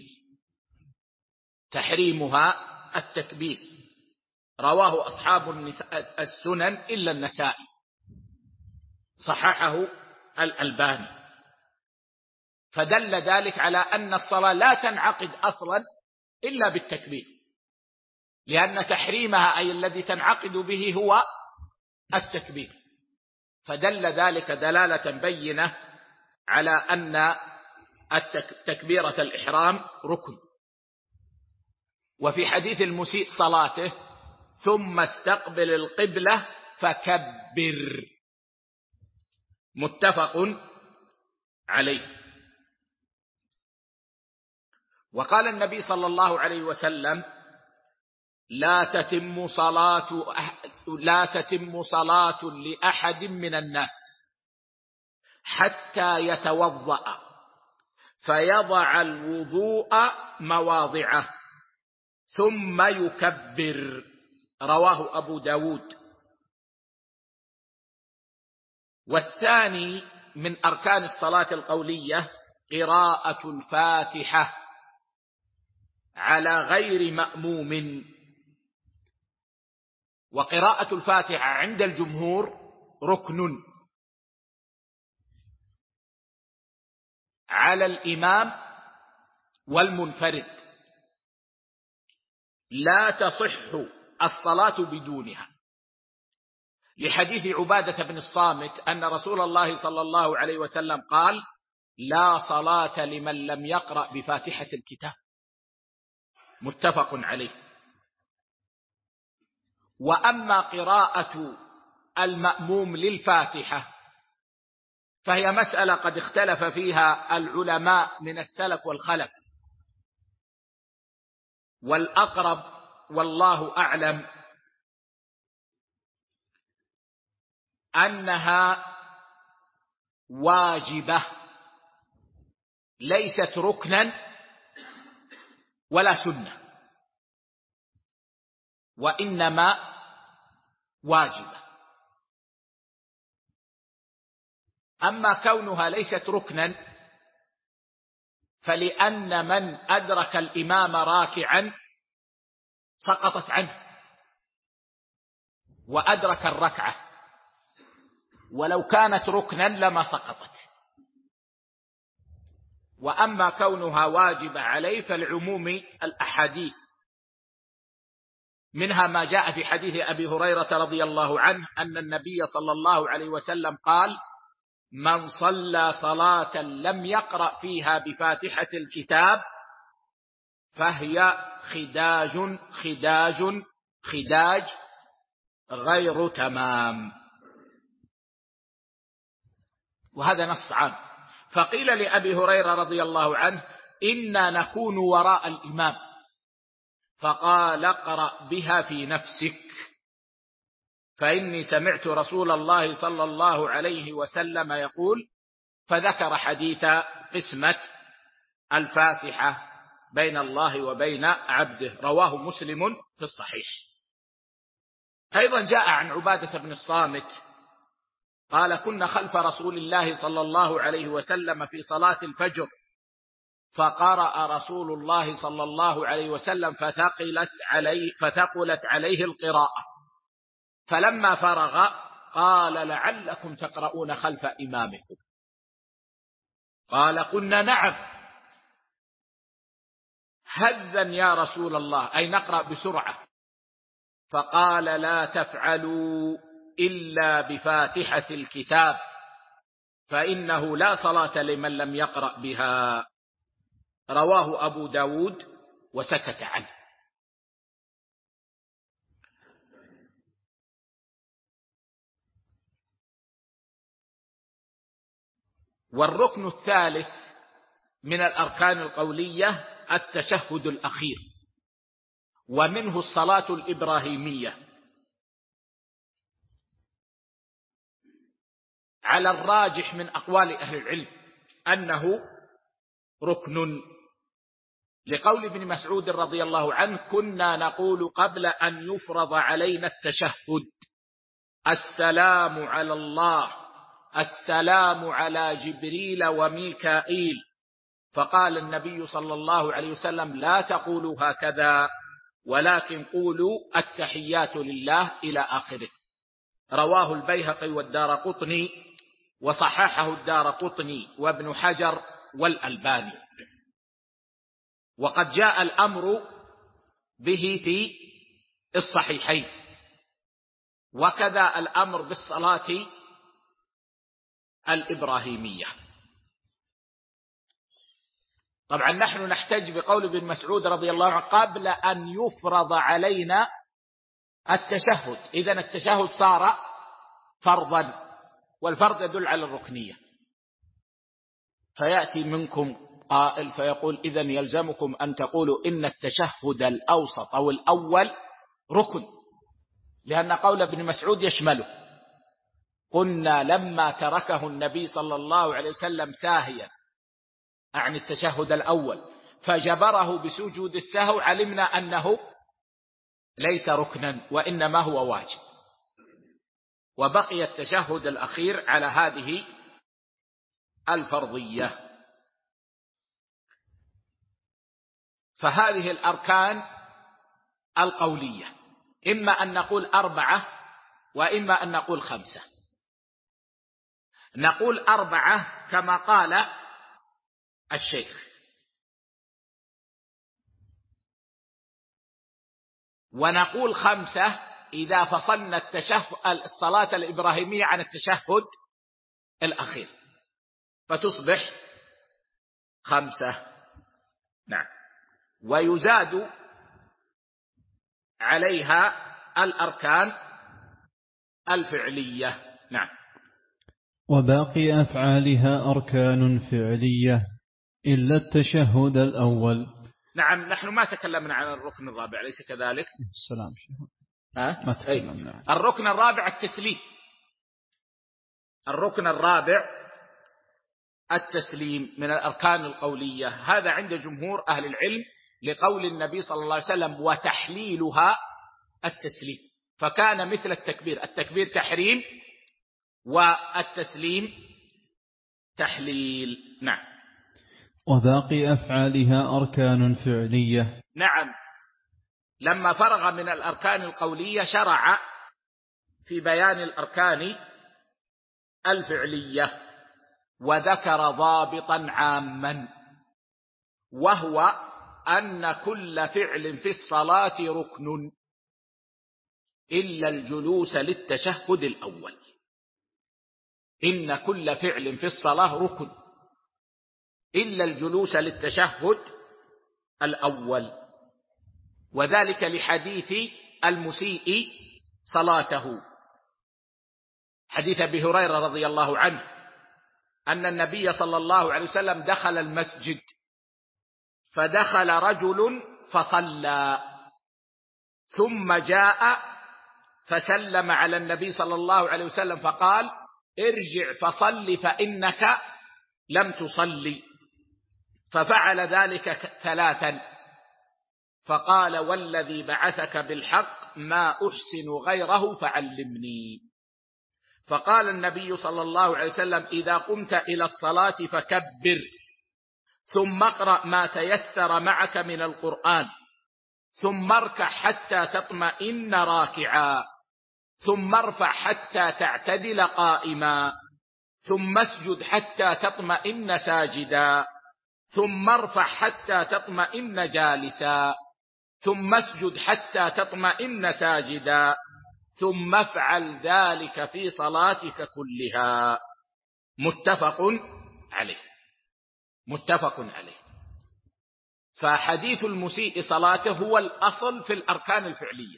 تحريمها التكبير. رواه أصحاب السنن إلا النسائي، صححه الألباني. فدل ذلك على أن الصلاة لا تنعقد أصلا إلا بالتكبير، لأن تحريمها أي الذي تنعقد به هو التكبير. فدل ذلك دلالة بينة على أن تكبيرة الإحرام ركن. وفي حديث المسيء صلاته ثم استقبل القبلة فكبر، متفق عليه. وقال النبي صلى الله عليه وسلم لا تتم صلاة لأحد من الناس حتى يتوضأ فيضع الوضوء مواضعه ثم يكبر، رواه أبو داود. والثاني من أركان الصلاة القولية قراءة الفاتحة على غير مأموم. وقراءة الفاتحة عند الجمهور ركن على الإمام والمنفرد، لا تصح الصلاة بدونها، لحديث عبادة بن الصامت أن رسول الله صلى الله عليه وسلم قال لا صلاة لمن لم يقرأ بفاتحة الكتاب، متفق عليه. وأما قراءة المأموم للفاتحة فهي مسألة قد اختلف فيها العلماء من السلف والخلف، والأقرب والله أعلم أنها واجبة، ليست ركنا ولا سنة، وإنما واجبة. أما كونها ليست ركنا فلأن من أدرك الإمام راكعا سقطت عنه وأدرك الركعة، ولو كانت ركنا لما سقطت. وأما كونها واجبة عليه فالعموم الأحاديث، منها ما جاء في حديث أبي هريرة رضي الله عنه أن النبي صلى الله عليه وسلم قال من صلى صلاة لم يقرأ فيها بفاتحة الكتاب فهي خداج غير تمام. وهذا نص عام. فقيل لأبي هريرة رضي الله عنه إنا نكون وراء الإمام، فقال اقرأ بها في نفسك فإني سمعت رسول الله صلى الله عليه وسلم يقول، فذكر حديث قسمة الفاتحة بين الله وبين عبده. رواه مسلم في الصحيح. أيضا جاء عن عبادة بن الصامت قال: كنا خلف رسول الله صلى الله عليه وسلم في صلاة الفجر، فقرأ رسول الله صلى الله عليه وسلم فثقلت عليه القراءة، فلما فرغ قال: لعلكم تقرؤون خلف إمامكم. قال: قلنا نعم. هذا يا رسول الله، أي نقرأ بسرعة. فقال: لا تفعلوا إلا بفاتحة الكتاب، فإنه لا صلاة لمن لم يقرأ بها. رواه أبو داود وسكت عنه. والركن الثالث من الأركان القولية التشهد الأخير، ومنه الصلاة الإبراهيمية. على الراجح من أقوال أهل العلم أنه ركن، لقول ابن مسعود رضي الله عنه: كنا نقول قبل أن يفرض علينا التشهد: السلام على الله، السلام على جبريل وميكائيل. فقال النبي صلى الله عليه وسلم: لا تقولوا هكذا، ولكن قولوا التحيات لله إلى آخره. رواه البيهقي والدارقطني، وصححه الدارقطني وابن حجر والألباني. وقد جاء الأمر به في الصحيحين، وكذا الأمر بالصلاة الإبراهيمية. طبعا نحن نحتج بقول ابن مسعود رضي الله عنه: قبل أن يفرض علينا التشهد. إذن التشهد صار فرضا، والفرض يدل على الركنية. فيأتي منكم قائل فيقول: إذن يلزمكم أن تقولوا إن التشهد الأوسط أو الأول ركن، لأن قول ابن مسعود يشمله. قلنا لما تركه النبي صلى الله عليه وسلم ساهيا عن التشهد الأول فجبره بسجود السهو، علمنا أنه ليس ركنا وإنما هو واجب، وبقي التشهد الأخير على هذه الفرضية. فهذه الأركان القولية إما أن نقول 4 وإما أن نقول 5. نقول 4 كما قال الشيخ، ونقول 5 إذا فصلنا الصلاة الإبراهيمية عن التشهد الأخير، فتصبح 5. نعم. ويزاد عليها الأركان الفعلية. نعم. وباقي أفعالها أركان فعلية إلا التشهد الأول. نعم. نحن ما تكلمنا عن الركن الرابع، أليس كذلك؟ السلام شيخ. ما تكلمنا. الركن الرابع التسليم. الركن الرابع التسليم من الأركان القولية. هذا عند جمهور أهل العلم لقول النبي صلى الله عليه وسلم: وتحليلها التسليم. فكان مثل التكبير، التكبير تحريم والتسليم تحليل. نعم. وباقي أفعالها أركان فعلية. نعم. لما فرغ من الأركان القولية شرع في بيان الأركان الفعلية، وذكر ضابطا عاما، وهو أن كل فعل في الصلاة ركن إلا الجلوس للتشهد الأول. إن كل فعل في الصلاة ركن إلا الجلوس للتشهد الأول، وذلك لحديث المسيء صلاته، حديث أبي هريرة رضي الله عنه أن النبي صلى الله عليه وسلم دخل المسجد، فدخل رجل فصلى، ثم جاء فسلم على النبي صلى الله عليه وسلم فقال: ارجع فصل فإنك لم تصلي. ففعل ذلك 3 فقال والذي بعثك بالحق ما أحسن غيره فعلمني. فقال النبي صلى الله عليه وسلم إذا قمت إلى الصلاة فكبر، ثم اقرأ ما تيسر معك من القرآن، ثم اركع حتى تطمئن راكعا، ثم ارفع حتى تعتدل قائما، ثم اسجد حتى تطمئن ساجدا، ثم ارفع حتى تطمئن جالسا، ثم اسجد حتى تطمئن ساجدا، ثم افعل ذلك في صلاتك كلها. متفق عليه. متفق عليه. فحديث المسيء صلاته هو الأصل في الأركان الفعلية.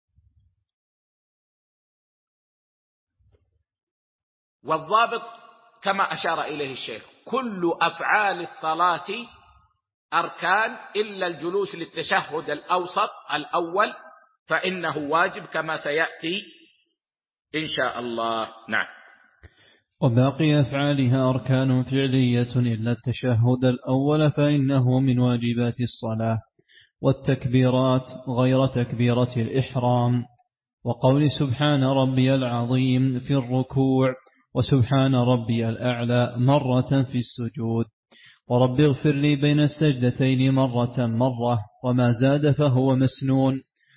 والضابط كما أشار إليه الشيخ كل أفعال الصلاة أركان إلا الجلوس للتشهد الأوسط الأول فإنه واجب كما سيأتي إن شاء الله. نعم. وباقي أفعالها أركان فعلية إلا التشهد الأول فإنه من واجبات الصلاة، والتكبيرات غير تكبيرة الإحرام، وقول سبحان ربي العظيم في الركوع، وسبحان ربي الأعلى مرة في السجود، ورب اغفر لي بين السجدتين مرة وما زاد فهو مسنون،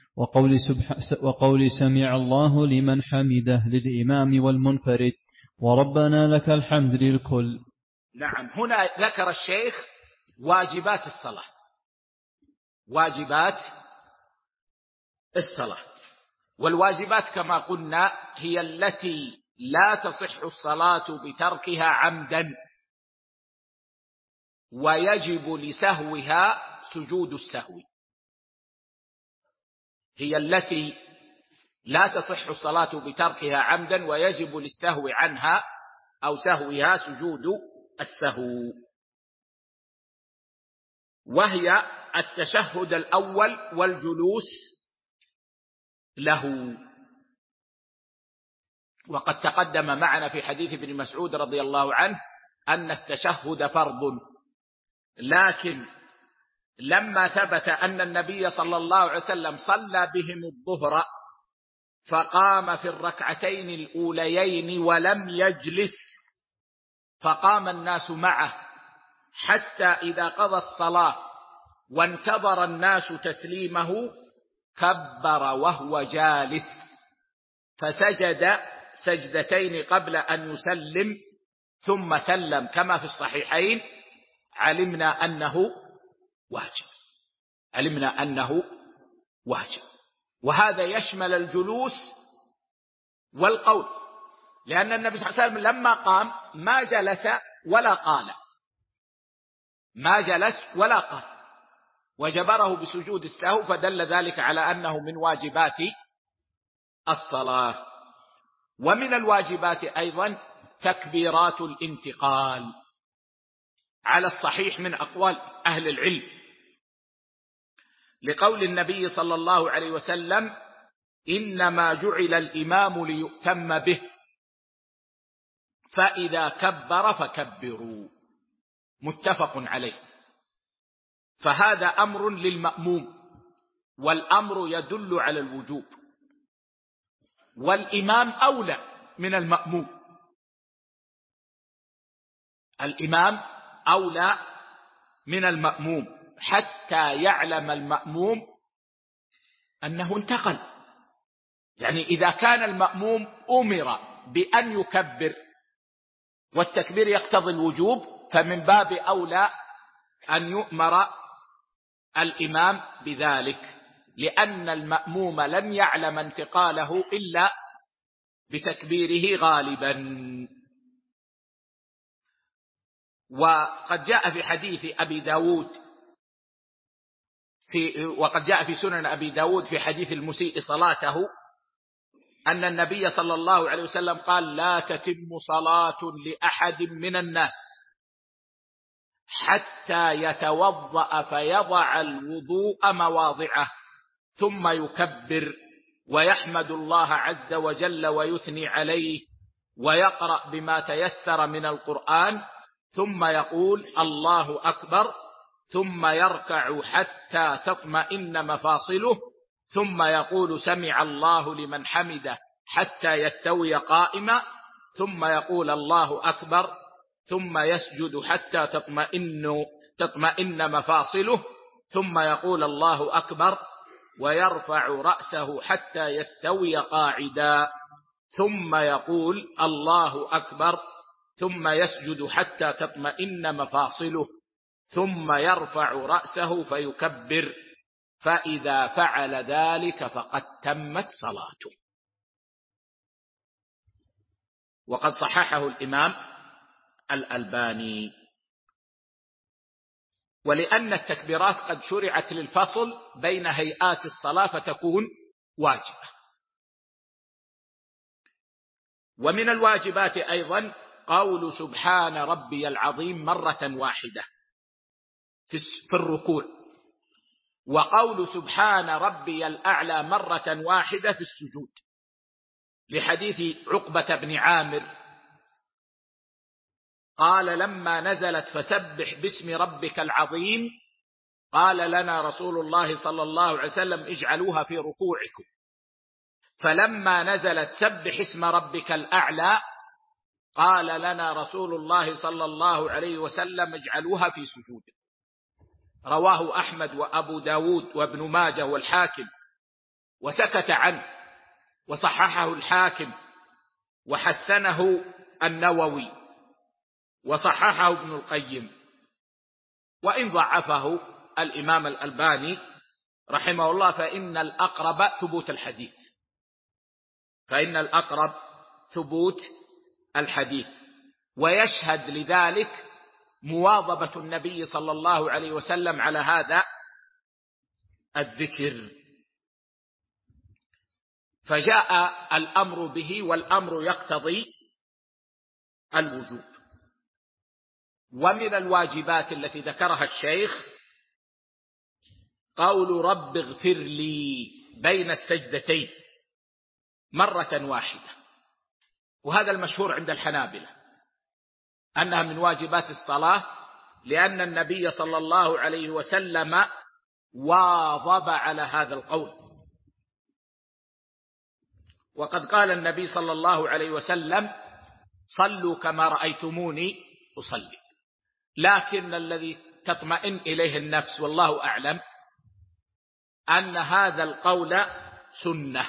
وقول سمع الله لمن حمده للإمام والمنفرد، وربنا لك الحمد للكل. نعم. هنا ذكر الشيخ واجبات الصلاة. واجبات الصلاة، والواجبات كما قلنا هي التي لا تصح الصلاة بتركها عمدا، ويجب لسهوها سجود السهو. هي التي لا تصح الصلاة بتركها عمدا ويجب للسهو عنها أو سهوها سجود السهو، وهي التشهد الأول والجلوس له. وقد تقدم معنا في حديث ابن مسعود رضي الله عنه أن التشهد فرض، لكن لما ثبت أن النبي صلى الله عليه وسلم صلى بهم الظهر فقام في الركعتين الأوليين ولم يجلس، فقام الناس معه حتى إذا قضى الصلاة وانتظر الناس تسليمه كبر وهو جالس، فسجد سجدتين قبل أن يسلم ثم سلم كما في الصحيحين. علمنا أنه واجب. علمنا أنه واجب. وهذا يشمل الجلوس والقول، لأن النبي صلى الله عليه وسلم لما قام ما جلس ولا قال، ما جلس ولا قال، وجبره بسجود السهو، فدل ذلك على أنه من واجبات الصلاة. ومن الواجبات أيضا تكبيرات الانتقال على الصحيح من أقوال أهل العلم، لقول النبي صلى الله عليه وسلم إنما جعل الإمام ليؤتم به فإذا كبر فكبروا. متفق عليه. فهذا أمر للمأموم، والأمر يدل على الوجوب، والإمام أولى من المأموم. الإمام أولى من المأموم حتى يعلم المأموم أنه انتقل. يعني إذا كان المأموم أمر بأن يكبر والتكبير يقتضي الوجوب، فمن باب أولى أن يؤمر الإمام بذلك، لأن المأموم لن يعلم انتقاله إلا بتكبيره غالبا. وقد جاء في حديث أبي داود وقد جاء في سنن أبي داود في حديث المسيء صلاته أن النبي صلى الله عليه وسلم قال لا تتم صلاة لأحد من الناس حتى يتوضأ فيضع الوضوء مواضعه ثم يكبر ويحمد الله عز وجل ويثني عليه ويقرأ بما تيسر من القرآن، ثم يقول الله أكبر ثم يركع حتى تطمئن مفاصله، ثم يقول سمع الله لمن حمده حتى يستوي قائما، ثم يقول الله أكبر، ثم يسجد حتى تطمئن مفاصله، ثم يقول الله أكبر، ويرفع رأسه حتى يستوي قاعدا، ثم يقول الله أكبر، ثم يسجد حتى تطمئن مفاصله، ثم يرفع رأسه فيكبر، فإذا فعل ذلك فقد تمت صلاته. وقد صححه الإمام الألباني. ولأن التكبيرات قد شرعت للفصل بين هيئات الصلاة فتكون واجبة. ومن الواجبات أيضا قول سبحان ربي العظيم مرة واحدة في الركوع، وقول سبحان ربي الأعلى مرة واحدة في السجود، لحديث عقبة بن عامر قال لما نزلت فسبح باسم ربك العظيم قال لنا رسول الله صلى الله عليه وسلم اجعلوها في ركوعكم، فلما نزلت سبح اسم ربك الأعلى قال لنا رسول الله صلى الله عليه وسلم اجعلوها في سجودكم. رواه أحمد وأبو داود وابن ماجه والحاكم، وسكت عنه وصححه الحاكم وحسنه النووي وصححه ابن القيم، وإن ضعفه الإمام الألباني رحمه الله فإن الأقرب ثبوت الحديث، فإن الأقرب ثبوت الحديث. ويشهد لذلك مواظبة النبي صلى الله عليه وسلم على هذا الذكر، فجاء الأمر به والأمر يقتضي الوجوب. ومن الواجبات التي ذكرها الشيخ قول رب اغفر لي بين السجدتين مرة واحدة، وهذا المشهور عند الحنابلة أنها من واجبات الصلاة، لأن النبي صلى الله عليه وسلم واظب على هذا القول. وقد قال النبي صلى الله عليه وسلم صلوا كما رأيتموني أصلي، لكن الذي تطمئن إليه النفس والله أعلم أن هذا القول سنة،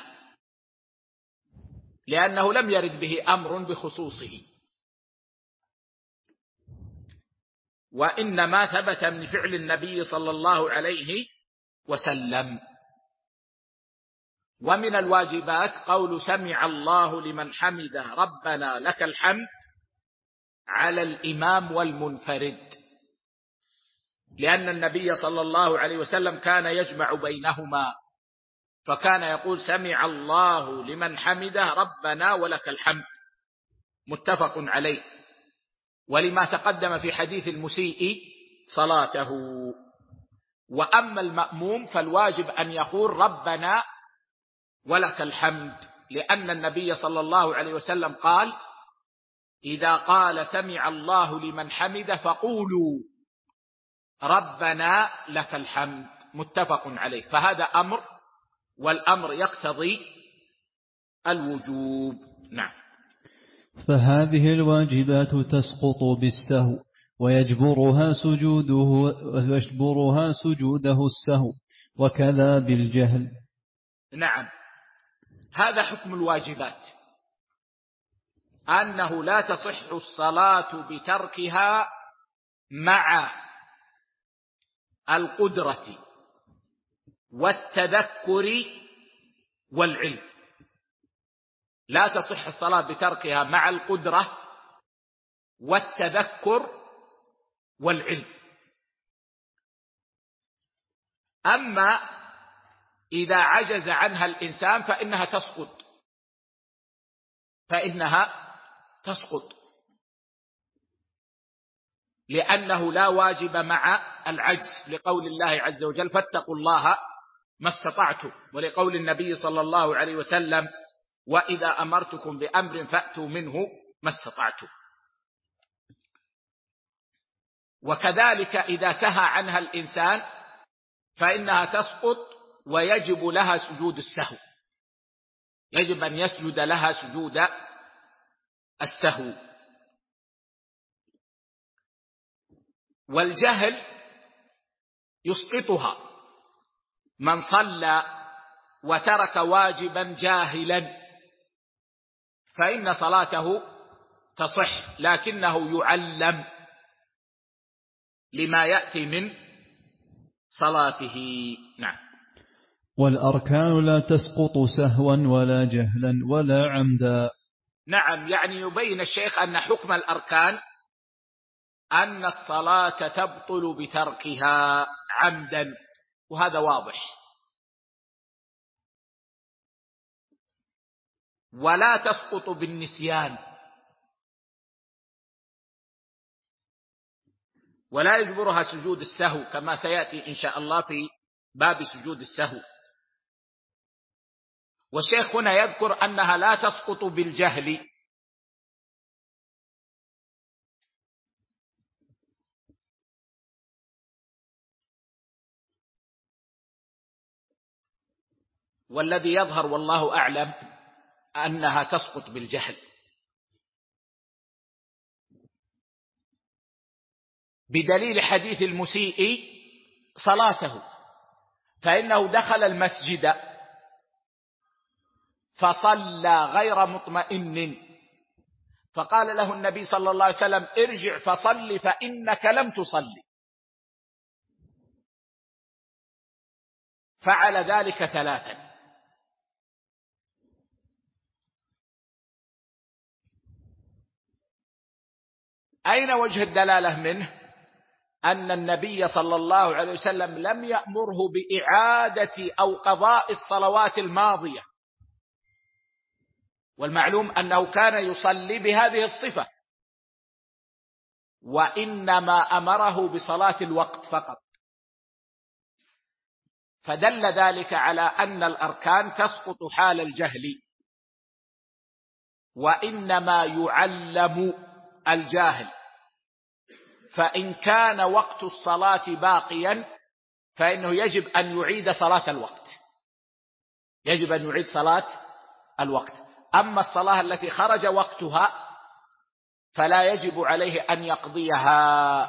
لأنه لم يرد به أمر بخصوصه، وإنما ثبت من فعل النبي صلى الله عليه وسلم. ومن الواجبات قول سمع الله لمن حمده ربنا لك الحمد على الإمام والمنفرد، لأن النبي صلى الله عليه وسلم كان يجمع بينهما، فكان يقول سمع الله لمن حمده ربنا ولك الحمد، متفق عليه، ولما تقدم في حديث المسيء صلاته. وأما المأموم فالواجب أن يقول ربنا ولك الحمد، لأن النبي صلى الله عليه وسلم قال إذا قال سمع الله لمن حمده فقولوا ربنا لك الحمد، متفق عليه. فهذا أمر، والأمر يقتضي الوجوب. نعم. فهذه الواجبات تسقط بالسهو ويجبرها سجوده السهو، وكذا بالجهل. نعم، هذا حكم الواجبات، أنه لا تصح الصلاة بتركها مع القدرة والتذكر والعلم. لا تصح الصلاة بتركها مع القدرة والتذكر والعلم. أما إذا عجز عنها الإنسان فإنها تسقط، لأنه لا واجب مع العجز، لقول الله عز وجل فاتقوا الله ما استطعتم، ولقول النبي صلى الله عليه وسلم وإذا أمرتكم بأمر فأتوا منه ما استطعتم. وكذلك إذا سهى عنها الإنسان فإنها تسقط ويجب لها سجود السهو، يجب أن يسجد لها سجود السهو. والجهل يسقطها، من صلى وترك واجبا جاهلا فإن صلاته تصح، لكنه يعلم لما يأتي من صلاته. نعم. والأركان لا تسقط سهوا ولا جهلا ولا عمدا. نعم، يعني يبين الشيخ أن حكم الأركان أن الصلاة تبطل بتركها عمدا، وهذا واضح. ولا تسقط بالنسيان، ولا يجبرها سجود السهو كما سيأتي إن شاء الله في باب سجود السهو. والشيخ هنا يذكر أنها لا تسقط بالجهل، والذي يظهر والله أعلم أنها تسقط بالجهل، بدليل حديث المسيء صلاته، فإنه دخل المسجد فصلى غير مطمئن، فقال له النبي صلى الله عليه وسلم: ارجع فصل فإنك لم تصلي. فعل ذلك 3. أين وجه الدلالة منه؟ أن النبي صلى الله عليه وسلم لم يأمره بإعادة أو قضاء الصلوات الماضية، والمعلوم أنه كان يصلي بهذه الصفة، وإنما أمره بصلاة الوقت فقط. فدل ذلك على أن الأركان تسقط حال الجهل، وإنما يعلم الجاهل. فإن كان وقت الصلاة باقيا فإنه يجب أن يعيد صلاة الوقت، يجب أن يعيد صلاة الوقت. أما الصلاة التي خرج وقتها فلا يجب عليه أن يقضيها،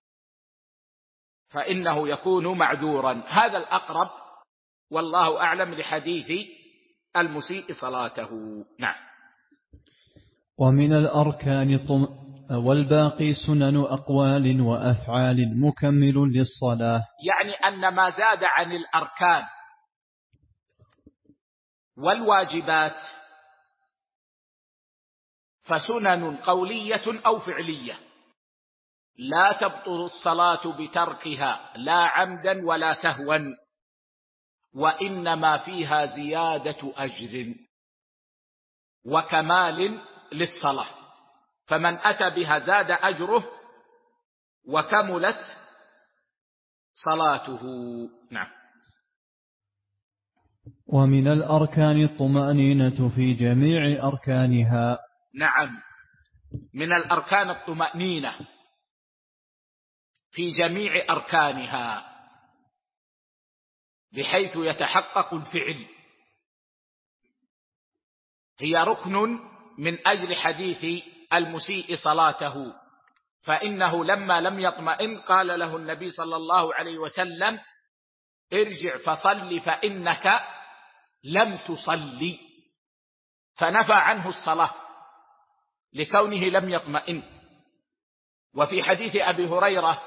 فإنه يكون معذورا. هذا الأقرب والله أعلم لحديث المسيء صلاته. نعم. ومن الأركان والباقي سنن أقوال وأفعال مكمل للصلاة، يعني أن ما زاد عن الأركان والواجبات فسنن قولية أو فعلية، لا تبطل الصلاة بتركها لا عمدا ولا سهوا، وإنما فيها زيادة أجر وكمال للصلاة، فمن أتى بها زاد أجره وكملت صلاته. نعم. ومن الأركان الطمأنينة في جميع أركانها. نعم، من الأركان الطمأنينة في جميع أركانها بحيث يتحقق الفعل. هي ركن من أجل حديث المسيء صلاته، فإنه لما لم يطمئن قال له النبي صلى الله عليه وسلم: ارجع فصل فإنك لم تصلي، فنفى عنه الصلاة لكونه لم يطمئن. وفي حديث أبي هريرة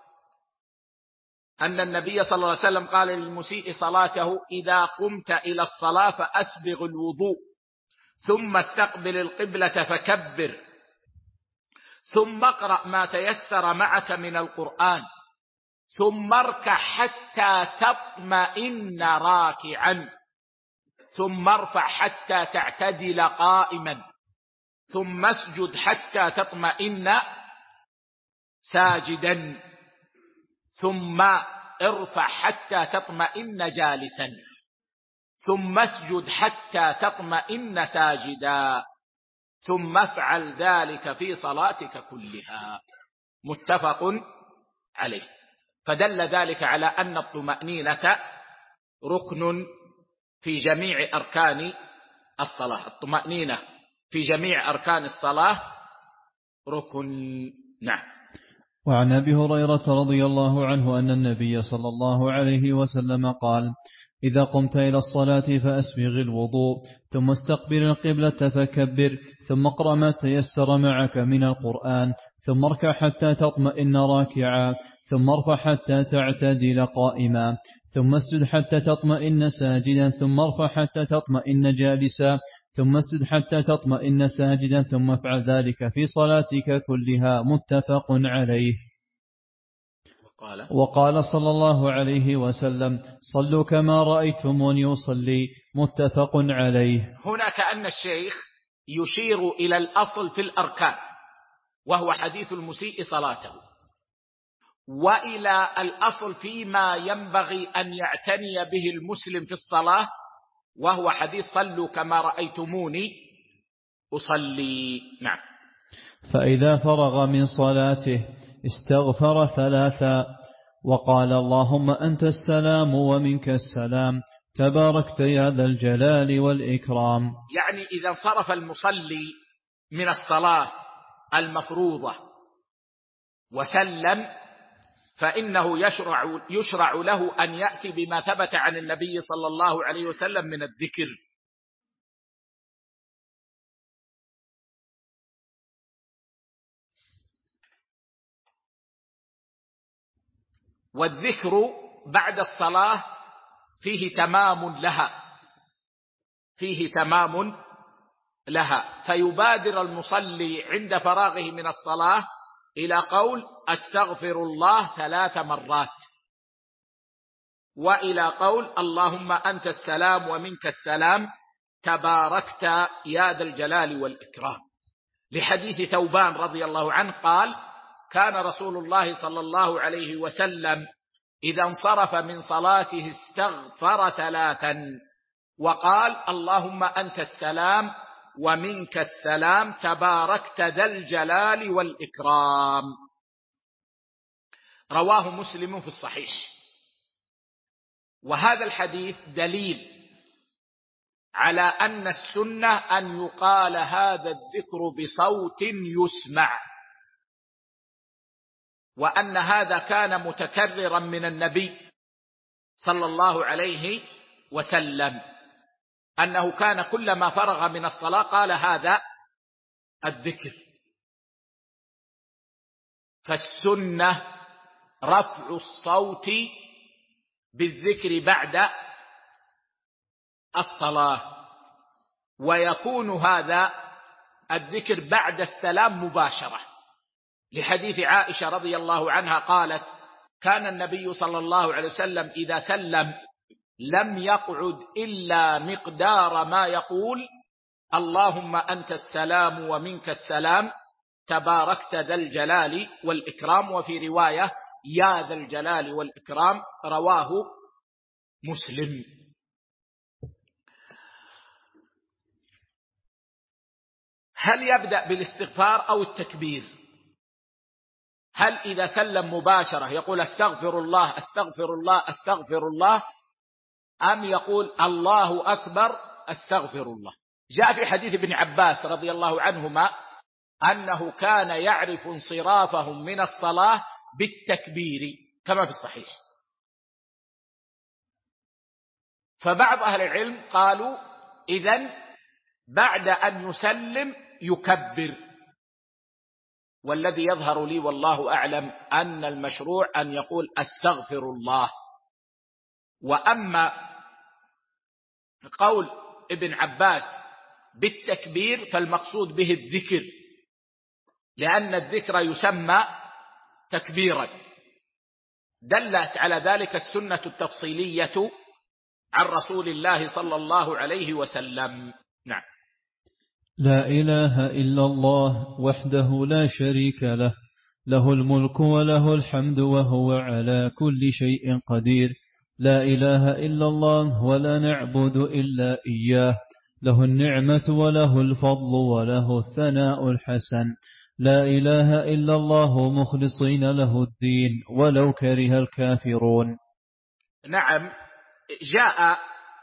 أن النبي صلى الله عليه وسلم قال للمسيء صلاته: إذا قمت إلى الصلاة فأسبغ الوضوء، ثم استقبل القبلة فكبر، ثم اقرأ ما تيسر معك من القرآن، ثم اركع حتى تطمئن راكعا، ثم ارفع حتى تعتدل قائما، ثم اسجد حتى تطمئن ساجدا، ثم ارفع حتى تطمئن جالسا، ثم اسجد حتى تطمئن ساجدا، ثم افعل ذلك في صلاتك كلها. متفق عليه. فدل ذلك على أن الطمأنينة ركن في جميع أركان الصلاة. الطمأنينة في جميع أركان الصلاة ركن. نعم. وعن أبي هريرة رضي الله عنه أن النبي صلى الله عليه وسلم قال: إذا قمت إلى الصلاة فأسبغ الوضوء، ثم استقبل القبلة فكبر، ثم اقرأ ما تيسر معك من القرآن، ثم اركع حتى تطمئن راكعا، ثم ارفع حتى تعتدل قائما، ثم اسجد حتى تطمئن ساجدا، ثم ارفع حتى تطمئن جالسا، ثم اسجد حتى تطمئن ساجدا، ثم افعل ذلك في صلاتك كلها. متفق عليه. وقال صلى الله عليه وسلم: صلوا كما رأيتموني أصلي. متفق عليه. هنا كأن الشيخ يشير إلى الأصل في الأركان، وهو حديث المسيء صلاته، وإلى الأصل فيما ينبغي أن يعتني به المسلم في الصلاة، وهو حديث صلوا كما رأيتموني أصلي. نعم. فإذا فرغ من صلاته استغفر ثلاثا وقال: اللهم أنت السلام ومنك السلام، تباركت يا ذا الجلال والإكرام. يعني إذا انصرف المصلي من الصلاة المفروضة وسلم، فإنه يشرع له أن يأتي بما ثبت عن النبي صلى الله عليه وسلم من الذكر. والذكر بعد الصلاة فيه تمام لها، فيبادر المصلي عند فراغه من الصلاة إلى قول أستغفر الله 3 مرات، وإلى قول اللهم أنت السلام ومنك السلام، تباركت يا ذا الجلال والإكرام، لحديث ثوبان رضي الله عنه قال: كان رسول الله صلى الله عليه وسلم إذا انصرف من صلاته استغفر 3 وقال: اللهم أنت السلام ومنك السلام، تباركت ذا الجلال والإكرام. رواه مسلم في الصحيح. وهذا الحديث دليل على أن السنة أن يقال هذا الذكر بصوت يسمع، وأن هذا كان متكررا من النبي صلى الله عليه وسلم، أنه كان كلما فرغ من الصلاة قال هذا الذكر. فالسنة رفع الصوت بالذكر بعد الصلاة، ويكون هذا الذكر بعد السلام مباشرة، لحديث عائشة رضي الله عنها قالت: كان النبي صلى الله عليه وسلم إذا سلم لم يقعد إلا مقدار ما يقول: اللهم أنت السلام ومنك السلام، تباركت ذا الجلال والإكرام، وفي رواية يا ذا الجلال والإكرام. رواه مسلم. هل يبدأ بالاستغفار أو التكبير؟ هل إذا سلم مباشرة يقول أستغفر الله أستغفر الله أستغفر الله، أم يقول الله أكبر أستغفر الله؟ جاء في حديث ابن عباس رضي الله عنهما أنه كان يعرف انصرافهم من الصلاة بالتكبير كما في الصحيح. فبعض أهل العلم قالوا إذن بعد أن يسلم يكبر، والذي يظهر لي والله أعلم أن المشروع أن يقول أستغفر الله. وأما قول ابن عباس بالتكبير فالمقصود به الذكر، لأن الذكر يسمى تكبيرا، دلت على ذلك السنة التفصيلية عن رسول الله صلى الله عليه وسلم. نعم. لا إله إلا الله وحده لا شريك له، له الملك وله الحمد وهو على كل شيء قدير. لا إله إلا الله ولا نعبد إلا إياه، له النعمة وله الفضل وله الثناء الحسن، لا إله إلا الله مخلصين له الدين ولو كره الكافرون. نعم، جاء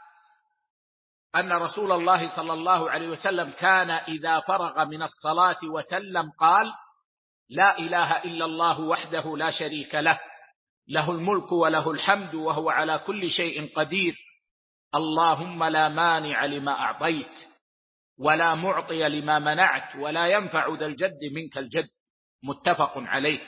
أن رسول الله صلى الله عليه وسلم كان إذا فرغ من الصلاة وسلم قال: لا إله إلا الله وحده لا شريك له، له الملك وله الحمد وهو على كل شيء قدير، اللهم لا مانع لما أعطيت ولا معطي لما منعت ولا ينفع ذا الجد منك الجد. متفق عليه.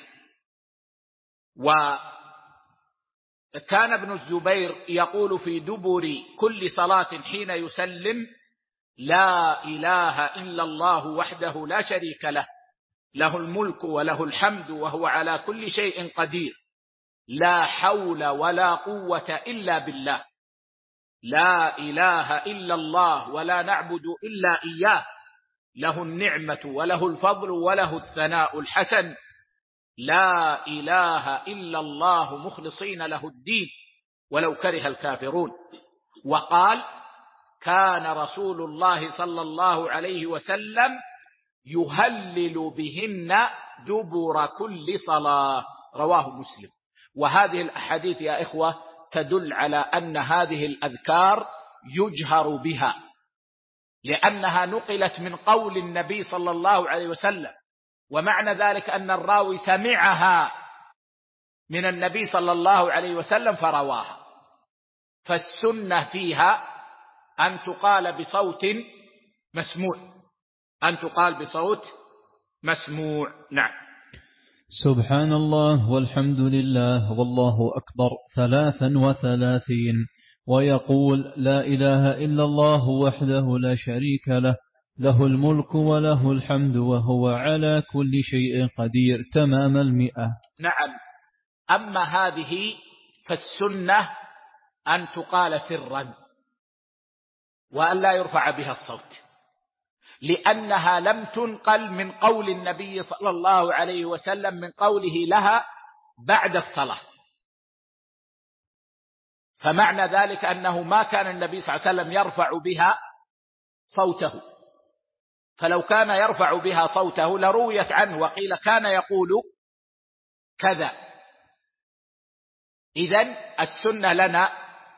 وكان ابن الزبير يقول في دبر كل صلاة حين يسلم: لا إله إلا الله وحده لا شريك له، له الملك وله الحمد وهو على كل شيء قدير، لا حول ولا قوة إلا بالله، لا إله إلا الله ولا نعبد إلا إياه، له النعمة وله الفضل وله الثناء الحسن، لا إله إلا الله مخلصين له الدين ولو كره الكافرون. وقال: كان رسول الله صلى الله عليه وسلم يهلل بهن دبر كل صلاة، رواه مسلم. وهذه الأحاديث يا إخوة تدل على أن هذه الأذكار يجهر بها، لأنها نقلت من قول النبي صلى الله عليه وسلم، ومعنى ذلك أن الراوي سمعها من النبي صلى الله عليه وسلم فرواها، فالسنة فيها أن تقال بصوت مسموع، أن تقال بصوت مسموع. نعم. سبحان الله والحمد لله والله أكبر 33، ويقول: لا إله إلا الله وحده لا شريك له، له الملك وله الحمد وهو على كل شيء قدير، تمام 100. نعم. أما هذه فالسنة أن تقال سرا وأن لا يرفع بها الصوت، لأنها لم تنقل من قول النبي صلى الله عليه وسلم من قوله لها بعد الصلاة، فمعنى ذلك أنه ما كان النبي صلى الله عليه وسلم يرفع بها صوته، فلو كان يرفع بها صوته لرويت عنه وقيل كان يقول كذا. إذن السنة لنا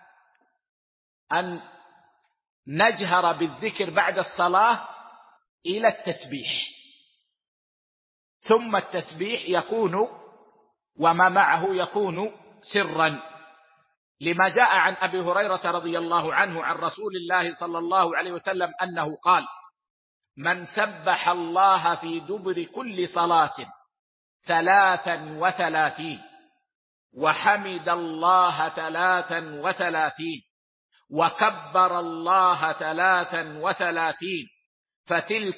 أن نجهر بالذكر بعد الصلاة إلى التسبيح، ثم التسبيح يكون وما معه يكون سرا، لما جاء عن أبي هريرة رضي الله عنه عن رسول الله صلى الله عليه وسلم أنه قال: من سبح الله في دبر كل صلاة 33 وحمد الله 33 وكبر الله 33 فتلك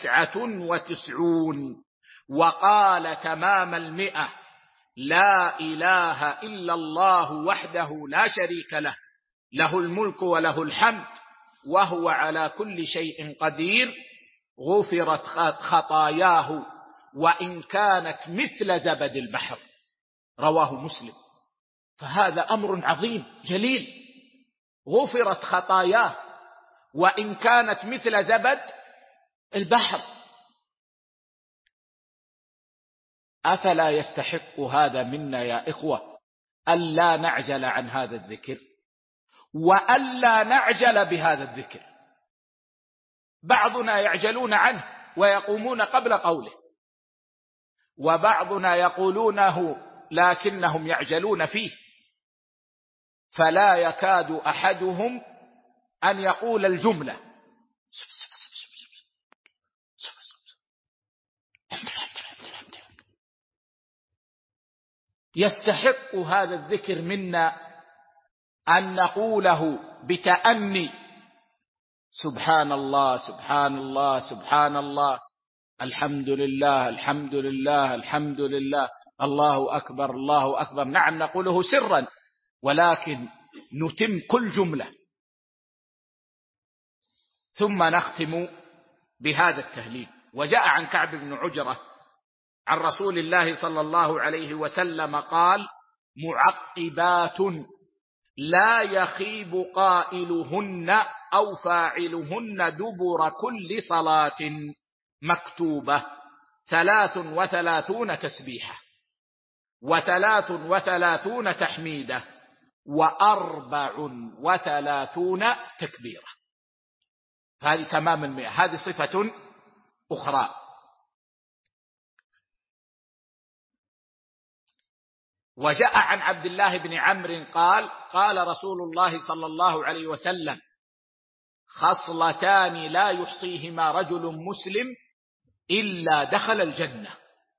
99 وقال تمام 100: لا إله إلا الله وحده لا شريك له، له الملك وله الحمد وهو على كل شيء قدير، غفرت خطاياه وإن كانت مثل زبد البحر، رواه مسلم. فهذا أمر عظيم جليل، غفرت خطاياه وإن كانت مثل زبد البحر. أفلا يستحق هذا منا يا إخوة ألا نعجل عن هذا الذكر وألا نعجل بهذا الذكر؟ بعضنا يعجلون عنه ويقومون قبل قوله، وبعضنا يقولونه لكنهم يعجلون فيه، فلا يكاد أحدهم أن يقول الجملة يستحق هذا الذكر منا أن نقوله بتأني: سبحان الله سبحان الله سبحان الله، الحمد لله الحمد لله الحمد لله، الله أكبر الله أكبر. نعم نقوله سرا، ولكن نتم كل جملة، ثم نختم بهذا التهليل. وجاء عن كعب بن عجرة عن رسول الله صلى الله عليه وسلم قال: معقبات لا يخيب قائلهن أو فاعلهن دبر كل صلاة مكتوبة 33 تسبيحة، 33 تحميدة، 34 تكبيرة. هذه تمام 100. هذه صفة أخرى. وجاء عن عبد الله بن عمرو قال: قال رسول الله صلى الله عليه وسلم: خصلتان لا يحصيهما رجل مسلم إلا دخل الجنة،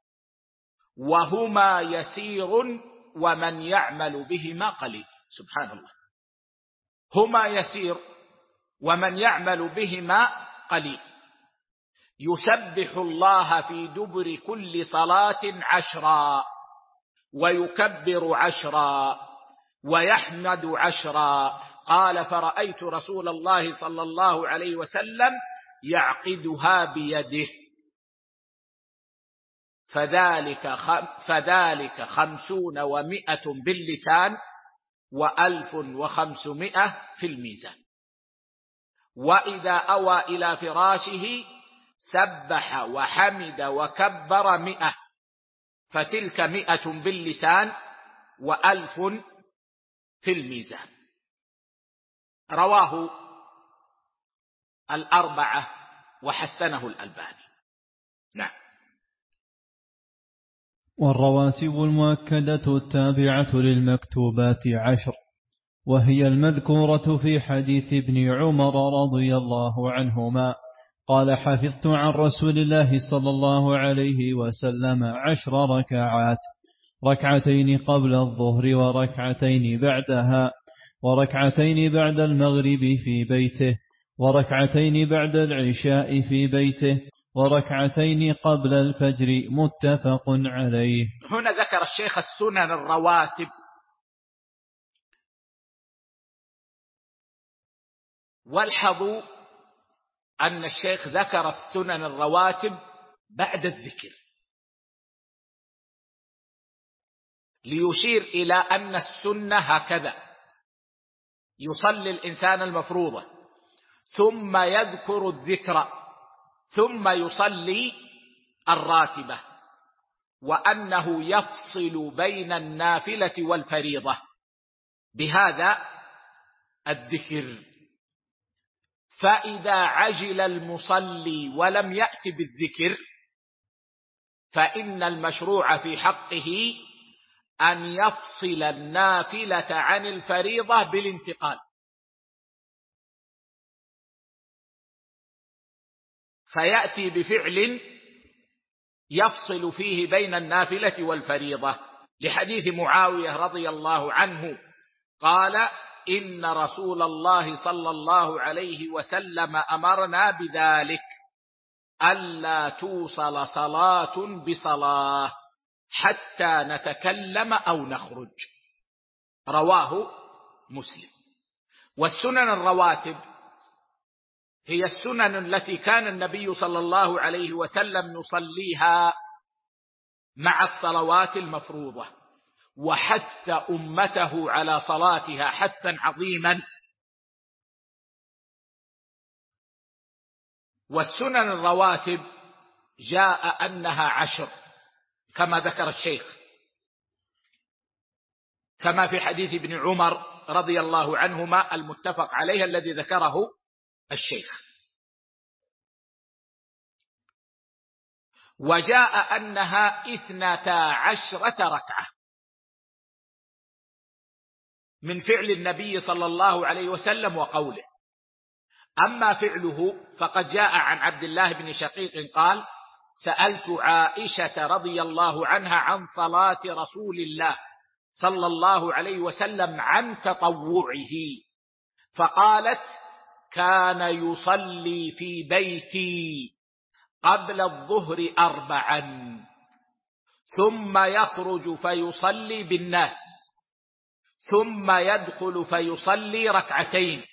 وهما يسير ومن يعمل بهما قليل. سبحان الله، هما يسير ومن يعمل بهما قليل. يسبح الله في دبر كل صلاة 10، ويكبر 10، ويحمد 10. قال: فرأيت رسول الله صلى الله عليه وسلم يعقدها بيده، فذلك 50 و100 باللسان، و1500 في الميزان. وإذا أوى إلى فراشه سبح وحمد وكبر 100، فتلك 100 باللسان، و1000 في الميزان. رواه الأربعة وحسنه الألباني. نعم. والرواتب المؤكدة التابعة للمكتوبات 10، وهي المذكورة في حديث ابن عمر رضي الله عنهما قال: حفظت عن رسول الله صلى الله عليه وسلم 10 ركعات، 2 قبل الظهر، وركعتين بعدها، وركعتين بعد المغرب في بيته، وركعتين بعد العشاء في بيته، وركعتين قبل الفجر. متفق عليه. هنا ذكر الشيخ السنن الرواتب، والحظوا أن الشيخ ذكر السنن الرواتب بعد الذكر، ليشير إلى أن السنة هكذا: يصلي الإنسان المفروضة، ثم يذكر الذكر، ثم يصلي الراتبة، وأنه يفصل بين النافلة والفريضة بهذا الذكر. فإذا عجل المصلي ولم يأت بالذكر، فإن المشروع في حقه أن يفصل النافلة عن الفريضة بالانتقال، فيأتي بفعل يفصل فيه بين النافلة والفريضة، لحديث معاوية رضي الله عنه قال: إن رسول الله صلى الله عليه وسلم أمرنا بذلك، ألا توصل صلاة بصلاة حتى نتكلم أو نخرج. رواه مسلم. والسنن الرواتب هي السنن التي كان النبي صلى الله عليه وسلم يصليها مع الصلوات المفروضة، وحث أمته على صلاتها حثا عظيما. والسنن الرواتب جاء أنها 10 كما ذكر الشيخ، كما في حديث ابن عمر رضي الله عنهما المتفق عليه الذي ذكره الشيخ. وجاء أنها 12 ركعة من فعل النبي صلى الله عليه وسلم وقوله. أما فعله فقد جاء عن عبد الله بن شقيق قال: سألت عائشة رضي الله عنها عن صلاة رسول الله صلى الله عليه وسلم عن تطوعه، فقالت: كان يصلي في بيتي قبل الظهر 4، ثم يخرج فيصلي بالناس، ثم يدخل فيصلي 2 ركعتين،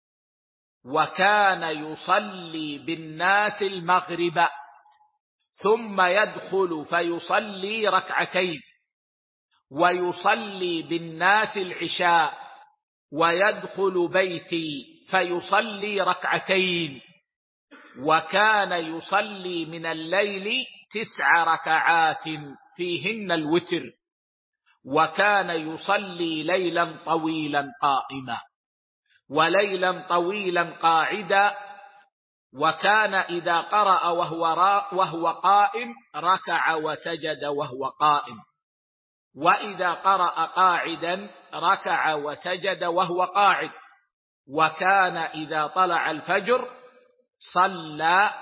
وكان يصلي بالناس المغرب، ثم يدخل فيصلي 2 ركعتين، ويصلي بالناس العشاء، ويدخل بيتي فيصلي 2 ركعتين، وكان يصلي من الليل 9 ركعات فيهن الوتر، وكان يصلي ليلا طويلا قائما وليلا طويلا قاعدا، وكان إذا قرأ وهو قائم ركع وسجد وهو قائم، وإذا قرأ قاعدا ركع وسجد وهو قاعد، وكان إذا طلع الفجر صلى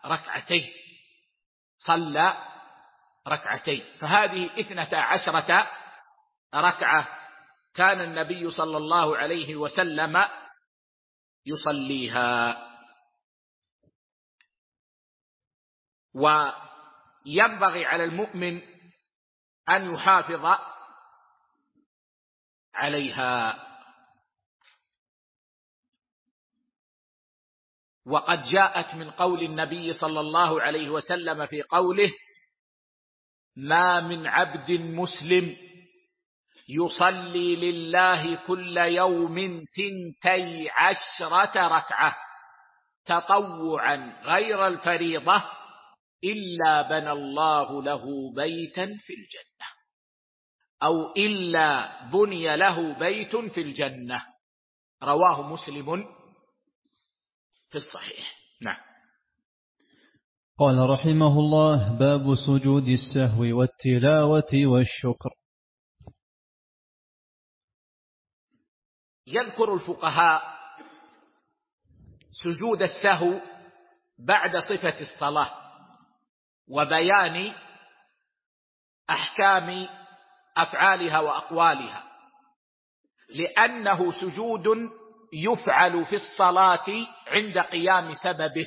ركعتين. فهذه 12 ركعة كان النبي صلى الله عليه وسلم يصليها. وينبغي على المؤمن أن يحافظ عليها. وقد جاءت من قول النبي صلى الله عليه وسلم في قوله: ما من عبد مسلم يصلي لله كل يوم 12 ركعة تطوعا غير الفريضة إلا بنى الله له بيتا في الجنة، أو إلا بني له بيت في الجنة. رواه مسلم في الصحيح. نعم. قال رحمه الله: باب سجود السهو والتلاوة والشكر. يذكر الفقهاء سجود السهو بعد صفة الصلاة وبيان أحكام أفعالها وأقوالها، لأنه سجود يفعل في الصلاة عند قيام سببه،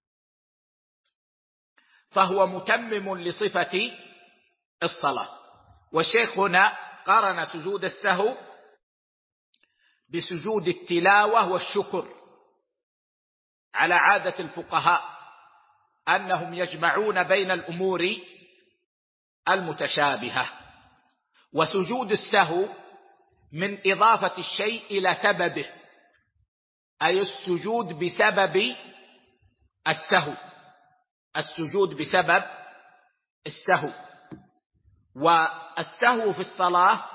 فهو متمم لصفة الصلاة. والشيخ هنا قارن سجود السهو بسجود التلاوة والشكر، على عادة الفقهاء أنهم يجمعون بين الأمور المتشابهة. وسجود السهو من إضافة الشيء إلى سببه، أي السجود بسبب السهو، السجود بسبب السهو. والسهو في الصلاة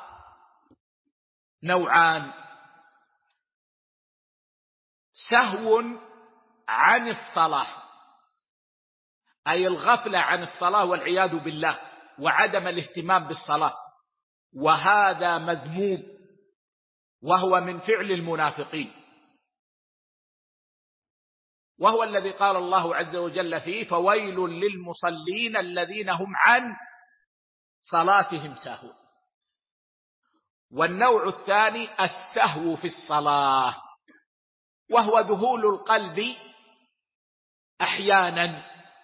نوعان: سهو عن الصلاة، أي الغفلة عن الصلاة والعياذ بالله، وعدم الاهتمام بالصلاة، وهذا مذموم، وهو من فعل المنافقين، وهو الذي قال الله عز وجل فيه: فويل للمصلين الذين هم عن صلاتهم ساهون. والنوع الثاني السهو في الصلاة، وهو ذهول القلب أحيانا،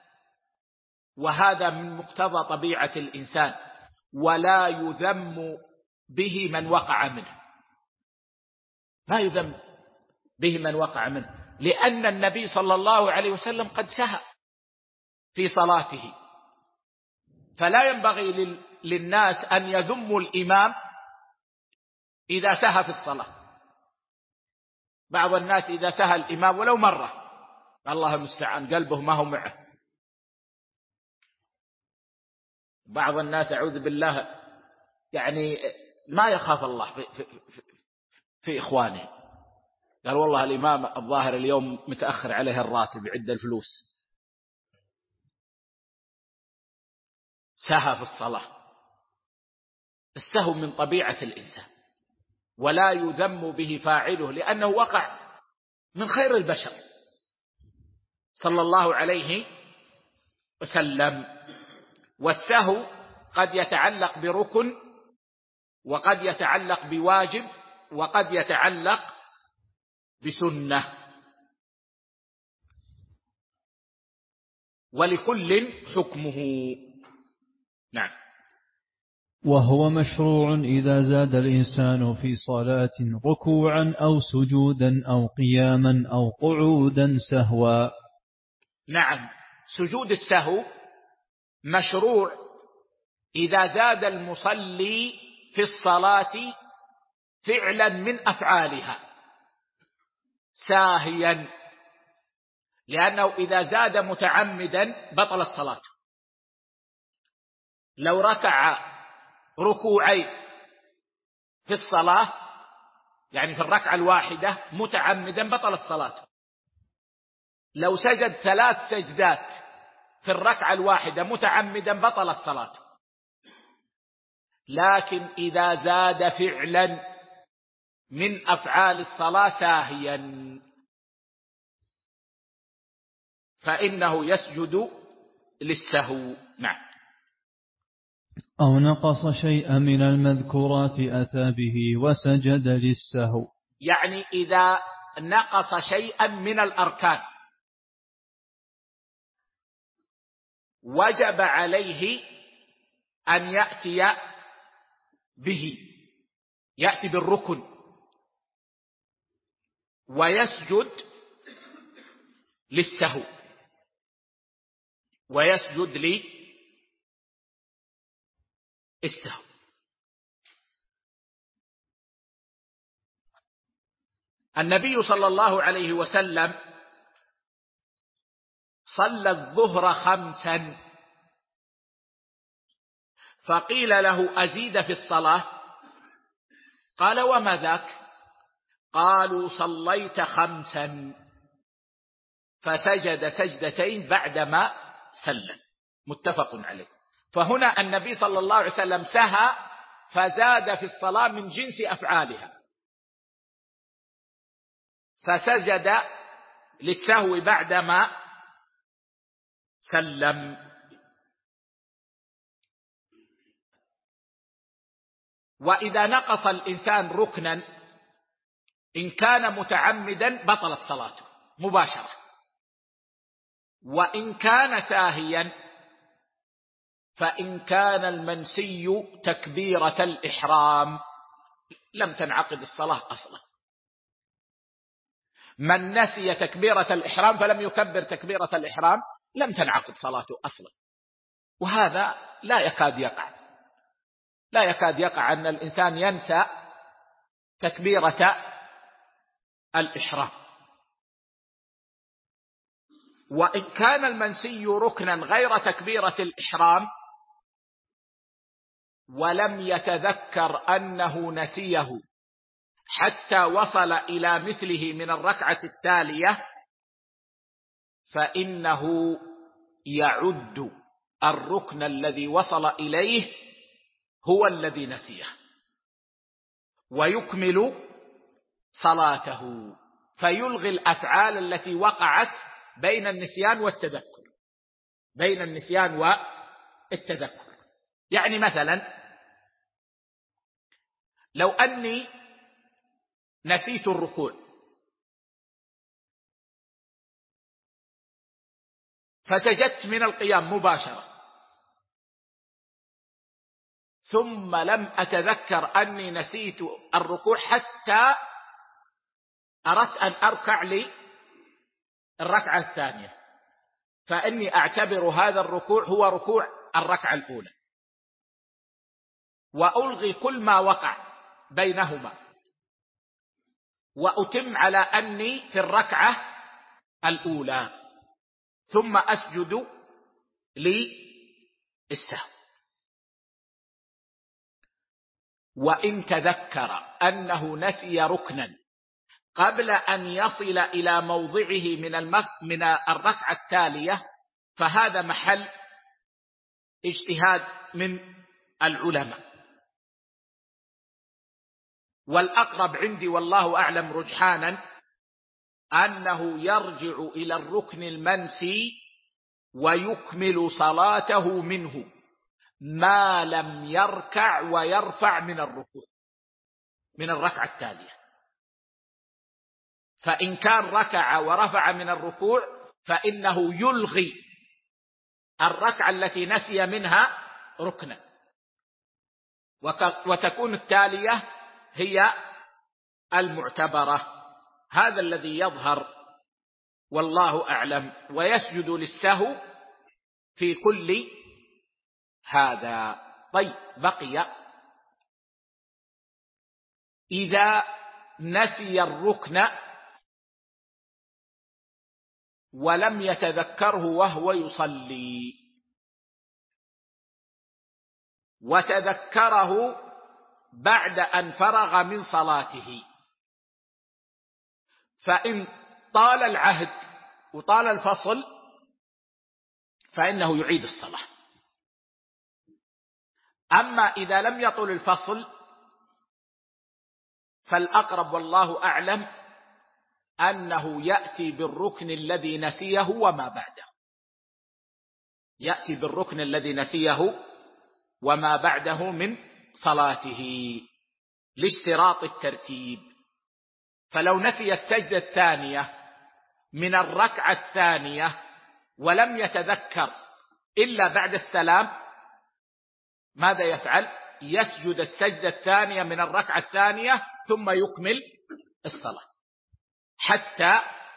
وهذا من مقتضى طبيعة الإنسان، ولا يذم به من وقع منه، لا يذم به من وقع منه، لأن النبي صلى الله عليه وسلم قد سهى في صلاته، فلا ينبغي للناس أن يذموا الإمام إذا سهى في الصلاة. بعض الناس إذا سهى الإمام ولو مرة، الله المستعان، قلبه ما هو معه. بعض الناس أعوذ بالله يعني ما يخاف الله في إخوانه، قال والله الإمام الظاهر اليوم متأخر عليه الراتب يعد الفلوس، سهى في الصلاة. السهو من طبيعة الإنسان، ولا يذم به فاعله، لأنه وقع من خير البشر صلى الله عليه وسلم. والسهو قد يتعلق بركن، وقد يتعلق بواجب، وقد يتعلق بسنة، ولكل حكمه. نعم. وهو مشروع إذا زاد الإنسان في صلاة ركوعا أو سجودا أو قياما أو قعودا سهوا. نعم، سجود السهو مشروع إذا زاد المصلي في الصلاة فعلا من أفعالها ساهيا، لأنه إذا زاد متعمدا بطلت صلاته. لو ركع ركوعين في الصلاة، يعني في الركعة الواحدة متعمدا، بطلت صلاته. لو سجد 3 سجدات في الركعة الواحدة متعمدا بطلت صلاته. لكن إذا زاد فعلا من أفعال الصلاة ساهيا فإنه يسجد للسهو. نعم. أو نقص شيئا من المذكورات أتى به وسجد للسهو. يعني إذا نقص شيئا من الأركان وجب عليه أن يأتي به، يأتي بالركن ويسجد للسهو، ويسجد للسهو. النبي صلى الله عليه وسلم صلى الظهر 5، فقيل له أزيد في الصلاة؟ قال وما ذاك؟ قالوا صليت 5، فسجد سجدتين بعدما سلم. متفق عليه. فهنا النبي صلى الله عليه وسلم سهى فزاد في الصلاة من جنس أفعالها، فسجد للسهو بعدما سلم. وإذا نقص الإنسان ركنا إن كان متعمدا بطلت صلاته مباشرة، وإن كان ساهيا فإن كان المنسي تكبيرة الإحرام لم تنعقد الصلاة أصلا. من نسي تكبيرة الإحرام فلم يكبر تكبيرة الإحرام لم تنعقد صلاته أصلا. وهذا لا يكاد يقع أن الإنسان ينسى تكبيرة الإحرام. وإن كان المنسي ركنا غير تكبيرة الإحرام ولم يتذكر أنه نسيه حتى وصل إلى مثله من الركعة التالية، فإنه يعد الركن الذي وصل إليه هو الذي نسيه ويكمل صلاته، فيلغي الأفعال التي وقعت بين النسيان والتذكر. يعني مثلا لو أني نسيت الركوع فسجدت من القيام مباشرة، ثم لم أتذكر أني نسيت الركوع حتى أردت أن أركع للركعة الثانية، فإني أعتبر هذا الركوع هو ركوع الركعة الأولى، وألغي كل ما وقع بينهما، وأتم على أني في الركعة الأولى، ثم أسجد للسهو. وإن تذكر أنه نسي ركنا قبل أن يصل إلى موضعه من الركعة التالية فهذا محل اجتهاد من العلماء. والأقرب عندي والله أعلم رجحانا أنه يرجع إلى الركن المنسي ويكمل صلاته منه ما لم يركع ويرفع من الركوع من الركعة التالية. فإن كان ركع ورفع من الركوع فإنه يلغي الركعة التي نسي منها ركنا، وتكون التالية هي المعتبرة. هذا الذي يظهر والله أعلم. ويسجد للسهو في كل هذا. طيب، بقي إذا نسي الركن ولم يتذكره وهو يصلي، وتذكره بعد أن فرغ من صلاته، فإن طال العهد وطال الفصل فإنه يعيد الصلاة. أما إذا لم يطل الفصل فالأقرب والله أعلم أنه يأتي بالركن الذي نسيه وما بعده، يأتي بالركن الذي نسيه وما بعده من صلاته لاشتراط الترتيب. فلو نسي السجدة الثانية من الركعة الثانية ولم يتذكر إلا بعد السلام، ماذا يفعل؟ يسجد السجدة الثانية من الركعة الثانية ثم يكمل الصلاة حتى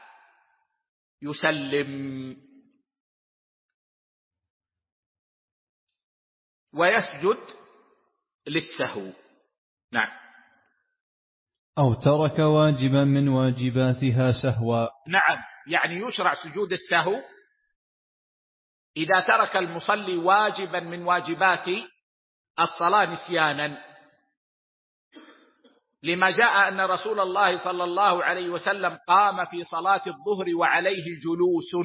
يسلم، ويسجد للسهو. نعم. أو ترك واجبا من واجباتها سهوا. نعم، يعني يشرع سجود السهو إذا ترك المصلي واجبا من واجبات الصلاة نسيانا، لما جاء أن رسول الله صلى الله عليه وسلم قام في صلاة الظهر وعليه جلوس،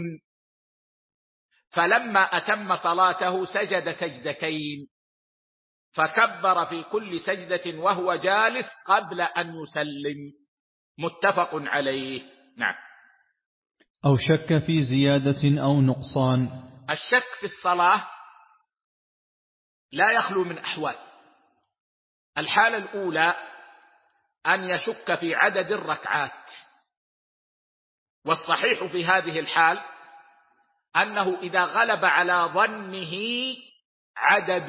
فلما أتم صلاته سجد سجدتين، فكبر في كل سجدة وهو جالس قبل أن يسلم، متفق عليه. نعم. أو شك في زيادة أو نقصان. الشك في الصلاة لا يخلو من أحوال. الحالة الأولى أن يشك في عدد الركعات، والصحيح في هذه الحال أنه إذا غلب على ظنه عدد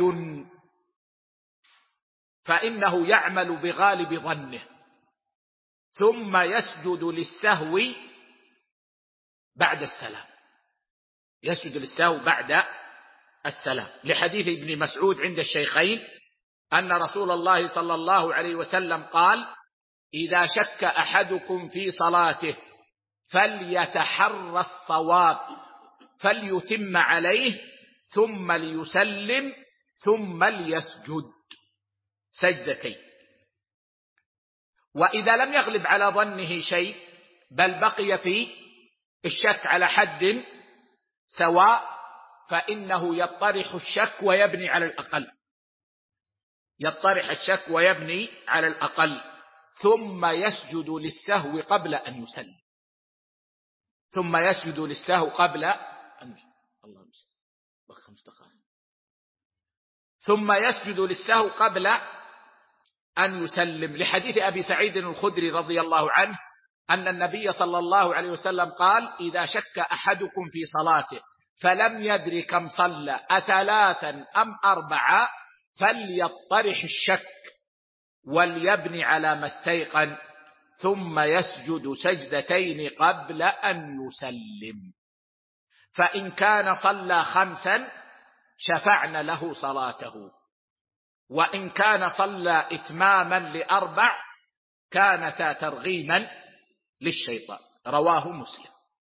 فإنه يعمل بغالب ظنه ثم يسجد للسهو بعد السلام، يسجد للسهو بعد السلام، لحديث ابن مسعود عند الشيخين أن رسول الله صلى الله عليه وسلم قال: إذا شك أحدكم في صلاته فليتحرى الصواب فليتم عليه ثم ليسلم ثم ليسجد سجدتين. وإذا لم يغلب على ظنه شيء بل بقي في الشك على حد سواء فإنه يطرح الشك ويبني على الأقل، يطرح الشك ويبني على الأقل، ثم يسجد للسهو قبل أن يسلم، ثم يسجد للسهو قبل أن ثم يسجد للسهو قبل أن يسلم، لحديث أبي سعيد الخدري رضي الله عنه أن النبي صلى الله عليه وسلم قال: إذا شك أحدكم في صلاته فلم يدر كم صلى أثلاثا أم أربعة فليطرح الشك وليبني على ما استيقن ثم يسجد سجدتين قبل أن يسلم، فإن كان صلى 5 شفعنا له صلاته، وإن كان صلى إتماما ل4 كانتا ترغيما للشيطان. رواه مسلم.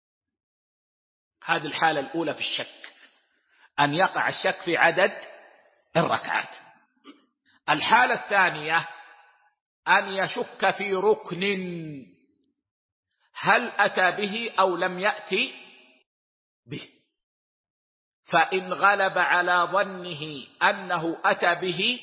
هذه الحالة الأولى في الشك، أن يقع الشك في عدد الركعات. الحالة الثانية أن يشك في ركن هل أتى به أو لم يأتي به، فإن غلب على ظنه أنه أتى به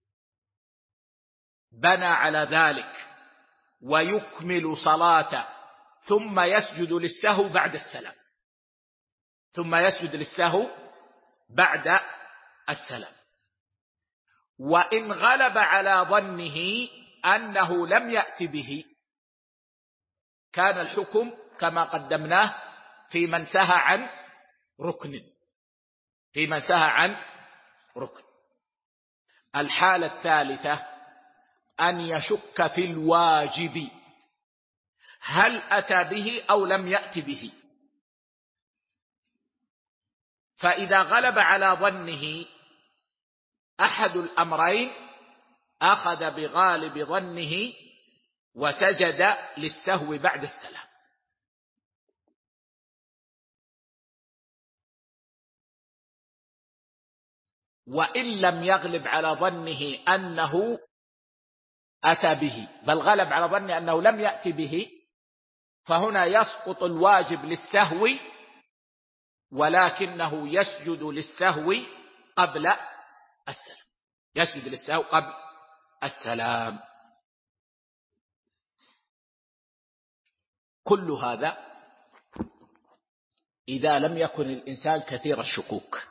بنى على ذلك ويكمل صلاته ثم يسجد للسهو بعد السلام، ثم يسجد للسهو بعد السلام. وإن غلب على ظنه أنه لم يأت به كان الحكم كما قدمناه في من سهى عن ركن، في من سهى عن ركن. الحالة الثالثة أن يشك في الواجب هل أتى به أو لم يأت به، فإذا غلب على ظنه أحد الأمرين أخذ بغالب ظنه وسجد للسهو بعد السلام. وإن لم يغلب على ظنه أنه أتى به، بل غلب على ظنه أنه لم يأتي به، فهنا يسقط الواجب للسهو، ولكنه يسجد للسهو قبل السلام، يسجد للسهو قبل السلام. كل هذا إذا لم يكن الإنسان كثير الشكوك.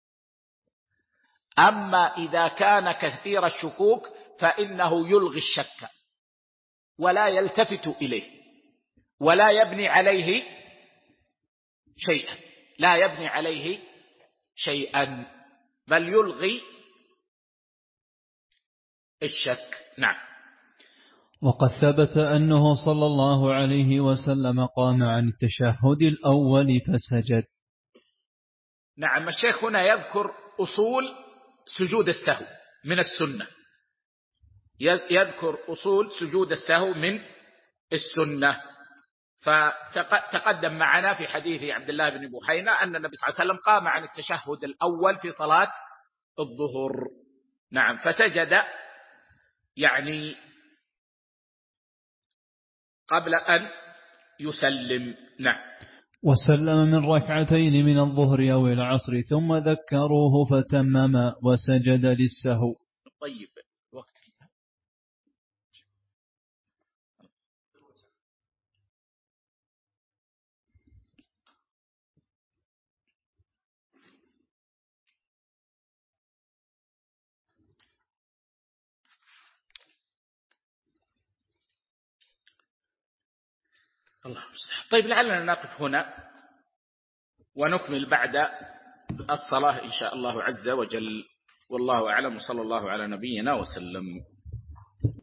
أما إذا كان كثير الشكوك فإنه يلغي الشك ولا يلتفت إليه ولا يبني عليه شيئا، لا يبني عليه شيئا، بل يلغي الشك. نعم. وقد ثبت أنه صلى الله عليه وسلم قام عن التشهد الأول فسجد. نعم. الشيخ هنا يذكر أصول سجود السهو من السنة، يذكر أصول سجود السهو من السنة. فتقدم معنا في حديث عبد الله بن بحينة أن النبي صلى الله عليه وسلم قام عن التشهد الأول في صلاة الظهر. نعم. فسجد يعني قبل أن يسلم. نعم. وسلم من ركعتين من الظهر أو العصر ثم ذكروه فتمم وسجد للسهو. طيب وقت. الله المستعان. طيب لعلنا نقف هنا ونكمل بعد الصلاة إن شاء الله عز وجل، والله أعلم، وصلى الله على نبينا وسلم.